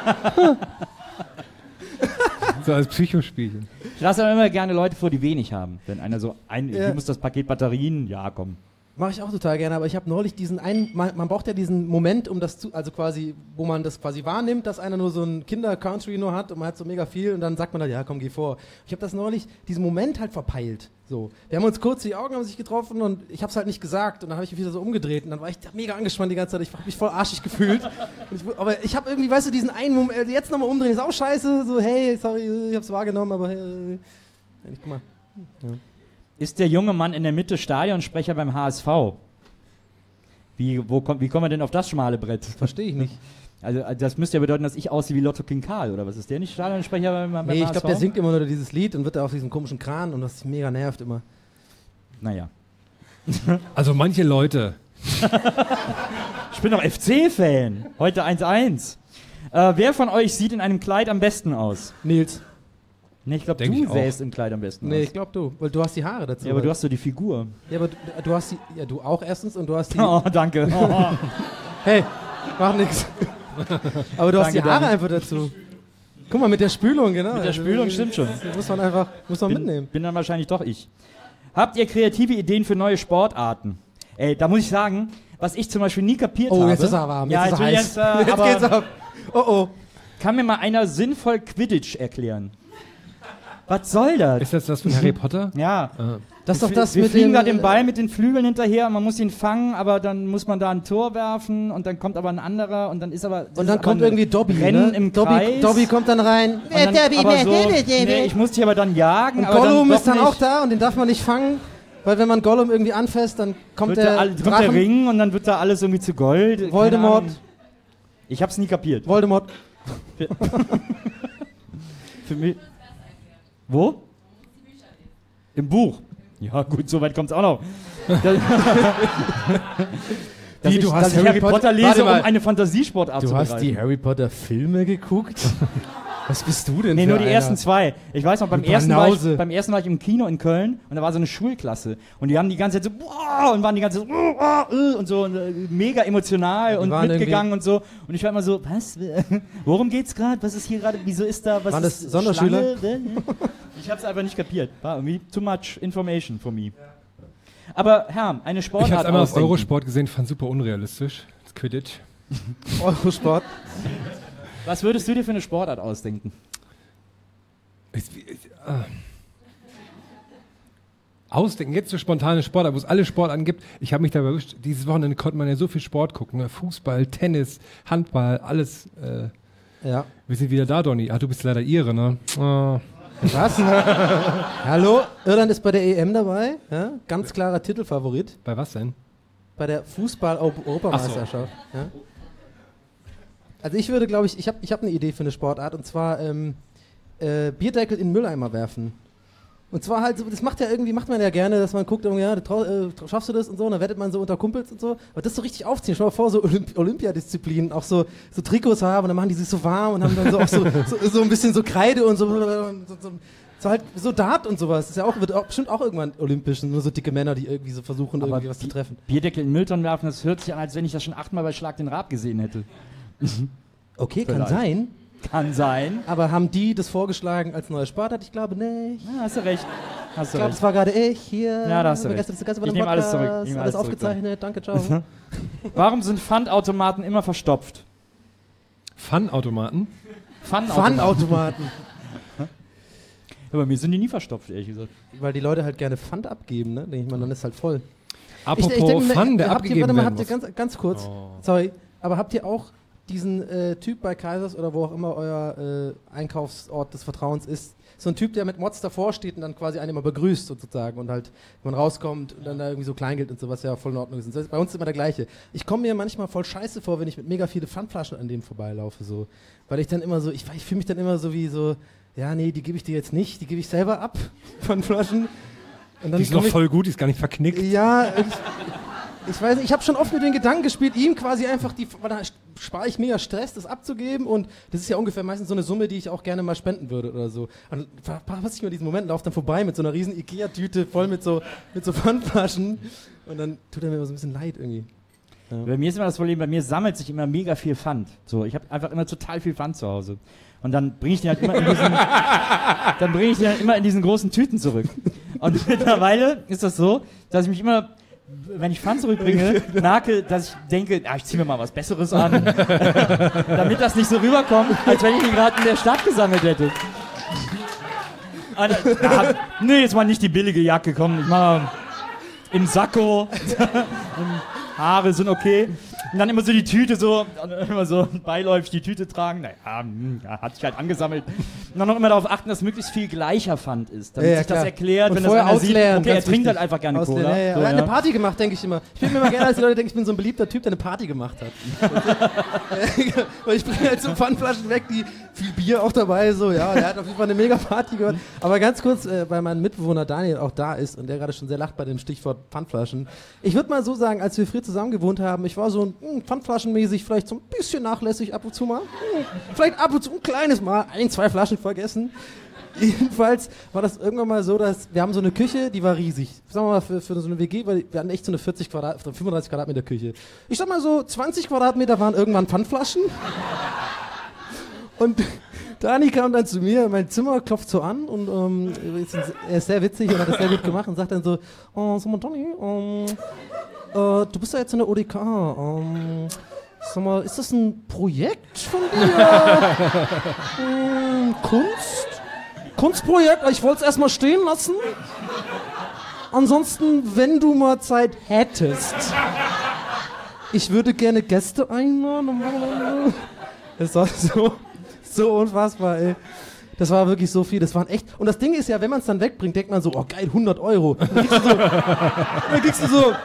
So als Psychospielchen. Ich lasse aber immer gerne Leute vor, die wenig haben. Wenn einer so, hier muss das Paket Batterien, ja komm. Mache ich auch total gerne, aber ich habe neulich diesen man braucht ja diesen Moment, um das also quasi, wo man das quasi wahrnimmt, dass einer nur so ein Kinder-Country nur hat und man hat so mega viel und dann sagt man halt, ja komm, geh vor. Ich habe das neulich, diesen Moment halt verpeilt. So. Wir haben uns kurz, die Augen haben sich getroffen und ich habe es halt nicht gesagt und dann habe ich mich wieder so umgedreht und dann war ich mega angespannt die ganze Zeit, ich habe mich voll arschig gefühlt. Aber ich habe irgendwie, weißt du, diesen einen Moment, jetzt nochmal umdrehen, ist auch scheiße, so hey, sorry, ich habe es wahrgenommen, aber guck mal. Ja. Ist der junge Mann in der Mitte Stadionsprecher beim HSV? Wie kommen wir denn auf das schmale Brett? Verstehe ich nicht. Also das müsste ja bedeuten, dass ich aussehe wie Lotto King Karl, oder was? Ist der nicht Stadionsprecher beim HSV? Nee, ich glaube, der singt immer nur dieses Lied und wird da auf diesem komischen Kran und das mega nervt immer. Naja. Also manche Leute. Ich bin doch FC-Fan. Heute 1-1. Wer von euch sieht in einem Kleid am besten aus? Nils. Nee, ich glaube, du sähst im Kleid am besten aus. Nee, ich glaube du, weil du hast die Haare dazu. Ja, aber du hast so die Figur. Ja, aber du hast die, ja, du auch erstens und du hast die... Oh, danke. Oh. Hey, mach nix. Aber du hast die Haare einfach dazu. Guck mal, mit der Spülung, genau. Mit der Spülung stimmt schon. Muss man mitnehmen. Bin dann wahrscheinlich doch ich. Habt ihr kreative Ideen für neue Sportarten? Ey, da muss ich sagen, was ich zum Beispiel nie kapiert habe... Oh, jetzt ist er warm, jetzt ist er heiß. Jetzt geht's ab. Oh. Kann mir mal einer sinnvoll Quidditch erklären? Was soll das? Ist das von Harry Potter? Ja. Das ist doch das wir fliegen da den Ball mit den Flügeln hinterher und man muss ihn fangen, aber dann muss man da ein Tor werfen und dann kommt aber ein anderer und dann ist aber... Und dann kommt irgendwie Dobby, Rennen im Kreis. Dobby kommt dann rein. Ich muss dich aber dann jagen. Und Gollum ist dann auch da und den darf man nicht fangen, weil wenn man Gollum irgendwie anfasst, dann kommt der Ring und dann wird da alles irgendwie zu Gold. Voldemort. Ich hab's nie kapiert. Voldemort. Für mich... Wo? Im Buch. Ja gut, so weit kommt's auch noch. Du hast Harry Potter lese, um eine Fantasiesportart zu betreiben. Du hast die Harry Potter Filme geguckt? Was bist du denn? Nee, nur die ersten zwei. Ich weiß noch, beim ersten war ich im Kino in Köln und da war so eine Schulklasse und die haben die ganze Zeit so boah, und waren die ganze Zeit und so mega emotional und mitgegangen und so und ich war immer so, was? Worum geht's gerade? Was ist hier gerade? Wieso ist da was? Waren das Sonderschüler? Ich hab's einfach nicht kapiert. War irgendwie too much information for me. Aber Herr, eine Sportart. Ich hab's einmal auf Eurosport gesehen, fand super unrealistisch. Das Quidditch. Eurosport. Was würdest du dir für eine Sportart ausdenken? Ausdenken, jetzt so spontane Sportart, wo es alle Sportarten gibt. Ich habe mich da erwischt, dieses Wochenende konnte man ja so viel Sport gucken. Ne? Fußball, Tennis, Handball, alles. Ja. Wir sind wieder da, Donny. Du bist leider Ire, ne? Was? Hallo? Irland ist bei der EM dabei. Ja? Ganz klarer Titelfavorit. Bei was denn? Bei der Fußball-Europameisterschaft. So. Ja? Also ich würde, glaube ich hab eine Idee für eine Sportart und zwar Bierdeckel in Mülleimer werfen. Und zwar halt, das macht man ja gerne, dass man guckt, ja, schaffst du das und so, und dann wettet man so unter Kumpels und so. Aber das so richtig aufziehen, stell mal vor, so Olympiadisziplinen, auch so Trikots haben und dann machen die sich so warm und haben dann so auch so ein bisschen so Kreide und so halt so Dart und sowas. Das ist ja wird auch bestimmt auch irgendwann olympisch, nur so dicke Männer, die irgendwie so versuchen, irgendwie was zu treffen. Bierdeckel in Mülltonnen werfen, das hört sich an, als wenn ich das schon 8-mal bei Schlag den Raab gesehen hätte. Okay, vielleicht. Kann sein. Aber haben die das vorgeschlagen als neue Sportart? Ich glaube nicht. Ja, hast du recht. Ich glaube, das war gerade ich hier. Ja, da hast du recht. Ich nehme alles zurück. Alles aufgezeichnet. Danke, ciao. Warum sind Pfandautomaten immer verstopft? Pfandautomaten? Pfandautomaten. Ja, bei mir sind die nie verstopft, ehrlich gesagt. Weil die Leute halt gerne Pfand abgeben, ne? Denke ich mal, dann ist halt voll. Apropos Pfand, der abgegeben werden muss. Ganz kurz, sorry, aber habt ihr auch diesen Typ bei Kaisers oder wo auch immer euer Einkaufsort des Vertrauens ist, so ein Typ, der mit Mods davor steht und dann quasi einen immer begrüßt sozusagen und halt, wenn man rauskommt und dann da irgendwie so Kleingeld und sowas ja voll in Ordnung ist. Das ist bei uns immer der gleiche. Ich komme mir manchmal voll scheiße vor, wenn ich mit mega viele Pfandflaschen an dem vorbeilaufe, so. Weil ich dann immer so, ich fühle mich dann immer so wie so, ja, nee, die gebe ich dir jetzt nicht, die gebe ich selber ab von Flaschen. Und dann die ist noch voll gut, die ist gar nicht verknickt. Ja, ich weiß nicht, ich habe schon oft mit den Gedanken gespielt, ihm quasi einfach weil da spare ich mega Stress, das abzugeben und das ist ja ungefähr meistens so eine Summe, die ich auch gerne mal spenden würde oder so. Und was ich mir in diesem Moment laufe dann vorbei mit so einer riesen Ikea-Tüte voll mit so Pfandflaschen und dann tut er mir immer so ein bisschen leid irgendwie. Ja. Bei mir ist immer das Problem, bei mir sammelt sich immer mega viel Pfand. So, ich habe einfach immer total viel Pfand zu Hause. Und dann bringe ich den halt immer in diesen großen Tüten zurück. Und mittlerweile ist das so, dass ich mich immer, wenn ich Pfand zurückbringe, merke, dass ich denke, ich ziehe mir mal was Besseres an. Damit das nicht so rüberkommt, als wenn ich ihn gerade in der Stadt gesammelt hätte. Nee, jetzt mal nicht die billige Jacke, komm, ich mach im Sakko. Haare sind okay. Und dann immer so die Tüte immer so beiläufig die Tüte tragen. Naja, hat sich halt angesammelt. Und dann noch immer darauf achten, dass möglichst viel gleicher Pfand ist. Damit sich das erklärt, und wenn das einer sieht, okay, er trinkt halt einfach gerne Cola. Ja. So, er hat eine Party gemacht, denke ich immer. Ich bin mir immer gerne, als die Leute denken, ich bin so ein beliebter Typ, der eine Party gemacht hat. Weil ich bringe halt so Pfandflaschen weg, die viel Bier auch dabei, so, ja, der hat auf jeden Fall eine mega Party gehört. Aber ganz kurz, weil mein Mitbewohner Daniel auch da ist und der gerade schon sehr lacht bei dem Stichwort Pfandflaschen. Ich würde mal so sagen, als wir früher zusammen gewohnt haben, ich war so pfandflaschenmäßig vielleicht so ein bisschen nachlässig ab und zu mal. Vielleicht ab und zu ein kleines Mal 1-2 Flaschen vergessen. Jedenfalls war das irgendwann mal so, dass wir haben so eine Küche, die war riesig. Sagen wir mal für so eine WG, weil wir hatten echt so eine 35 Quadratmeter Küche. Ich sag mal so, 20 Quadratmeter waren irgendwann Pfandflaschen. Und Dani kam dann zu mir in mein Zimmer, klopft so an und er ist sehr witzig und hat das sehr gut gemacht und sagt dann so, sag mal Donny, du bist ja jetzt in der ODK, sag mal, ist das ein Projekt von dir? Kunstprojekt? Ich wollte es erstmal stehen lassen. Ansonsten, wenn du mal Zeit hättest, ich würde gerne Gäste einladen. Das war so unfassbar, ey. Das war wirklich so viel, das waren echt... Und das Ding ist ja, wenn man es dann wegbringt, denkt man so, oh geil, 100 Euro. Dann kriegst du so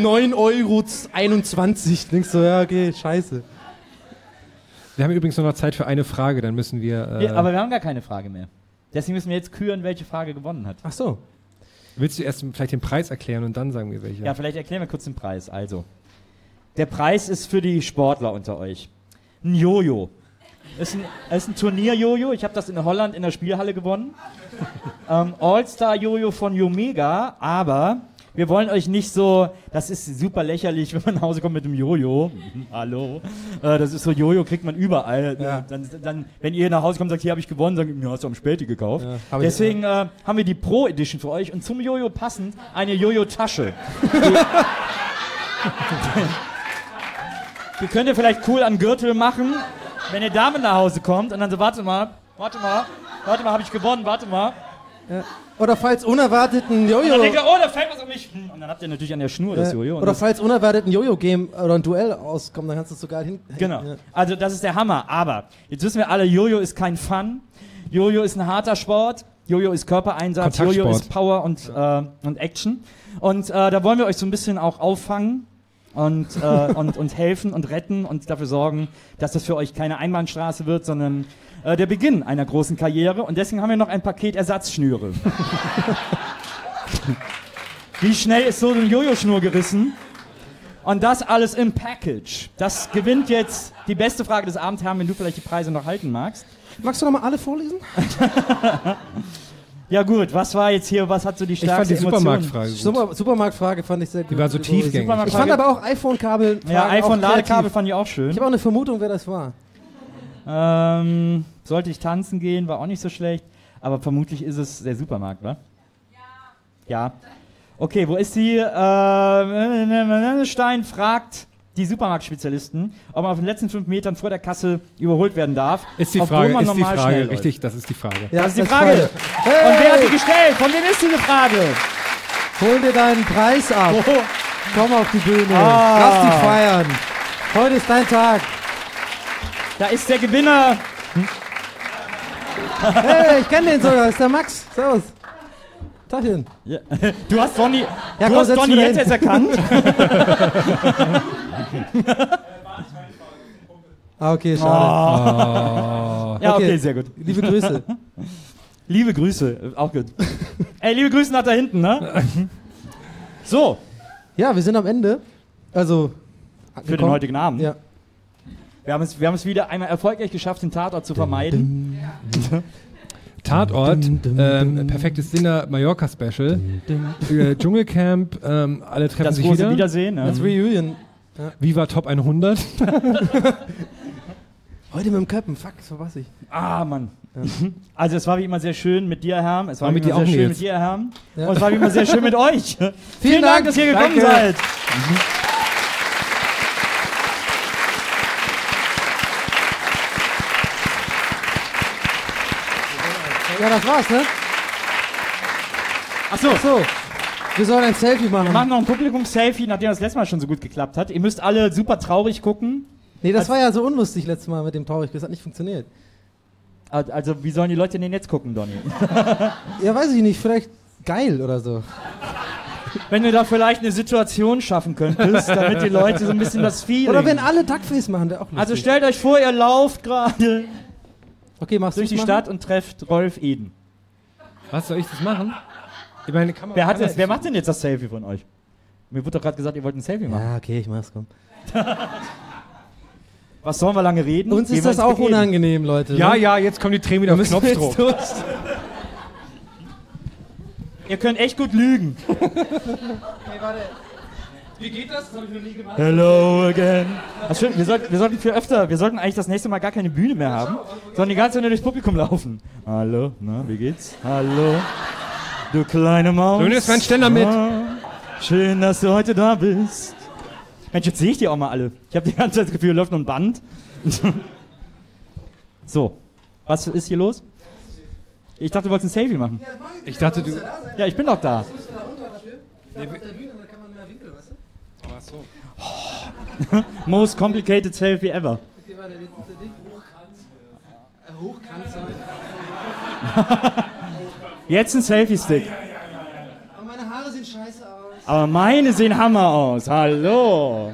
9,21 €. Denkst du, ja, okay, scheiße. Wir haben übrigens noch Zeit für eine Frage, dann müssen wir... aber wir haben gar keine Frage mehr. Deswegen müssen wir jetzt küren, welche Frage gewonnen hat. Ach so. Willst du erst vielleicht den Preis erklären und dann sagen wir welche? Ja, vielleicht erklären wir kurz den Preis. Also, der Preis ist für die Sportler unter euch. Ein Jojo. Ist ein Turnier-Jojo. Ich habe das in Holland in der Spielhalle gewonnen. All-Star-Jojo von Jomega, aber wir wollen euch nicht so, das ist super lächerlich, wenn man nach Hause kommt mit dem Jojo. Hallo. Das ist so, Jojo kriegt man überall. Ja. Dann, wenn ihr nach Hause kommt und sagt, hier habe ich gewonnen, sagen, ja, hast du am Späti gekauft. Ja, deswegen haben wir die Pro-Edition für euch und zum Jojo passend eine Jojo-Tasche. Die könnt ihr vielleicht cool an Gürtel machen, wenn ihr damit nach Hause kommt und dann so, warte mal, habe ich gewonnen, warte mal. Ja. Oder falls unerwartet ein Jojo... Und dann denkt ihr, oh, da fällt was um mich. Und dann habt ihr natürlich an der Schnur das Jojo. Oder falls unerwartet ein Jojo-Game oder ein Duell auskommt, dann kannst du es so geil hin... Genau, also das ist der Hammer. Aber jetzt wissen wir alle, Jojo ist kein Fun. Jojo ist ein harter Sport. Jojo ist Körpereinsatz. Jojo ist Power und Action. Und da wollen wir euch so ein bisschen auch auffangen. Und helfen und retten und dafür sorgen, dass das für euch keine Einbahnstraße wird, sondern der Beginn einer großen Karriere. Und deswegen haben wir noch ein Paket Ersatzschnüre. Wie schnell ist so eine Jojo-Schnur gerissen? Und das alles im Package. Das gewinnt jetzt die beste Frage des Abends, Herrn, wenn du vielleicht die Preise noch halten magst. Magst du noch mal alle vorlesen? Ja gut, was war jetzt hier, was hat so die stärkste Emotion? Supermarktfrage fand ich sehr gut. Die war so tiefgängig. Ich fand aber auch iPhone-Kabel. Ja, iPhone-Ladekabel fand ich auch schön. Ich habe auch eine Vermutung, wer das war. Sollte ich tanzen gehen, war auch nicht so schlecht. Aber vermutlich ist es der Supermarkt, wa? Ja. Okay, wo ist sie? Stein fragt die Supermarktspezialisten, ob man auf den letzten 5 Metern vor der Kasse überholt werden darf. Ist die Frage, richtig, das ist die Frage. Ja, das ist die Frage. Hey. Und wer hat die gestellt? Von wem ist diese Frage? Hol dir deinen Preis ab. Komm auf die Bühne. Lass dich feiern. Heute ist dein Tag. Da ist der Gewinner. Hey, ich kenne den sogar. Das ist der Max. Servus. Tagchen. Ja. Du hast Donny, jetzt erst erkannt. Okay, schade. Ja, okay, sehr gut. Liebe Grüße. Liebe Grüße, auch gut. Ey, liebe Grüße nach da hinten, ne? So. Ja, wir sind am Ende. Also. Für den heutigen Abend. Ja. Wir haben es wieder einmal erfolgreich geschafft, den Tatort zu vermeiden. Tatort, perfektes Dinner, Mallorca-Special, Dschungelcamp, alle treffen sich wieder. Das große Wiedersehen. Das Reunion. Ja. Viva Top 100. Heute mit dem Köppen, fuck, das verpasse ich. Ah, Mann. Ja. Also es war wie immer sehr schön mit dir, Herm. Es war wie immer sehr schön mit dir, Herm. Ja. Und es war wie immer sehr schön mit euch. Vielen Dank, dass ihr gekommen seid. Ja, das war's, ne? Ach so. Wir sollen ein Selfie machen. Wir machen noch ein Publikum-Selfie, nachdem das letzte Mal schon so gut geklappt hat. Ihr müsst alle super traurig gucken. Nee, das war ja so unlustig letztes Mal mit dem traurig. Das hat nicht funktioniert. Also, wie sollen die Leute denn jetzt gucken, Donny? Ja, weiß ich nicht. Vielleicht geil oder so. Wenn du da vielleicht eine Situation schaffen könntest, damit die Leute so ein bisschen das Feeling... Oder wenn alle Duckface machen, wäre auch lustig. Also stellt euch vor, ihr lauft gerade durch die Stadt und trefft Rolf Eden. Was, soll ich das machen? Ich meine, wer macht denn jetzt das Selfie von euch? Mir wurde doch gerade gesagt, ihr wollt ein Selfie machen. Ja, okay, ich mach's, komm. Was sollen wir lange reden? Uns ist das auch unangenehm, Leute. Ja, jetzt kommen die Tränen wieder auf Knopfdruck. Ihr könnt echt gut lügen. Hey, warte. Wie geht das? Das hab ich noch nie gemacht. Hello again. Das stimmt, wir sollten eigentlich das nächste Mal gar keine Bühne mehr haben, sondern die ganze Zeit nur durchs Publikum laufen. Hallo, na, wie geht's? Hallo, du kleine Maus. Du nimmst meinen Ständer mit. Schön, dass du heute da bist. Mensch, jetzt sehe ich die auch mal alle. Ich habe die ganze Zeit das Gefühl, läuft noch ein Band. So, was ist hier los? Ich dachte, du wolltest ein Selfie machen. Ich dachte, du... Ja, ich bin doch da. Oh. Most complicated Selfie ever. Jetzt ein Selfie-Stick. Aber meine Haare sehen scheiße aus. Aber meine sehen Hammer aus. Hallo.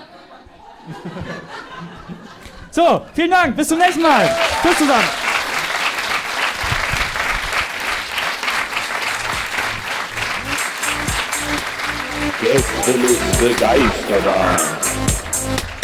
So, vielen Dank. Bis zum nächsten Mal. Tschüss zusammen. Gästeliste Geisterbahn.